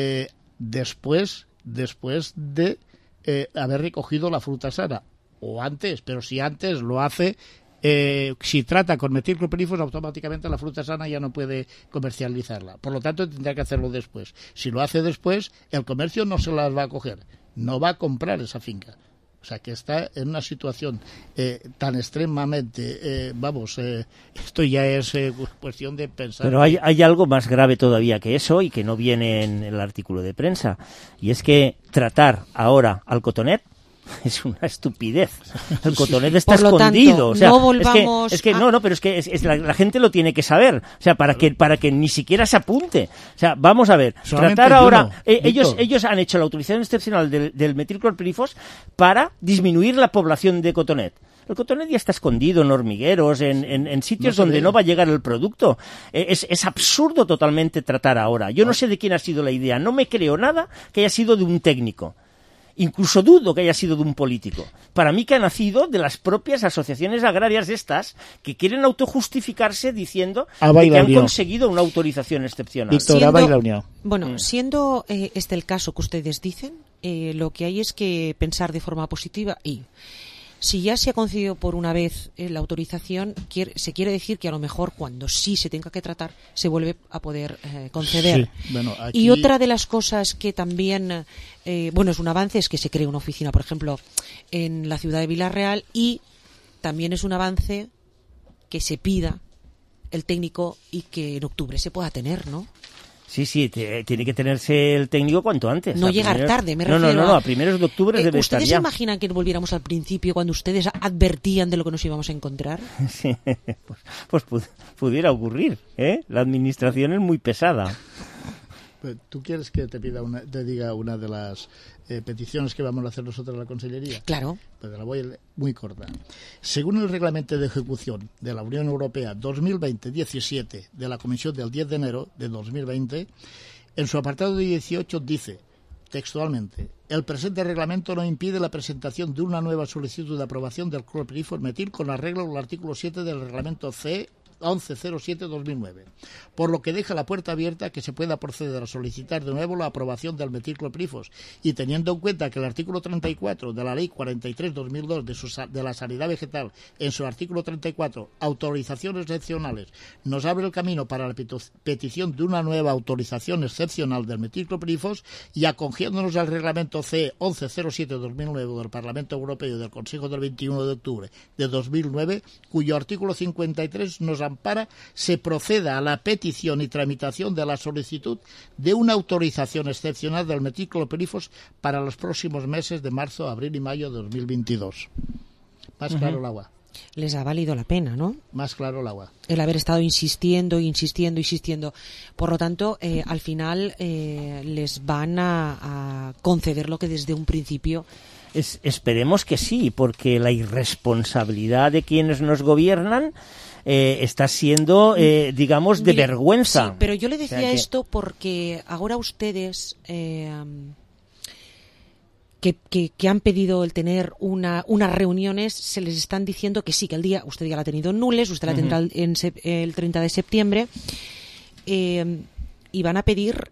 después de haber recogido la fruta sana, o antes, pero si antes lo hace... si trata con metilclorpirifos, automáticamente la fruta sana ya no puede comercializarla. Por lo tanto, tendrá que hacerlo después. Si lo hace después, el comercio no se las va a coger, no va a comprar esa finca. O sea, que está en una situación tan extremadamente... esto ya es cuestión de pensar... Pero hay algo más grave todavía que eso y que no viene en el artículo de prensa. Y es que tratar ahora al cotonet es una estupidez. El cotonet está escondido. O sea, no volvamos pero es que la gente lo tiene que saber. O sea, para que ni siquiera se apunte. O sea, vamos a ver. Solamente tratar ahora... ellos han hecho la autorización excepcional del metilclorpirifos para disminuir la población de cotonet. El cotonet ya está escondido en hormigueros, en sitios donde no va a llegar el producto. Es absurdo totalmente tratar ahora. Yo no sé de quién ha sido la idea. No me creo nada que haya sido de un técnico. Incluso dudo que haya sido de un político. Para mí que ha nacido de las propias asociaciones agrarias estas que quieren autojustificarse diciendo que han conseguido una autorización excepcional. Siendo este el caso que ustedes dicen, lo que hay es que pensar de forma positiva y... Si ya se ha concedido por una vez la autorización, se quiere decir que a lo mejor cuando sí se tenga que tratar, se vuelve a poder conceder. Sí. Aquí... Y otra de las cosas que también, es un avance, es que se cree una oficina, por ejemplo, en la ciudad de Villarreal, y también es un avance que se pida el técnico y que en octubre se pueda tener, ¿no? Sí, tiene que tenerse el técnico cuanto antes. No llegar tarde, me refiero. No, a primeros de octubre debe estar ya. ¿Ustedes se imaginan que volviéramos al principio cuando ustedes advertían de lo que nos íbamos a encontrar? Sí, pues pudiera ocurrir, ¿eh? La administración es muy pesada. ¿Tú quieres que te diga una de las peticiones que vamos a hacer nosotros a la Consellería? Claro. Pues la voy a leer muy corta. Según el Reglamento de Ejecución de la Unión Europea 2020-17 de la Comisión del 10 de enero de 2020, en su apartado 18 dice textualmente: el presente reglamento no impide la presentación de una nueva solicitud de aprobación del clorpirifos metil con arreglo al artículo 7 del Reglamento CE 1107-2009, por lo que deja la puerta abierta a que se pueda proceder a solicitar de nuevo la aprobación del metilclorpirifos, y teniendo en cuenta que el artículo 34 de la Ley 43-2002 de la sanidad vegetal, en su artículo 34, autorizaciones excepcionales, nos abre el camino para la petición de una nueva autorización excepcional del metilclorpirifos, y acogiéndonos al reglamento CE 1107-2009 del Parlamento Europeo y del Consejo del 21 de octubre de 2009, cuyo artículo 53 nos ampara, se proceda a la petición y tramitación de la solicitud de una autorización excepcional del metilclorpirifos para los próximos meses de marzo, abril y mayo de 2022. Más claro el agua. Les ha valido la pena, ¿no? Más claro el agua. El haber estado insistiendo. Por lo tanto, al final les van a conceder lo que desde un principio... Esperemos que sí, porque la irresponsabilidad de quienes nos gobiernan está siendo, digamos, de vergüenza. Sí, pero yo le decía O sea que... esto porque ahora ustedes que han pedido el tener unas reuniones, se les están diciendo que sí, que el día, usted ya la ha tenido en Nules, usted la tendrá el 30 de septiembre, y van a pedir,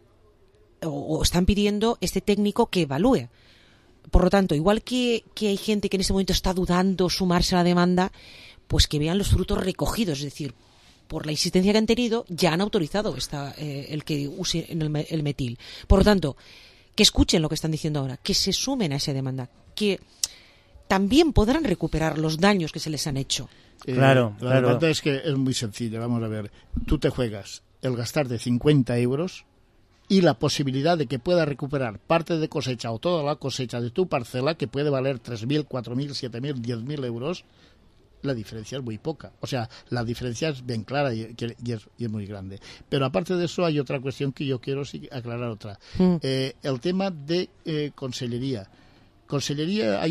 o están pidiendo este técnico que evalúe. Por lo tanto, igual que hay gente que en este momento está dudando sumarse a la demanda, pues que vean los frutos recogidos, es decir, por la insistencia que han tenido, ya han autorizado el que use el metil. Por lo tanto, que escuchen lo que están diciendo ahora, que se sumen a esa demanda, que también podrán recuperar los daños que se les han hecho. La verdad es que es muy sencilla. Vamos a ver, tú te juegas el gastar de 50 euros y la posibilidad de que puedas recuperar parte de cosecha o toda la cosecha de tu parcela, que puede valer 3.000, 4.000, 7.000, 10.000 euros. La diferencia es muy poca. O sea, la diferencia es bien clara y es muy grande. Pero aparte de eso hay otra cuestión que yo quiero aclarar otra. El tema de Consellería. La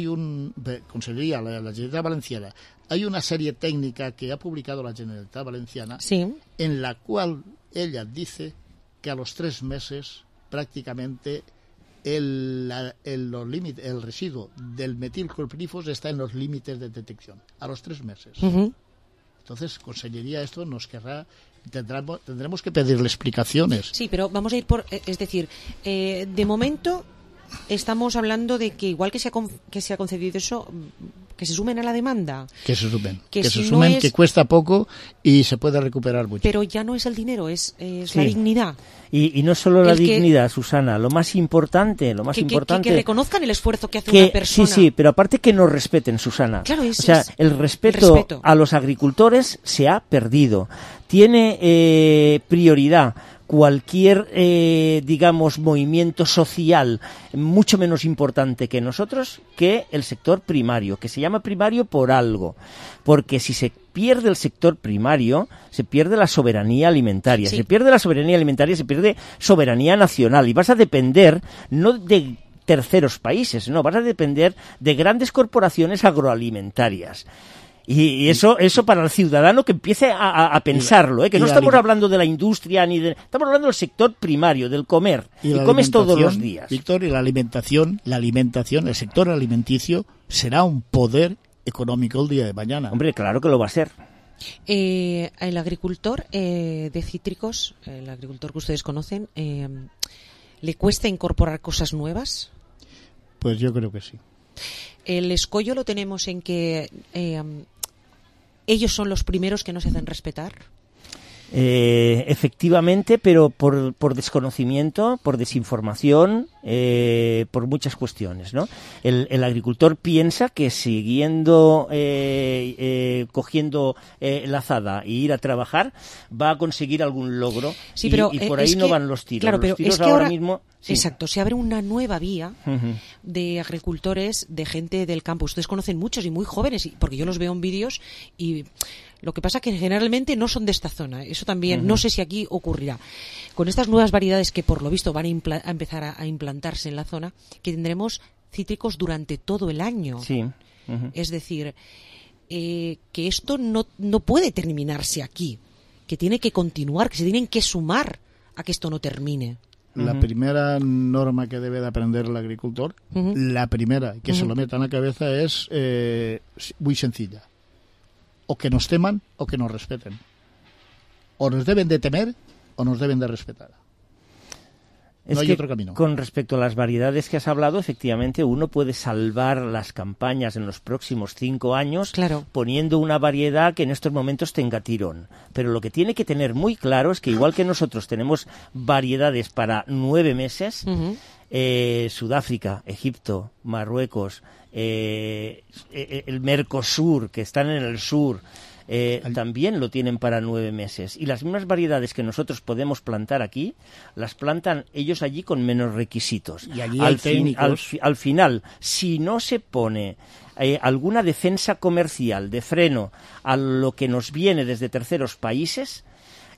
Generalitat Valenciana. Hay una serie técnica que ha publicado la Generalitat Valenciana en la cual ella dice que a los 3 meses prácticamente el residuo del metilclorpirifos está en los límites de detección, a los 3 meses. Entonces, Consellería, esto nos querrá, tendremos que pedirle explicaciones. Sí, pero vamos a ir es decir, de momento estamos hablando de que igual que se ha concedido eso, que se sumen a la demanda. Que se sumen, que cuesta poco y se puede recuperar mucho. Pero ya no es el dinero, es la dignidad. Y no solo la dignidad, Susana, lo más importante... Que reconozcan el esfuerzo que hace una persona. Sí, pero aparte que nos respeten, Susana. Claro, el respeto a los agricultores se ha perdido. Tiene prioridad cualquier, digamos, movimiento social mucho menos importante que nosotros, que el sector primario, que se llama primario por algo. Porque si se pierde el sector primario, se pierde la soberanía alimentaria. Sí. Se pierde la soberanía alimentaria, se pierde soberanía nacional. Y vas a depender, no de terceros países, no, vas a depender de grandes corporaciones agroalimentarias. Y eso para el ciudadano que empiece a pensarlo, que no estamos hablando de la industria, estamos hablando del sector primario, del comer, y comes todos los días. Víctor, y la alimentación, el sector alimenticio será un poder económico el día de mañana. Hombre, claro que lo va a ser. El agricultor de cítricos, el agricultor que ustedes conocen, ¿le cuesta incorporar cosas nuevas? Pues yo creo que sí. El escollo lo tenemos en que ellos son los primeros que no se hacen respetar. Efectivamente, pero por desconocimiento, por desinformación, por muchas cuestiones, ¿no? El agricultor piensa que siguiendo cogiendo la azada y ir a trabajar va a conseguir algún logro. Sí, pero y por ahí no van los tiros. Claro, pero los tiros es que ahora mismo. Sí. Exacto, se abre una nueva vía de agricultores, de gente del campo. Ustedes conocen muchos y muy jóvenes, porque yo los veo en vídeos y lo que pasa es que generalmente no son de esta zona. Eso también, no sé si aquí ocurrirá. Con estas nuevas variedades que por lo visto van a empezar a implantarse en la zona, que tendremos cítricos durante todo el año. Sí. Es decir, que esto no puede terminarse aquí, que tiene que continuar, que se tienen que sumar a que esto no termine. La primera norma que debe de aprender el agricultor, la primera, que se lo meta en la cabeza, es muy sencilla. O que nos teman o que nos respeten. O nos deben de temer o nos deben de respetar. Es no hay que otro camino. Con respecto a las variedades que has hablado, efectivamente uno puede salvar las campañas en los próximos 5 años poniendo una variedad que en estos momentos tenga tirón. Pero lo que tiene que tener muy claro es que igual que nosotros tenemos variedades para 9 meses, Sudáfrica, Egipto, Marruecos, el Mercosur, que están en el sur, también lo tienen para 9 meses. Y las mismas variedades que nosotros podemos plantar aquí, las plantan ellos allí con menos requisitos. Y allí hay técnicos. Al final, si no se pone alguna defensa comercial de freno a lo que nos viene desde terceros países,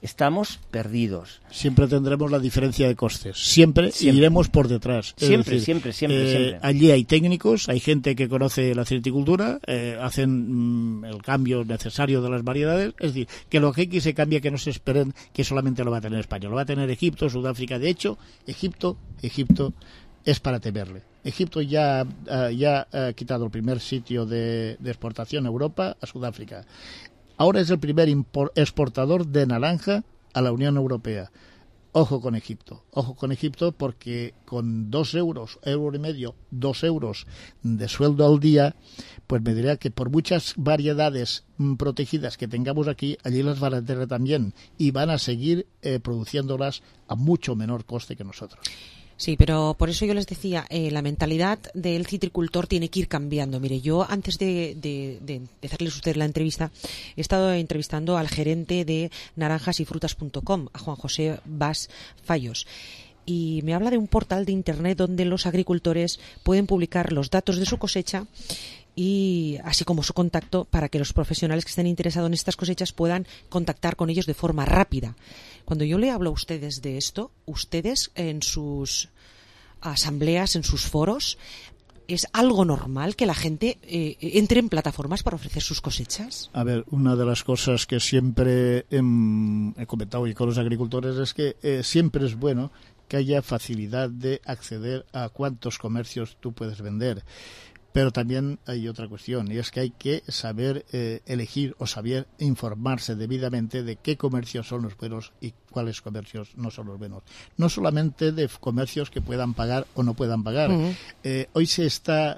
estamos perdidos. Siempre tendremos la diferencia de costes, siempre. Iremos por detrás. Siempre. Allí hay técnicos, hay gente que conoce la citricultura, hacen el cambio necesario de las variedades, es decir, que lo que aquí se cambia, que no se esperen que solamente lo va a tener España, lo va a tener Egipto, Sudáfrica. De hecho, Egipto es para temerle. Egipto ya ha quitado el primer sitio de exportación a Europa, a Sudáfrica. Ahora es el primer exportador de naranja a la Unión Europea. Ojo con Egipto porque con 2 euros, euro y medio, 2 euros de sueldo al día, pues me diría que por muchas variedades protegidas que tengamos aquí, allí las van a tener también y van a seguir produciéndolas a mucho menor coste que nosotros. Sí, pero por eso yo les decía, la mentalidad del citricultor tiene que ir cambiando. Mire, yo antes de hacerles a ustedes la entrevista, he estado entrevistando al gerente de naranjasyfrutas.com, a Juan José Bas Fallos. Y me habla de un portal de internet donde los agricultores pueden publicar los datos de su cosecha y así como su contacto para que los profesionales que estén interesados en estas cosechas puedan contactar con ellos de forma rápida. Cuando yo le hablo a ustedes de esto, ustedes en sus asambleas, en sus foros, ¿es algo normal que la gente entre en plataformas para ofrecer sus cosechas? A ver, una de las cosas que siempre he comentado y con los agricultores es que siempre es bueno que haya facilidad de acceder a cuántos comercios tú puedes vender. Pero también hay otra cuestión, y es que hay que saber elegir o saber informarse debidamente de qué comercios son los buenos y cuáles comercios no son los buenos. No solamente de comercios que puedan pagar o no puedan pagar. Uh-huh. Hoy se está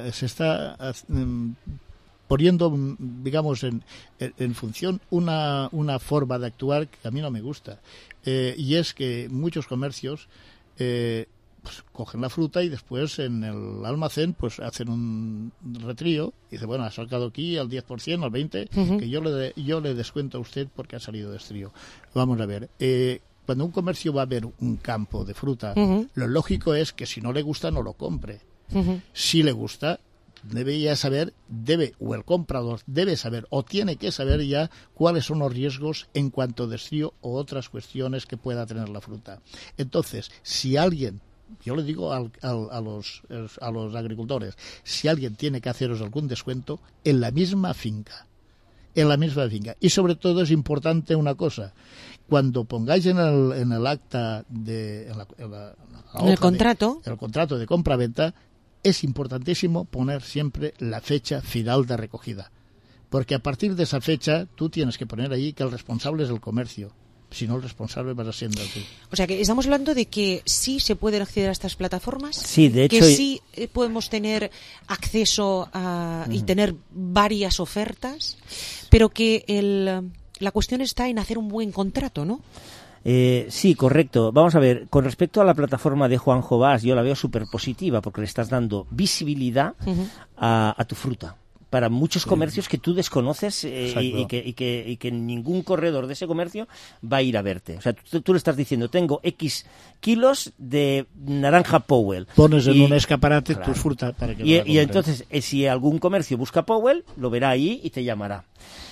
poniendo, digamos, en función una forma de actuar que a mí no me gusta. Y es que muchos comercios pues cogen la fruta y después en el almacén pues hacen un retrío y dice, bueno, ha sacado aquí al 10%, al 20%, uh-huh, que yo le descuento a usted porque ha salido de estrío. Vamos a ver, cuando un comercio va a ver un campo de fruta, uh-huh, lo lógico es que si no le gusta no lo compre. Uh-huh. Si le gusta, o el comprador debe saber o tiene que saber ya cuáles son los riesgos en cuanto a estrío o otras cuestiones que pueda tener la fruta. Entonces, si alguien, yo le digo a los agricultores, si alguien tiene que haceros algún descuento en la misma finca. Y sobre todo es importante una cosa, cuando pongáis en el acta el contrato de compra-venta, es importantísimo poner siempre la fecha final de recogida, porque a partir de esa fecha tú tienes que poner ahí que el responsable es el comercio. Si no, el responsable vas siendo tú. O sea, que estamos hablando de que sí se pueden acceder a estas plataformas. Sí, de hecho. Que sí podemos tener acceso a, y tener varias ofertas, pero que la cuestión está en hacer un buen contrato, ¿no? Sí, correcto. Vamos a ver, con respecto a la plataforma de Juanjo Bas, yo la veo súper positiva porque le estás dando visibilidad a tu fruta. Para muchos comercios que tú desconoces y que ningún corredor de ese comercio va a ir a verte. O sea, tú le estás diciendo, tengo X kilos de naranja Powell. Pones en un escaparate tu fruta para que y entonces, si algún comercio busca Powell, lo verá ahí y te llamará.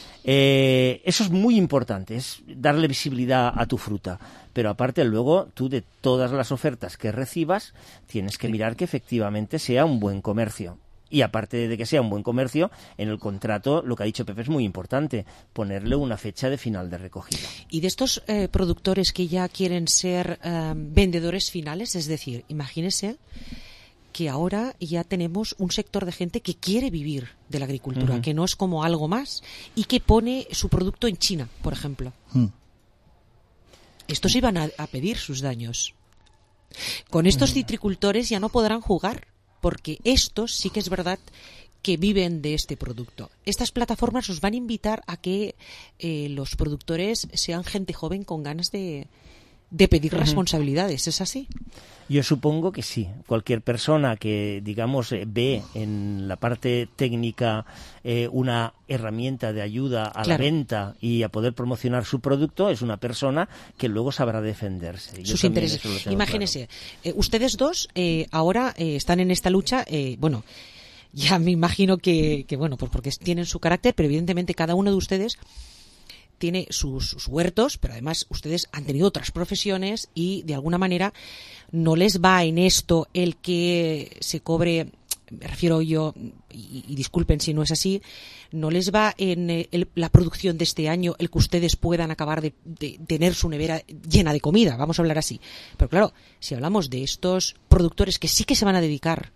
Eso es muy importante, es darle visibilidad a tu fruta. Pero aparte, luego, tú de todas las ofertas que recibas, tienes que mirar que efectivamente sea un buen comercio. Y aparte de que sea un buen comercio, en el contrato, lo que ha dicho Pepe es muy importante, ponerle una fecha de final de recogida. Y de estos productores que ya quieren ser vendedores finales, es decir, imagínese que ahora ya tenemos un sector de gente que quiere vivir de la agricultura, uh-huh, que no es como algo más, y que pone su producto en China, por ejemplo. Estos iban a pedir sus daños. Con estos citricultores ya no podrán jugar, porque estos sí que es verdad que viven de este producto. Estas plataformas os van a invitar a que los productores sean gente joven con ganas de pedir responsabilidades, ¿es así? Yo supongo que sí. Cualquier persona que, digamos, ve en la parte técnica una herramienta de ayuda a la venta y a poder promocionar su producto, es una persona que luego sabrá defenderse. Sus intereses. Imagínese, ustedes dos ahora están en esta lucha, bueno, ya me imagino que bueno, pues porque tienen su carácter, pero evidentemente cada uno de ustedes tiene sus huertos, pero además ustedes han tenido otras profesiones y de alguna manera no les va en esto el que se cobre, me refiero yo, y disculpen si no es así, no les va en la producción de este año el que ustedes puedan acabar de tener su nevera llena de comida, vamos a hablar así. Pero claro, si hablamos de estos productores que sí que se van a dedicar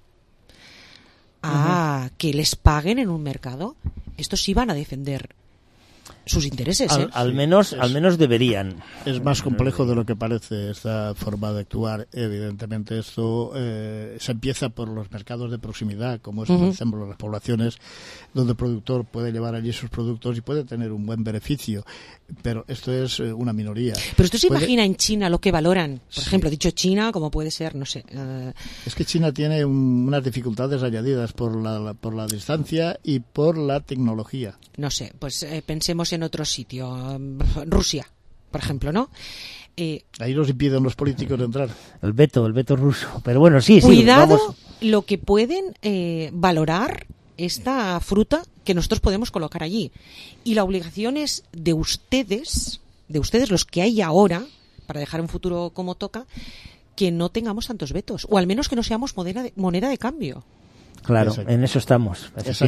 a que les paguen en un mercado, estos sí van a defender sus intereses. Al menos deberían. Es más complejo de lo que parece esta forma de actuar. Evidentemente esto se empieza por los mercados de proximidad, como es, por ejemplo, las poblaciones donde el productor puede llevar allí sus productos y puede tener un buen beneficio. Pero esto es una minoría. Pero usted se imagina en China lo que valoran. Por ejemplo, dicho China, como puede ser, no sé. Es que China tiene unas dificultades añadidas por la distancia y por la tecnología. No sé, pues pensemos en otro sitio. Rusia, por ejemplo, ¿no? Ahí nos impiden los políticos de entrar. El veto ruso. Pero bueno, sí. Cuidado vamos. Lo que pueden valorar esta fruta que nosotros podemos colocar allí. Y la obligación es de ustedes los que hay ahora, para dejar un futuro como toca, que no tengamos tantos vetos, o al menos que no seamos moneda de cambio. Claro, en eso estamos.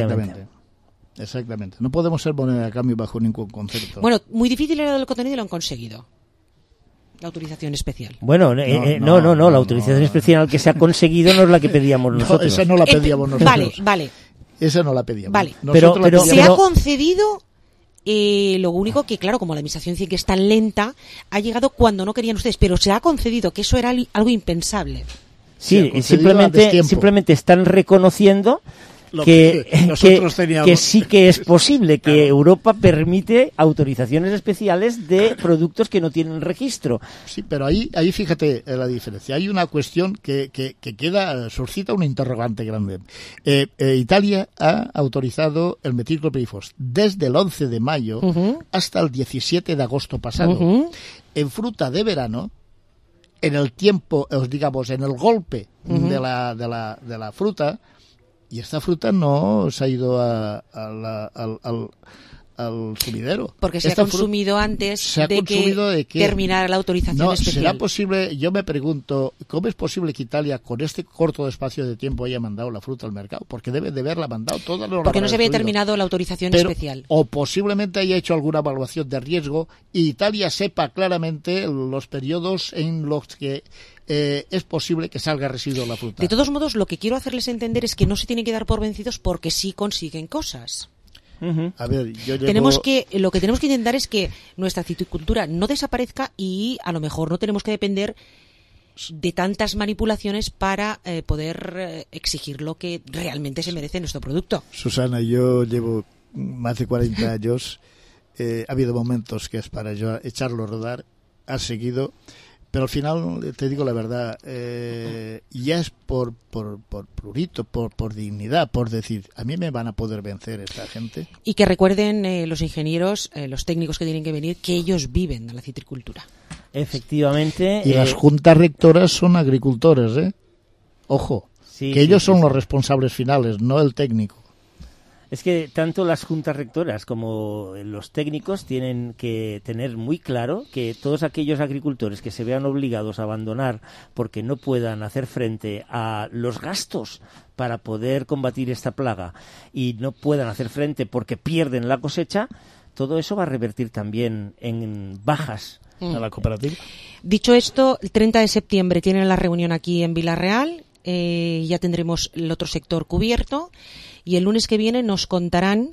Exactamente. No podemos ser moneda de cambio bajo ningún concepto. Bueno, muy difícil era del contenido y lo han conseguido. La autorización especial. Bueno, no, la autorización especial que se ha conseguido no es la que pedíamos nosotros. Esa no la pedíamos nosotros. Vale. Esa no la pedíamos. Vale, pero se ha concedido. Lo único que, claro, como la administración dice que es tan lenta, ha llegado cuando no querían ustedes, pero se ha concedido, que eso era algo impensable. Sí, simplemente están reconociendo que sí que es posible, que Europa permite autorizaciones especiales de productos que no tienen registro. Sí, pero ahí fíjate la diferencia. Hay una cuestión que suscita un interrogante grande. Italia ha autorizado el metilclopirifos desde el 11 de mayo hasta el 17 de agosto pasado. En fruta de verano, en el tiempo, digamos, en el golpe de la fruta. Y esta fruta no se ha ido al sumidero. Porque se ha consumido antes de que terminara la autorización especial. ¿Será posible? Yo me pregunto, ¿cómo es posible que Italia, con este corto espacio de tiempo, haya mandado la fruta al mercado? Porque debe de haberla mandado toda la. Porque no se había terminado la autorización especial. O posiblemente haya hecho alguna evaluación de riesgo y Italia sepa claramente los periodos en los que es posible que salga residuo la fruta. De todos modos, lo que quiero hacerles entender es que no se tienen que dar por vencidos porque sí consiguen cosas. A ver, lo que tenemos que intentar es que nuestra citricultura no desaparezca y a lo mejor no tenemos que depender de tantas manipulaciones para poder exigir lo que realmente se merece nuestro producto. Susana, yo llevo más de 40 años, ha habido momentos que es para yo echarlo a rodar, has seguido. Pero al final, te digo la verdad, ya es por prurito, por dignidad, por decir, a mí me van a poder vencer esta gente. Y que recuerden los ingenieros, los técnicos que tienen que venir, que ellos viven de la citricultura. Efectivamente. Y las juntas rectoras son agricultores, ¿eh? Ojo, que ellos son los responsables finales, no el técnico. Es que tanto las juntas rectoras como los técnicos tienen que tener muy claro que todos aquellos agricultores que se vean obligados a abandonar porque no puedan hacer frente a los gastos para poder combatir esta plaga y no puedan hacer frente porque pierden la cosecha, todo eso va a revertir también en bajas a la cooperativa. Dicho esto, el 30 de septiembre tienen la reunión aquí en Villarreal. Ya tendremos el otro sector cubierto y el lunes que viene nos contarán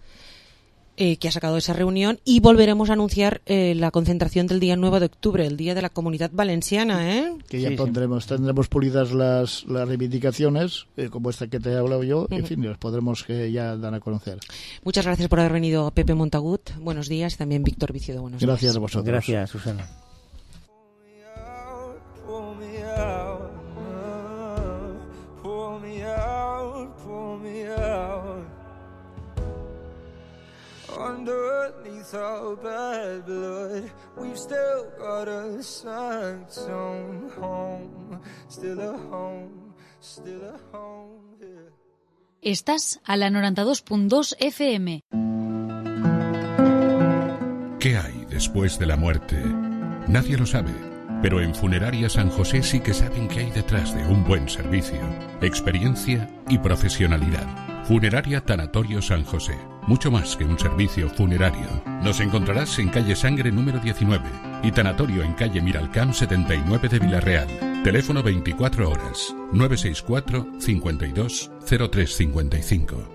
que ha sacado esa reunión y volveremos a anunciar la concentración del día 9 de octubre, el día de la Comunidad Valenciana, que ya tendremos pulidas las reivindicaciones, como esta que te he hablado yo, en fin, las podremos que ya dan a conocer. Muchas gracias por haber venido, Pepe Montagut. Buenos días, y también Víctor Viciodo. Buenos días. Gracias a vosotros. Gracias, Susana. Underneath our bad blood, we've still got a sanctum home, still a home, still a home here. Estás a la 92.2 FM. ¿Qué hay después de la muerte? Nadie lo sabe, pero en Funeraria San José sí que saben qué hay detrás de un buen servicio, experiencia y profesionalidad. Funeraria Tanatorio San José, mucho más que un servicio funerario. Nos encontrarás en calle Sangre número 19 y Tanatorio en calle Miralcamp 79 de Villarreal. Teléfono 24 horas, 964 52 0355.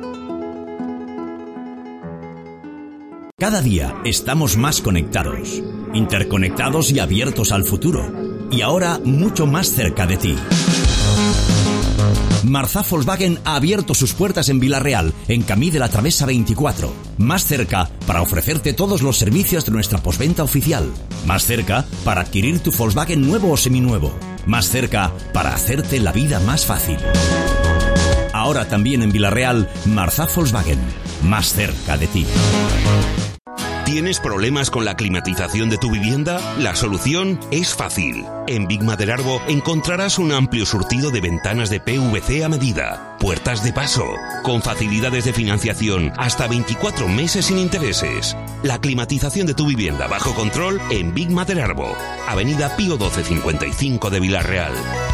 Cada día estamos más conectados, interconectados y abiertos al futuro. Y ahora mucho más cerca de ti. Marzà Volkswagen ha abierto sus puertas en Villarreal, en Camí de la Travesa 24. Más cerca para ofrecerte todos los servicios de nuestra postventa oficial. Más cerca para adquirir tu Volkswagen nuevo o seminuevo. Más cerca para hacerte la vida más fácil. Ahora también en Villarreal, Marzà Volkswagen. Más cerca de ti. ¿Tienes problemas con la climatización de tu vivienda? La solución es fácil. En Big Maderarbo encontrarás un amplio surtido de ventanas de PVC a medida, puertas de paso, con facilidades de financiación hasta 24 meses sin intereses. La climatización de tu vivienda bajo control en Big Maderarbo, Avenida Pío 1255 de Villarreal.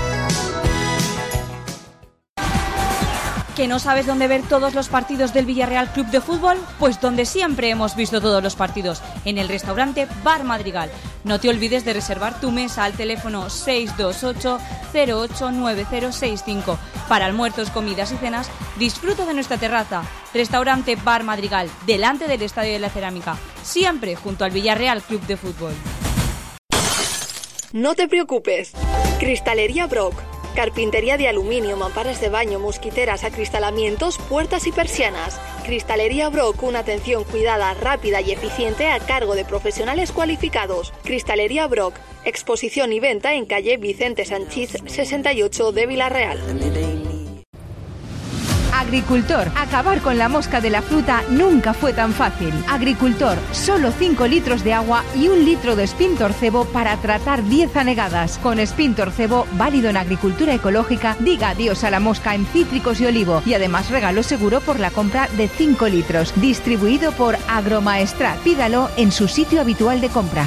¿Que no sabes dónde ver todos los partidos del Villarreal Club de Fútbol? Pues donde siempre hemos visto todos los partidos, en el restaurante Bar Madrigal. No te olvides de reservar tu mesa al teléfono 628-089065. Para almuerzos, comidas y cenas, disfruta de nuestra terraza. Restaurante Bar Madrigal, delante del Estadio de la Cerámica, siempre junto al Villarreal Club de Fútbol. No te preocupes. Cristalería Brock. Carpintería de aluminio, mamparas de baño, mosquiteras, acristalamientos, puertas y persianas. Cristalería Brock, una atención cuidada, rápida y eficiente a cargo de profesionales cualificados. Cristalería Brock, exposición y venta en calle Vicente Sanchís 68 de Villarreal. Agricultor, acabar con la mosca de la fruta nunca fue tan fácil. Agricultor, solo 5 litros de agua y 1 litro de Spintor Cebo para tratar 10 anegadas. Con Spintor Cebo, válido en agricultura ecológica, diga adiós a la mosca en cítricos y olivo. Y además regalo seguro por la compra de 5 litros. Distribuido por Agromaestrat. Pídalo en su sitio habitual de compra.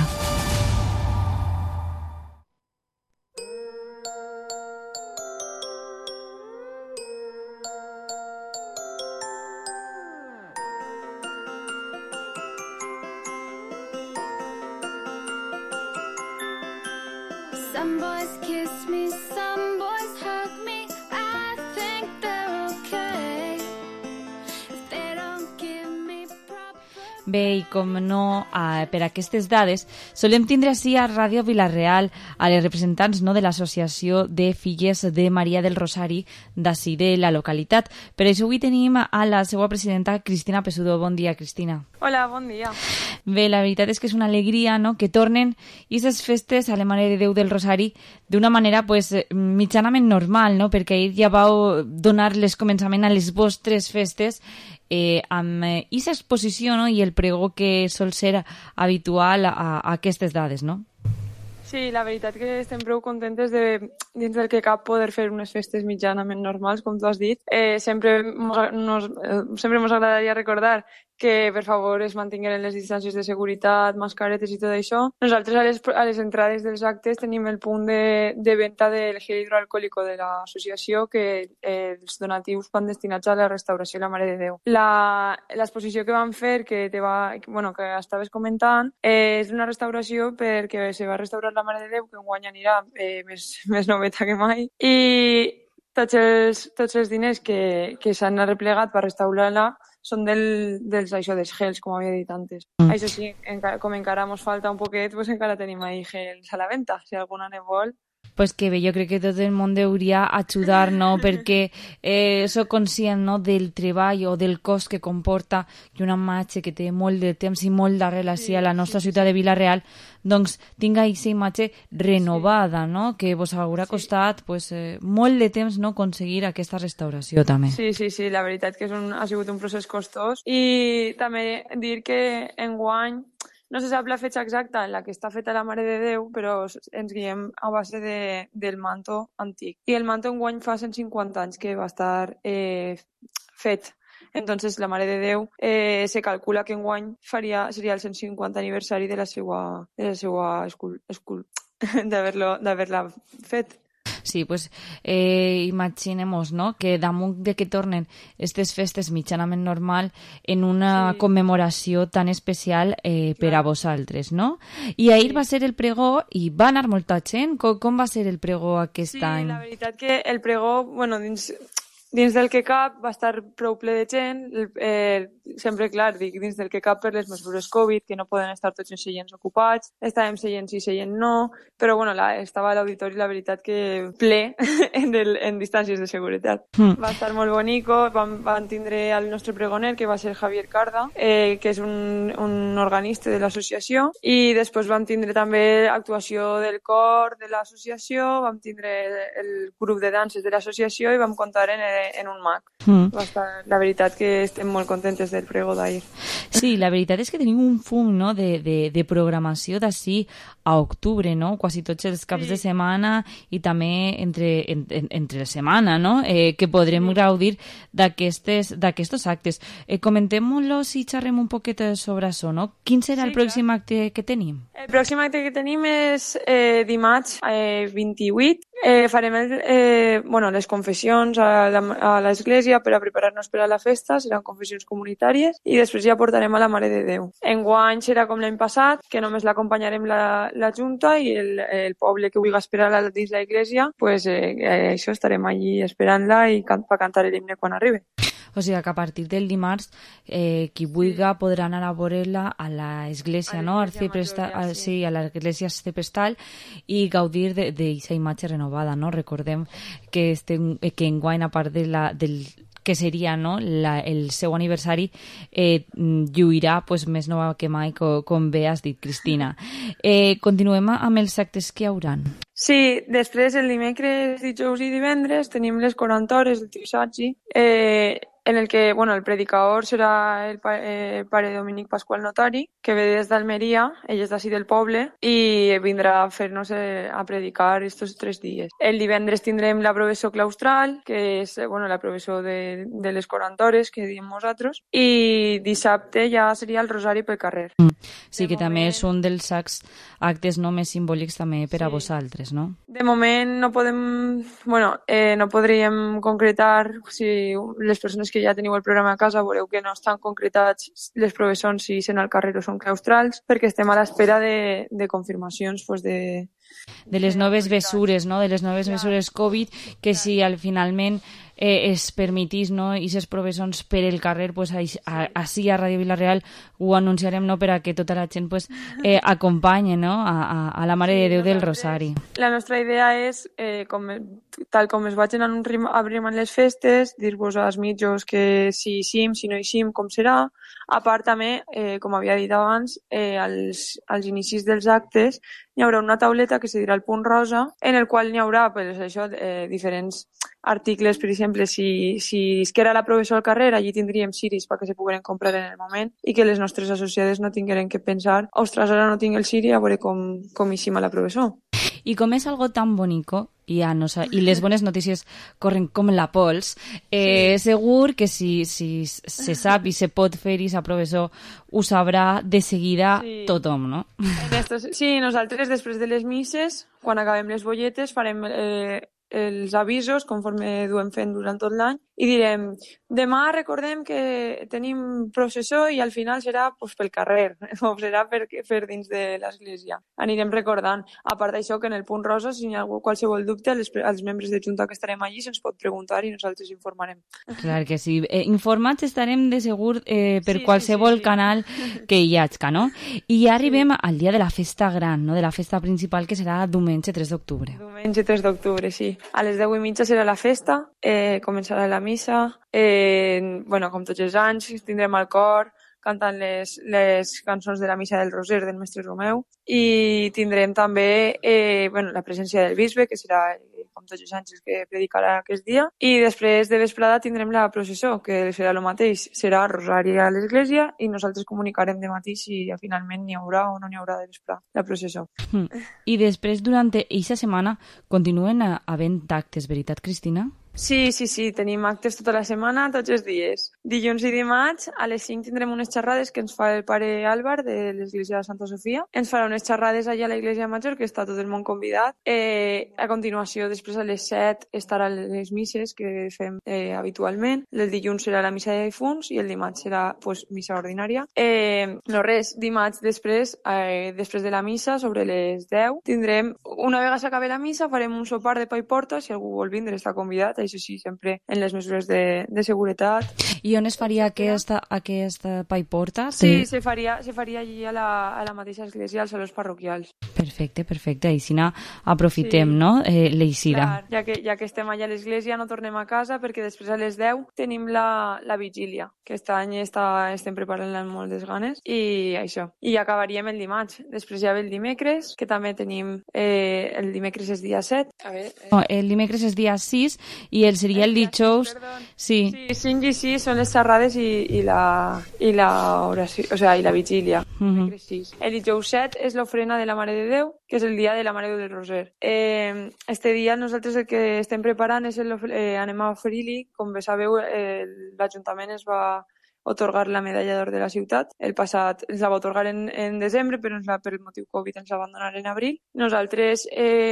Some boys kiss me, some boys hug me. I think they're okay if they don't give me proper... Bé, i com no, per aquestes dades, solem tindre així a Ràdio Vila-real a les representants de l'Associació de Filles de Maria del Rosari d'ací de la localitat. Per això avui tenim a la seva presidenta, Cristina Pesudó. Bon dia, Cristina. Hola, bon dia. Bé, la veritat és que és una alegria, no?, que tornen aquestes festes a la Mare de Déu del Rosari d'una manera pues, mitjanament normal, no?, perquè ahir ja vau donar les començament a les vostres festes amb aquesta exposició, no?, i el pregó que sol ser habitual a aquestes dades, no? Sí, la veritat que estem prou contentes de, dins del que cap, poder fer unes festes mitjanament normals, com tu has dit. Sempre mos agradaria recordar que, per favor, es mantinguin les distàncies de seguretat, mascaretes i tot això. Nosaltres, a les entrades dels actes, tenim el punt de venda del gel hidroalcohòlico de l'associació, que els donatius van destinats a la restauració de la Mare de Déu. L'exposició que vam fer, que estaves comentant, és una restauració perquè se va restaurar la Mare de Déu, que enguany anirà més noveta que mai, i tots els diners que s'han arreplegat per restaurar-la són dels gels, com havia dit antes. Això sí, com encara ens falta un poquet, pues encara tenim ahí gels a la venda, si alguna ne vol. Pues que bé, jo crec que tot el món hauria ajudar, no?, perquè soc conscient, no?, del treball o del cost que comporta que una imatge que té molt de temps i molt d'arrel a la nostra ciutat de Vila-real, doncs tinga aquesta imatge renovada, no?, que vos haurà costat pues, molt de temps, no?, aconseguir aquesta restauració també. Sí, la veritat que ha sigut un procés costós, i també dir que enguany no se sap la fecha exacta en la que està feta la Mare de Déu, però ens guiem a base del manto antic. I el manto enguany fa 150 anys que va estar fet. Entonces la Mare de Déu se calcula que enguany seria el 150 aniversari de la seva d'haver-la fet. Sí, pues imaginemos, no?, que damunt de que tornen aquestes festes mitjanament normal en una commemoració tan especial per a vosaltres, no? I ahir va ser el pregó i va anar molta gent. Com va ser el pregó aquest any? Sí, la veritat que el pregó, bueno, dins del que cap va estar prou ple de gent, sempre, clar, dic dins del que cap per les mesures Covid, que no poden estar tots els seients ocupats, estàvem seients i seient no, però bueno, estava a l'auditori, la veritat que ple en distàncies de seguretat. Va estar molt bonico, van tindre el nostre pregoner, que va ser Javier Carda, que és un organista de l'associació, i després vam tindre també actuació del cor de l'associació, vam tindre el grup de danses de l'associació i vam comptar en un MAC. La veritat que estem molt contentes del pregó d'ahir. Sí, la veritat és que tenim un fum, no?, de programació d'ací a octubre, no?, quasi tots els caps de setmana i també entre la setmana, no?, que podrem gaudir d'aquestos actes. Comentem-los i xerrem un poquet sobre això, no? Quin serà el pròxim acte que tenim? El pròxim acte que tenim és dimarts 28. Farem les confessions a l'església per a preparar-nos per a la festa, seran confessions comunitàries, i després ja portarem a la Mare de Déu. Enguany serà com l'any passat, que només l'acompanyarem la Junta i el poble que vulgui esperar-la dins l'església, pues això, estarem allí esperant-la i per cantar l'himne quan arribi. O sigui que a partir del dimarts qui vulgui podrà anar a veure-la a l'església, no? A l'església Arciprestal i gaudir d'aquesta imatge renovada, no? Recordem que enguany, a part del que seria, no?, el seu aniversari, lluirà més nova que mai, com bé has dit, Cristina. Continuem amb els actes que hi hauran. Sí, després el dimecres, dijous i divendres tenim les 40 hores del Trisagi, en el que el predicador serà el pare Dominic Pasqual Notari, que ve des d'Almeria, ell és d'ací del poble, i vindrà a fer-nos a predicar estos 3 dies. El divendres tindrem la professó claustral, que és la professó de les 40 hores, que diem nosaltres, i dissabte ja seria el rosari pel carrer. Sí, que també és un dels actes més simbòlics també per a vosaltres, no? De moment no podríem concretar, si les persones que ja teniu el programa a casa veureu que no estan concretats les professons si són al carrer o són claustrals, perquè estem a l'espera de confirmacions de les noves mesures, no?, de les noves mesures Covid, que si finalment es permetís, no?, i les professons per el carrer, així a Ràdio Vila-real ho anunciarem, no?, per a que tota la gent acompanyi, no?, a la Mare de Déu del Rosari. La nostra idea és, tal com es vagin abrimant les festes, dir-vos als mitjos que si sim, si no hi sim, com serà. A part també, com havia dit abans, als inicis dels actes hi haurà una tauleta que se dirà el punt rosa, en el qual hi haurà diferents articles, per exemple, si es queda la professó al carrer, allí tindríem ciris perquè se pogueren comprar en el moment i que les nostres associades no tingueren que pensar ostres, ara no tinc el ciri, a veure com hi cima la professó. I com és algo tan bonico, i les bones notícies corren com la pols, segur que si se sap i se pot fer i s'aprofessó, ho sabrà de seguida tothom, no? Sí, nosaltres després de les misses, quan acabem les bolletes, farem els avisos conforme duem fent durant tot l'any i direm, demà recordem que tenim processó i al final serà pel carrer o serà per dins de l'església. Anirem recordant. A part d'això, que en el punt rosa, si hi ha qualsevol dubte, als membres de Junta que estarem allí se'ns pot preguntar i nosaltres informarem. Clar que sí. Informats estarem de segur per qualsevol canal que hi hagi, no? I ja arribem al dia de la festa gran, no?, de la festa principal, que serà diumenge 3 d'octubre. Diumenge 3 d'octubre, sí. A les 10:30 serà la festa, començarà la missa, com tots els anys, tindrem el cor cantant les cançons de la missa del Roser del Mestre Romeu i tindrem també la presència del bisbe, que serà, com tots els anys, el que predicarà aquest dia, i després de vesprada tindrem la processó, que serà el mateix, serà rosari a l'església i nosaltres comunicarem de matí si finalment n'hi haurà o no n'hi haurà de vesprada la processó. I després, durant aquesta setmana, continuen havent actes, veritat, Cristina? Sí, tenim actes tota la setmana, tots els dies. Dilluns i dimarts a les 5 tindrem unes xerrades que ens fa el pare Álvar de l'Església de Santa Sofia. Ens farà unes xerrades allà a l'Església Major, que està tot el món convidat. A continuació, després a les 7 estaran les misses que fem habitualment. El dilluns serà la missa de difunts i el dimarts serà missa ordinària. Dimarts després de la missa, sobre les 10, tindrem, una vegada s'acabi la missa, farem un sopar de pa i porta, si algú vol vindre està convidat, això sí, sempre en les mesures de seguretat. I on es faria aquesta pa i porta? Sí, se faria allí a la mateixa església, als salons parroquials. Perfecte, així aprofitem, sí. No? L'eixida. Clar, ja que estem allà a l'església no tornem a casa perquè després a les 10 tenim la vigília, que aquest any estem preparant-la amb moltes ganes i això. I acabaríem el dimarts. Després ja ve el dimecres, que també tenim el dimecres és dia 7. El dimecres és dia 6 i seria el dijous. Sí, 5 i 6 són les xerrades i la oració, o sigui, i la vigília. Dimecres 6. El dijous 7 és l'ofrena de la Mare de Déu, que és el dia de la Mare de Déu del Roser. Este dia nosaltres el que estem preparant és anem a oferir-li, com bé sabeu, l'Ajuntament es va otorgar la medalla d'or de la ciutat. El passat ens la va otorgar en desembre, però per el motiu Covid ens la van donar en abril. Nosaltres,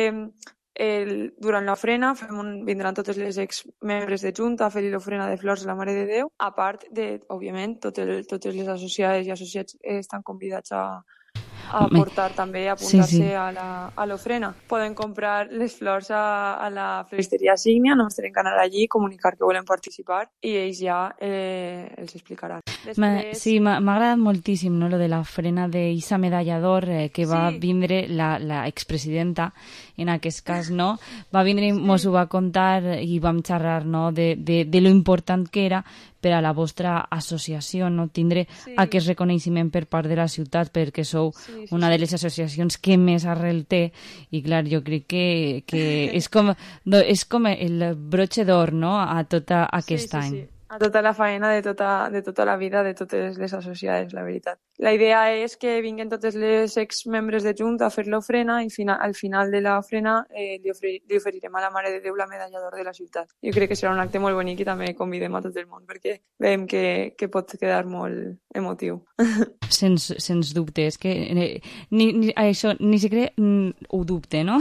durant l'ofrena, vindran totes les exmembres de Junta a fer l'ofrena de flors a la Mare de Déu, a part de, òbviament, totes les associades i associats estan convidats a aportar també, a apuntar-se a l'ofrena. Poden comprar les flors a la floristeria Sígnia, només tenen que anar allí, comunicar que volen participar i ells ja els explicaran. Sí, m'ha agradat moltíssim, no?, lo de l'ofrena d'Issa Medalla d'Or, que va vindre la expresidenta, en aquest cas, no? Va vindre i mos ho va contar i vam xerrar, no?, de lo important que era per a la vostra associació, no?, tindre aquest reconeixement per part de la ciutat, perquè sou una de les associacions que més arrel té, i clar, jo crec que és com el broche d'or, no?, a tot aquest any. A tota la faena de tota la vida de totes les associades, la veritat. La idea és que vinguin totes les exmembres de Junta a fer l'ofrena i al final de l'ofrena li oferirem a la Mare de Déu la medalla d'or de la ciutat. Jo crec que serà un acte molt bonic i també convidem a tot el món perquè veiem que pot quedar molt emotiu. Sens dubte, és que això ni siquiera ho dubte, no?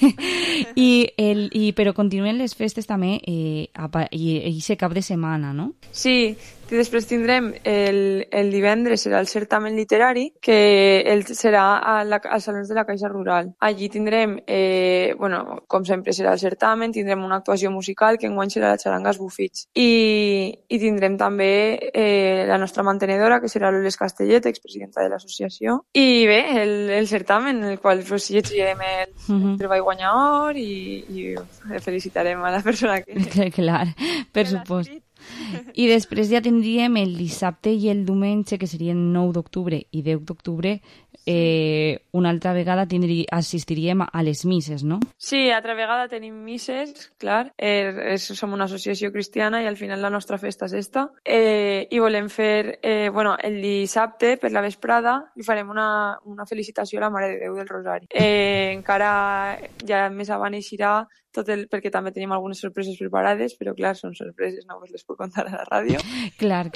Però continuen les festes també i aquest cap de setmana, no? Sí, i després tindrem el divendres serà el certamen literari, que serà als salons de la Caixa Rural. Allí tindrem, com sempre serà el certamen, tindrem una actuació musical que enguany serà la xaranga Els Bufits. I tindrem també la nostra mantenedora, que serà l'Oles Castellet, expresidenta de l'associació. I bé, el certamen, en el qual llegirem el treball guanyador i felicitarem a la persona que... Clar, per supost. I després ja tindríem el dissabte i el diumenge, que serien 9 d'octubre i 10 d'octubre, una altra vegada assistiríem a les misses, no? Sí, altra vegada tenim misses, clar. Som una associació cristiana i al final la nostra festa és esta. I volem fer, el dissabte, per la vesprada, li farem una felicitació a la Mare de Déu del Rosari. Encara ja més avant eixirà perquè també tenim algunes sorpreses preparades, però clar, són sorpreses, no us les puc contar a la ràdio. Clar.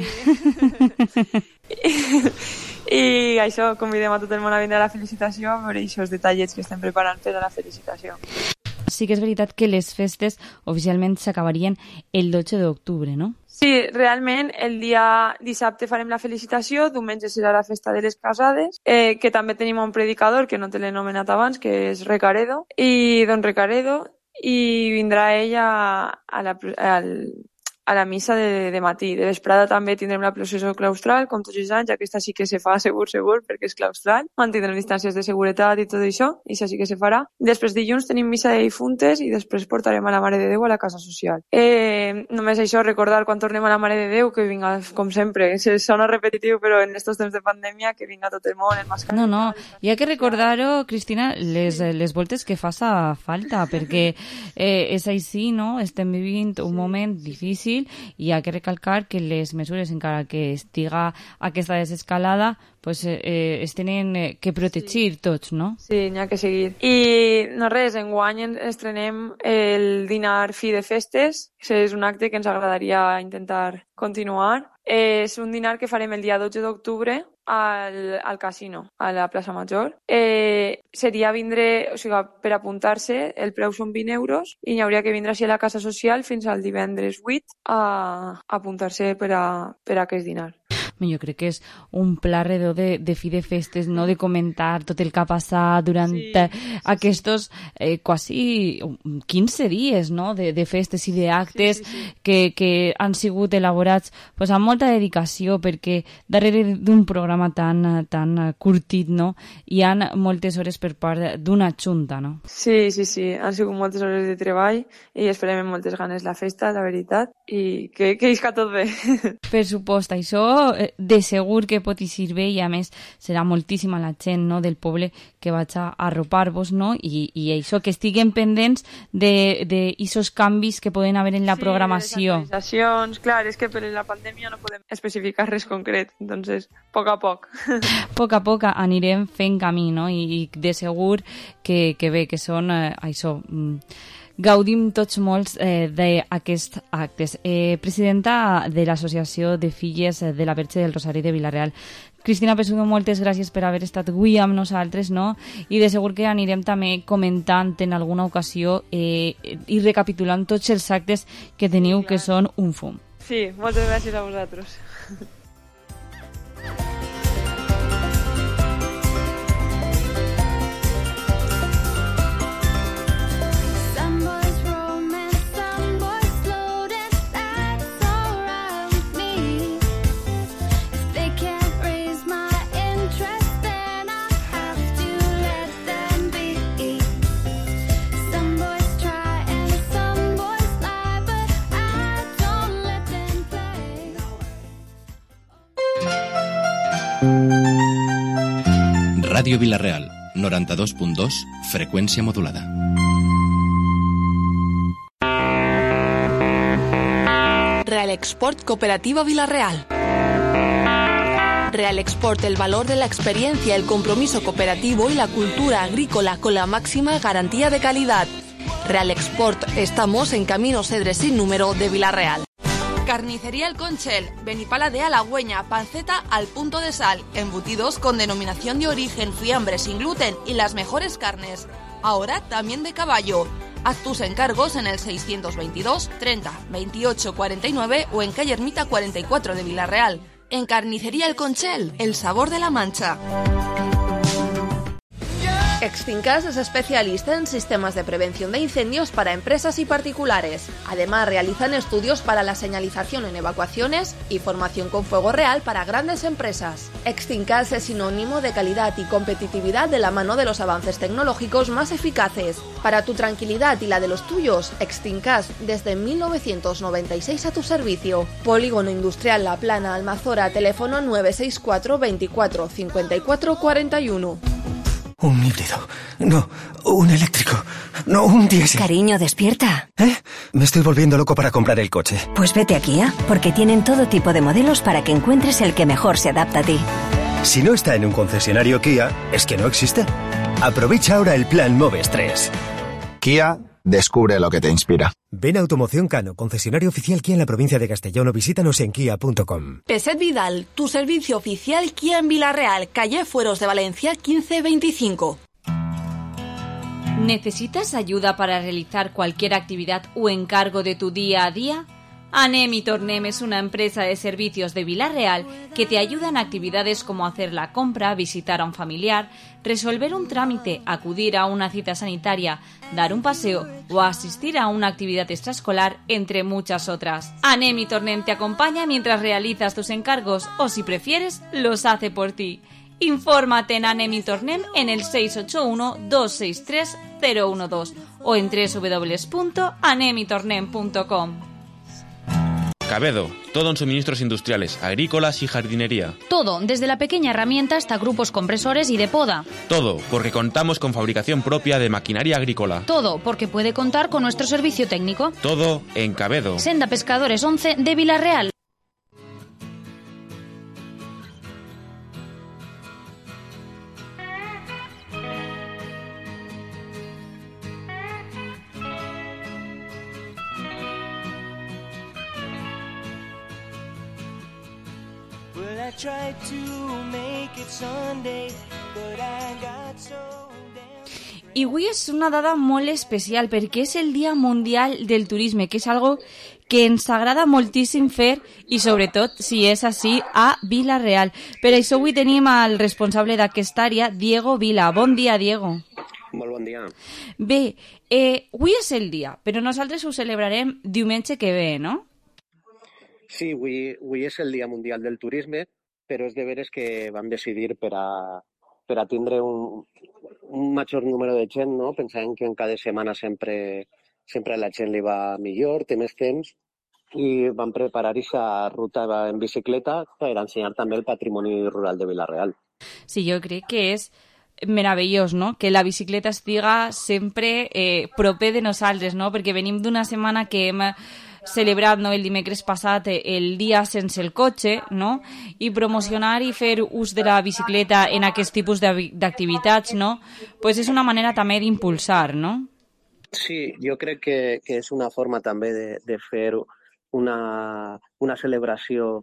I això, convidem a tot el món a vindre a la felicitació a veure aquests detallets que estem preparant per a la felicitació. Sí que és veritat que les festes oficialment s'acabarien el 12 d'octubre, no? Sí, realment el dia dissabte farem la felicitació, diumenge serà la festa de les casades, que també tenim un predicador que no te l'he anomenat abans, que és Recaredo, i don Recaredo, i vindrà ella a la missa de matí. De vesprada també tindrem la processó claustral, com tots els anys, aquesta sí que se fa segur, perquè és claustral. Mantindrem distàncies de seguretat i tot això, i això sí que se farà. Després dilluns tenim missa de difuntes i després portarem a la Mare de Déu a la casa social. Només això, recordar quan tornem a la Mare de Déu que vinga, com sempre, sona repetitiu, però en estos temps de pandèmia que vinga tot el món, el mascareta... No, hi ha que recordar-ho, Cristina, les voltes que faça falta, perquè és així, no? Estem vivint un moment difícil difícil, i ha que recalcar que les mesures, encara que estiga aquesta desescalada, pues, es tenen que protegir tots, no? Sí, n'hi ha que seguir. I no res, enguany estrenem el dinar fi de festes, que és un acte que ens agradaria intentar continuar. És un dinar que farem el dia 12 d'octubre al casino, a la plaça Major. Seria vindre, o sigui, per apuntar-se, el preu són 20 euros i n'hi hauria que vindre així a la casa social fins al divendres 8 a apuntar-se per a aquest dinar. Jo crec que és un pla redó de fi de festes, no? De comentar tot el que ha passat durant aquests quasi 15 dies, no? De festes i d'actes que han sigut elaborats pues, amb molta dedicació, perquè darrere d'un programa tan curtit, no? Hi ha moltes hores per part d'una junta, no? Sí, han sigut moltes hores de treball i esperem amb moltes ganes la festa, la veritat, i que isca tot bé. Per supost, això de segur que pot eixir bé, i a més serà moltíssima la gent, no, del poble que vaig a arropar-vos, no? I això, que estiguen pendents d'eixos canvis que poden haver en la programació. Sí, les actualitzacions, clar, és que per la pandèmia no podem especificar res concret, doncs, a poc a poc. A poc anirem fent camí, no? I de segur que bé, que són això... Gaudim tots molts d'aquests actes. Presidenta de l'Associació de Filles de la Verge del Rosari de Vila-real, Cristina Pesudo, moltes gràcies per haver estat avui amb nosaltres, no? I de segur que anirem també comentant en alguna ocasió i recapitulant tots els actes que teniu, que són un fum. Sí, moltes gràcies a vosaltres. Ràdio Vila-real, 92.2, freqüència modulada. Real Export Cooperativa Vila-real. Real Export, el valor de la experiencia, el compromiso cooperativo y la cultura agrícola con la máxima garantía de calidad. Real Export, estamos en Camino Cedres sin número de Vila-real. Carnicería El Conchel, Benipala de Halagüeña, panceta al punto de sal, embutidos con denominación de origen, fiambre sin gluten y las mejores carnes. Ahora también de caballo. Haz tus encargos en el 622 30 28 49 o en calle Ermita 44 de Vila-real. En Carnicería El Conchel, el sabor de la Mancha. Extincas es especialista en sistemas de prevención de incendios para empresas y particulares. Además, realizan estudios para la señalización en evacuaciones y formación con fuego real para grandes empresas. Extincas es sinónimo de calidad y competitividad de la mano de los avances tecnológicos más eficaces. Para tu tranquilidad y la de los tuyos, Extincas desde 1996 a tu servicio. Polígono Industrial La Plana, Almazora, teléfono 964 24 54 41. Un híbrido. No, un eléctrico. No, un diésel. Cariño, despierta. Me estoy volviendo loco para comprar el coche. Pues vete a Kia, porque tienen todo tipo de modelos para que encuentres el que mejor se adapta a ti. Si no está en un concesionario Kia, es que no existe. Aprovecha ahora el plan Moves 3. Kia, descubre lo que te inspira. Ven a Automoción Cano, concesionario oficial Kia en la provincia de Castellón, o visítanos en kia.com. Peset Vidal, tu servicio oficial Kia en Vila-real, calle Fueros de Valencia 1525. ¿Necesitas ayuda para realizar cualquier actividad o encargo de tu día a día? Anem y Tornem es una empresa de servicios de Vila-real que te ayuda en actividades como hacer la compra, visitar a un familiar, resolver un trámite, acudir a una cita sanitaria, dar un paseo o asistir a una actividad extraescolar, entre muchas otras. Anem y Tornem te acompaña mientras realizas tus encargos o, si prefieres, los hace por ti. Infórmate en Anem y Tornem en el 681-263-012 o en www.anemitornem.com. Cabedo, todo en suministros industriales, agrícolas y jardinería. Todo, desde la pequeña herramienta hasta grupos compresores y de poda. Todo, porque contamos con fabricación propia de maquinaria agrícola. Todo, porque puede contar con nuestro servicio técnico. Todo en Cabedo. Senda Pescadores 11 de Vilarreal. I avui és una dada molt especial perquè és el Dia Mundial del Turisme, que és algo que ens agrada moltíssim fer i sobretot, si és així, a Vila-real. Per això avui tenim el responsable d'aquesta àrea, Diego Vila. Bon dia, Diego. Molt bon dia. Bé, avui és el dia, però nosaltres ho celebrarem diumenge que ve, no? Sí, avui és el Dia Mundial del Turisme, però és de veres que vam decidir per a tindre un major número de gent, no? Pensàvem que en cada setmana sempre a la gent li va millor, té més temps, i vam preparar aquesta ruta en bicicleta per ensenyar també el patrimoni rural de Vila-real. Sí, jo crec que és meravellós, no? Que la bicicleta estiga sempre proper de nosaltres, no? Perquè venim d'una setmana que hem celebrat, no, el dimecres passat el dia sense el cotxe, no? I promocionar i fer ús de la bicicleta en aquest tipus d'activitats, no? Pues és una manera també d'impulsar, no? Sí, jo crec que és una forma també de fer una celebració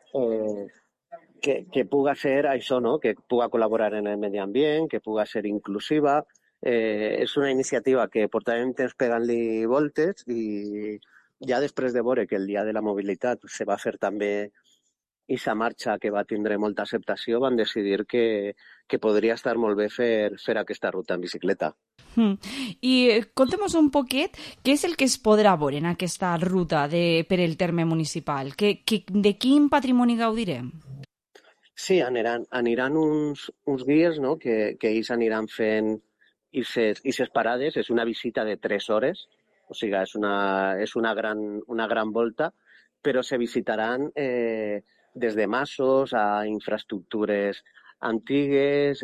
que puga ser això, no? Que puga col·laborar en el medi ambient, que puga ser inclusiva. És una iniciativa que portàvem temps pegant-li voltes i ja després de veure que el Dia de la Mobilitat se va fer també aquesta marxa que va tindre molta acceptació, van decidir que podria estar molt bé fer aquesta ruta en bicicleta. I conta'm un poquet què és el que es podrà veure en aquesta ruta per el terme municipal. De quin patrimoni gaudirem? Sí, aniran uns guies, no? Que ells aniran fent aquestes parades. És una visita de 3 hores, o sigui, és una gran volta, però se visitaran des de masos a infraestructures antigues,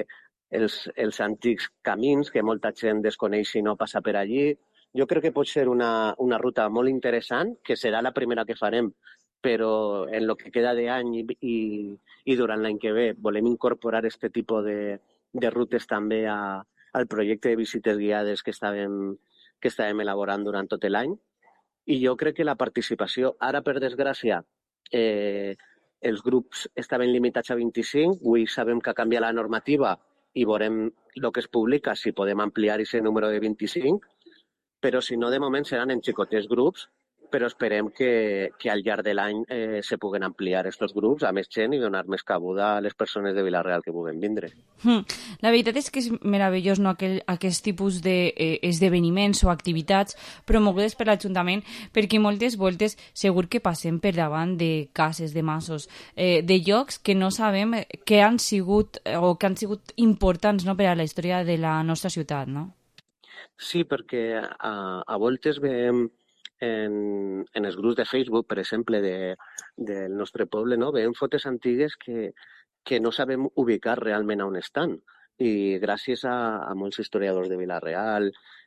els antics camins que molta gent desconeix i no passa per allí. Jo crec que pot ser una ruta molt interessant, que serà la primera que farem, però en el que queda d'any i durant l'any que ve volem incorporar aquest tipus de rutes també al projecte de visites guiades que estàvem elaborant durant tot l'any. I jo crec que la participació, ara per desgràcia, els grups estaven limitats a 25, avui sabem que ha canviat la normativa i veurem el que es publica, si podem ampliar aquest número de 25, però si no, de moment seran en xicotets grups, però esperem que al llarg de l'any se puguen ampliar aquests grups a més gent i donar més cabuda a les persones de Vila-real que puguen vindre. La veritat és que és meravellós, no, aquest tipus d'esdeveniments o activitats promogudes per l'Ajuntament, perquè moltes voltes segur que passem per davant de cases, de masos, de llocs que no sabem que han sigut importants, no, per a la història de la nostra ciutat, no? Sí, perquè a voltes veiem en els grups de Facebook, per exemple, del nostre poble, no? Veiem fotos antigues que no sabem ubicar realment on estan. I gràcies a molts historiadors de Vila-real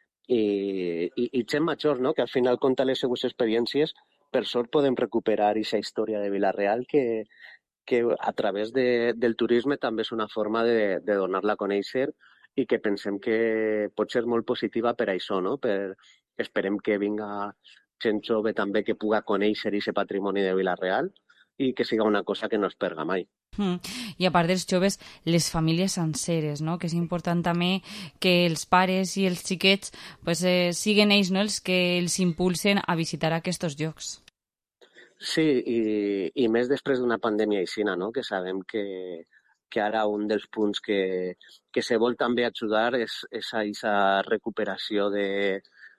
i gent major, no? Que al final conta les seues experiències, per sort podem recuperar aquesta història de Vila-real que a través del turisme també és una forma de donar-la a conèixer i que pensem que pot ser molt positiva per això, no? Esperem que vinga gent jove també que puga conèixer aquest patrimoni de Vila-real i que siga una cosa que no es perga mai. I a part dels joves, les famílies senceres, no? Que és important també que els pares i els xiquets pues, siguen ells, no? Els que els impulsen a visitar aquests llocs. Sí, i més després d'una pandèmia aixina, no? Que sabem que ara un dels punts que se vol també ajudar és aquesta recuperació de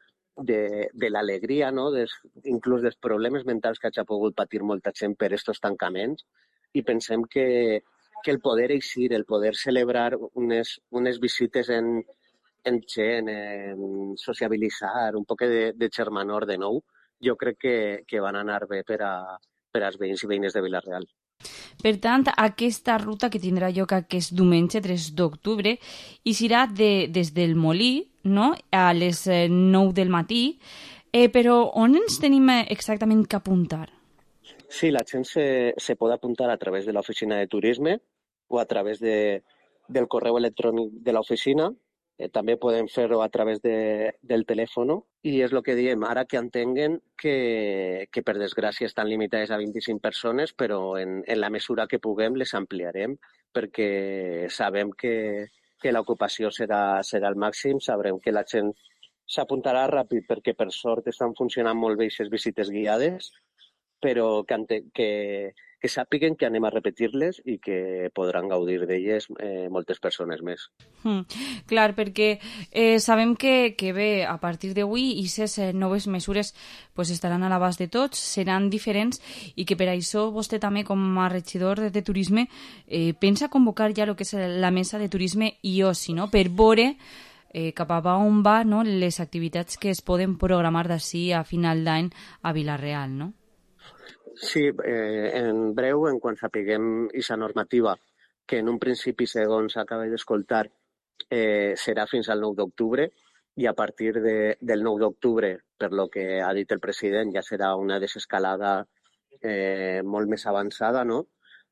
l'alegria, no? Inclús dels problemes mentals que hagi pogut patir molta gent per aquests tancaments, i pensem que el poder eixir, el poder celebrar unes visites en gent, en sociabilitzar, un poc de germanor de nou, jo crec que van anar bé per als veïns i veïnes de Vila-real. Per tant, aquesta ruta que tindrà lloc aquest diumenge 3 d'octubre i serà des del Molí, no?, a les 9 del matí, però on ens tenim exactament que apuntar? Sí, la gent se pot apuntar a través de l'oficina de turisme o a través del correu electrònic de l'oficina. També podem fer-ho a través del telèfon i és el que diem, ara que entenguen que per desgràcia estan limitades a 25 persones, però en la mesura que puguem les ampliarem perquè sabem que l'ocupació serà al màxim, sabrem que la gent s'apuntarà ràpid perquè per sort estan funcionant molt bé aquestes visites guiades, però que sàpiguen que anem a repetir-les i que podran gaudir d'elles moltes persones més. Clar, perquè sabem que bé, a partir d'avui aquestes noves mesures estaran a l'abast de tots, seran diferents i que per això vostè també com a regidor de turisme pensa convocar ja el que és la mesa de turisme i oci, no?, per veure cap a on va, no?, les activitats que es poden programar d'ací a final d'any a Vila-real, no? Sí, en breu, en quan sapiguem aquesta normativa, que en un principi, segons acaba d'escoltar, serà fins al 9 d'octubre, i a partir del 9 d'octubre, per lo que ha dit el president, ja serà una desescalada molt més avançada, no?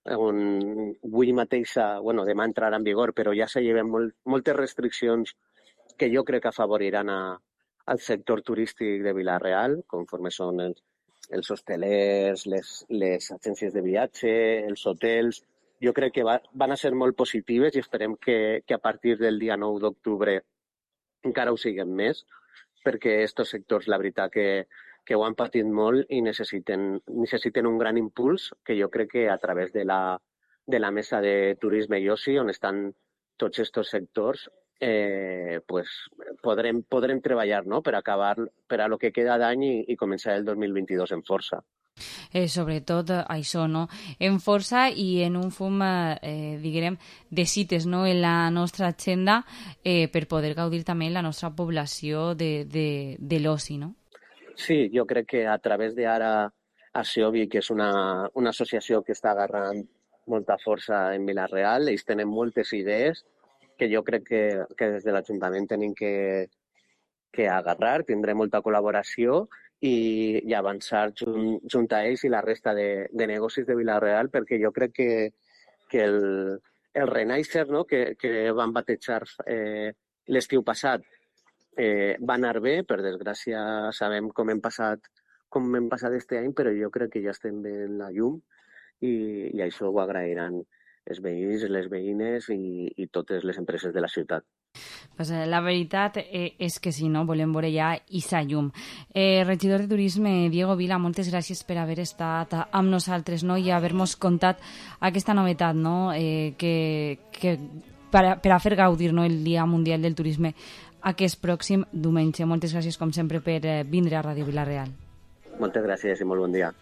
Avui mateixa, demà entrarà en vigor, però ja se lleven moltes restriccions que jo crec que afavoriran al sector turístic de Vila-real, conforme són els hostelers, les agències de viatge, els hotels. Jo crec que van a ser molt positives i esperem que a partir del dia 9 d'octubre encara ho siguin més, perquè aquests sectors, la veritat, que ho han patit molt i necessiten un gran impuls, que jo crec que a través de la mesa de turisme i oci, on estan tots aquests sectors, podrem treballar, no?, per acabar per a lo que queda d'any i començar el 2022 en força. Sobretot això, no?, en força i en un fum, diguem, de cites, no?, en la nostra agenda per poder gaudir també la nostra població de l'oci, no? Sí, jo crec que a través d'ara Aciobi, que és una associació que està agarrant molta força en Vila-real, ells tenen moltes idees que jo crec que des de l'Ajuntament tenim que agarrar, tindrem molta col·laboració i avançar junt a ells i la resta de negocis de Vila-real, perquè jo crec que el Renaixer, no?, que van batejar l'estiu passat, va anar bé. Per desgràcia sabem com hem passat este any, però jo crec que ja estem bé en la llum i això ho agrairan els veïns, les veïnes i totes les empreses de la ciutat. La veritat és que sí, no? Volem veure ja aquesta llum. Regidor de Turisme, Diego Vila, moltes gràcies per haver estat amb nosaltres, no?, i haver-nos contat aquesta novetat, no?, per a fer gaudir, no?, el Dia Mundial del Turisme aquest pròxim diumenge. Moltes gràcies, com sempre, per vindre a Ràdio Vila-real. Moltes gràcies i molt bon dia.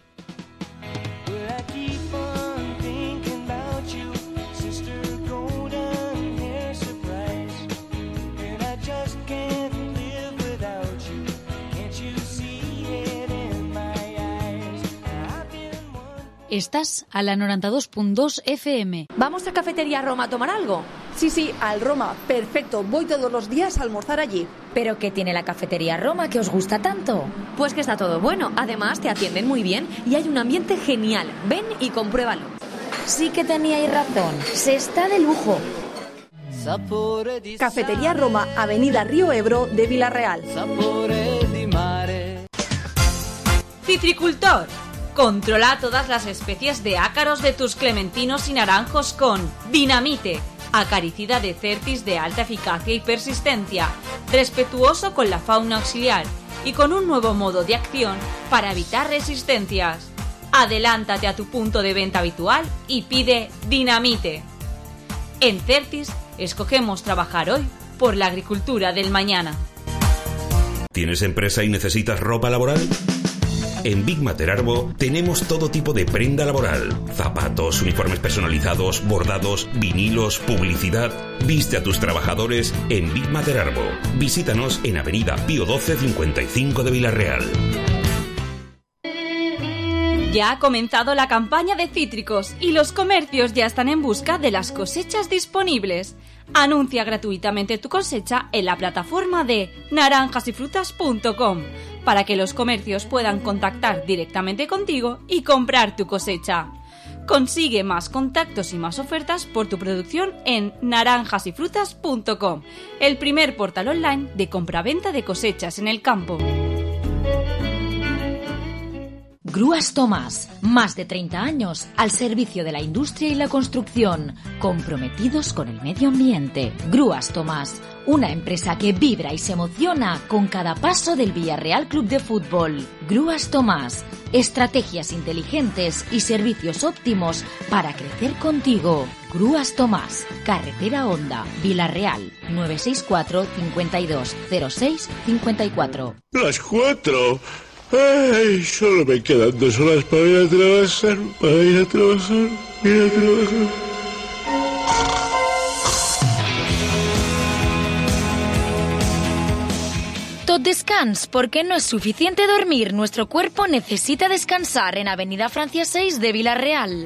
Estás a la 92.2 FM. ¿Vamos a Cafetería Roma a tomar algo? Sí, al Roma. Perfecto. Voy todos los días a almorzar allí. ¿Pero qué tiene la Cafetería Roma que os gusta tanto? Pues que está todo bueno. Además, te atienden muy bien y hay un ambiente genial. Ven y compruébalo. Sí que teníais razón. Se está de lujo. Cafetería Roma, Avenida Río Ebro de Vila-real. Citricultor. Controla todas las especies de ácaros de tus clementinos y naranjos con Dinamite, acaricida de Certis de alta eficacia y persistencia, respetuoso con la fauna auxiliar y con un nuevo modo de acción para evitar resistencias. Adelántate a tu punto de venta habitual y pide Dinamite. En Certis escogemos trabajar hoy por la agricultura del mañana. ¿Tienes empresa y necesitas ropa laboral? En Big Materarbo tenemos todo tipo de prenda laboral. Zapatos, uniformes personalizados, bordados, vinilos, publicidad. Viste a tus trabajadores en Big Materarbo. Visítanos en Avenida Pío XII 55 de Vila-real. Ya ha comenzado la campaña de cítricos y los comercios ya están en busca de las cosechas disponibles. Anuncia gratuitamente tu cosecha en la plataforma de naranjasyfrutas.com para que los comercios puedan contactar directamente contigo y comprar tu cosecha. Consigue más contactos y más ofertas por tu producción en naranjasyfrutas.com, el primer portal online de compraventa de cosechas en el campo. Grúas Tomás, más de 30 años al servicio de la industria y la construcción, comprometidos con el medio ambiente. Grúas Tomás, una empresa que vibra y se emociona con cada paso del Villarreal Club de Fútbol. Grúas Tomás, estrategias inteligentes y servicios óptimos para crecer contigo. Grúas Tomás, Carretera Honda, Villarreal, 964 52 06 54. Las 4. Ay, solo me quedan 2 horas para ir a trabajar, Tot descans, porque no es suficiente dormir. Nuestro cuerpo necesita descansar en Avenida Francia 6 de Villarreal.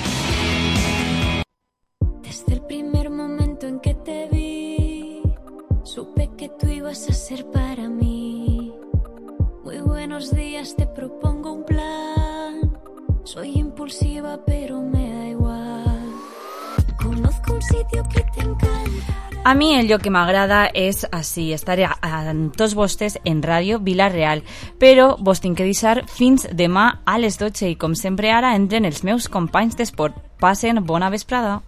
Desde el primer momento en que te vi, supe que tú ibas a ser para mí. Muy buenos días, te propongo un plan. Soy impulsiva, pero me da igual. Conozco un sitio que te encanta. A mi el lloc que m'agrada és així, estar amb tots vostès en Ràdio Vila-real, però vos tinc que deixar fins demà a les 12 i com sempre ara entren els meus companys d'esport. Passen bona vesprada.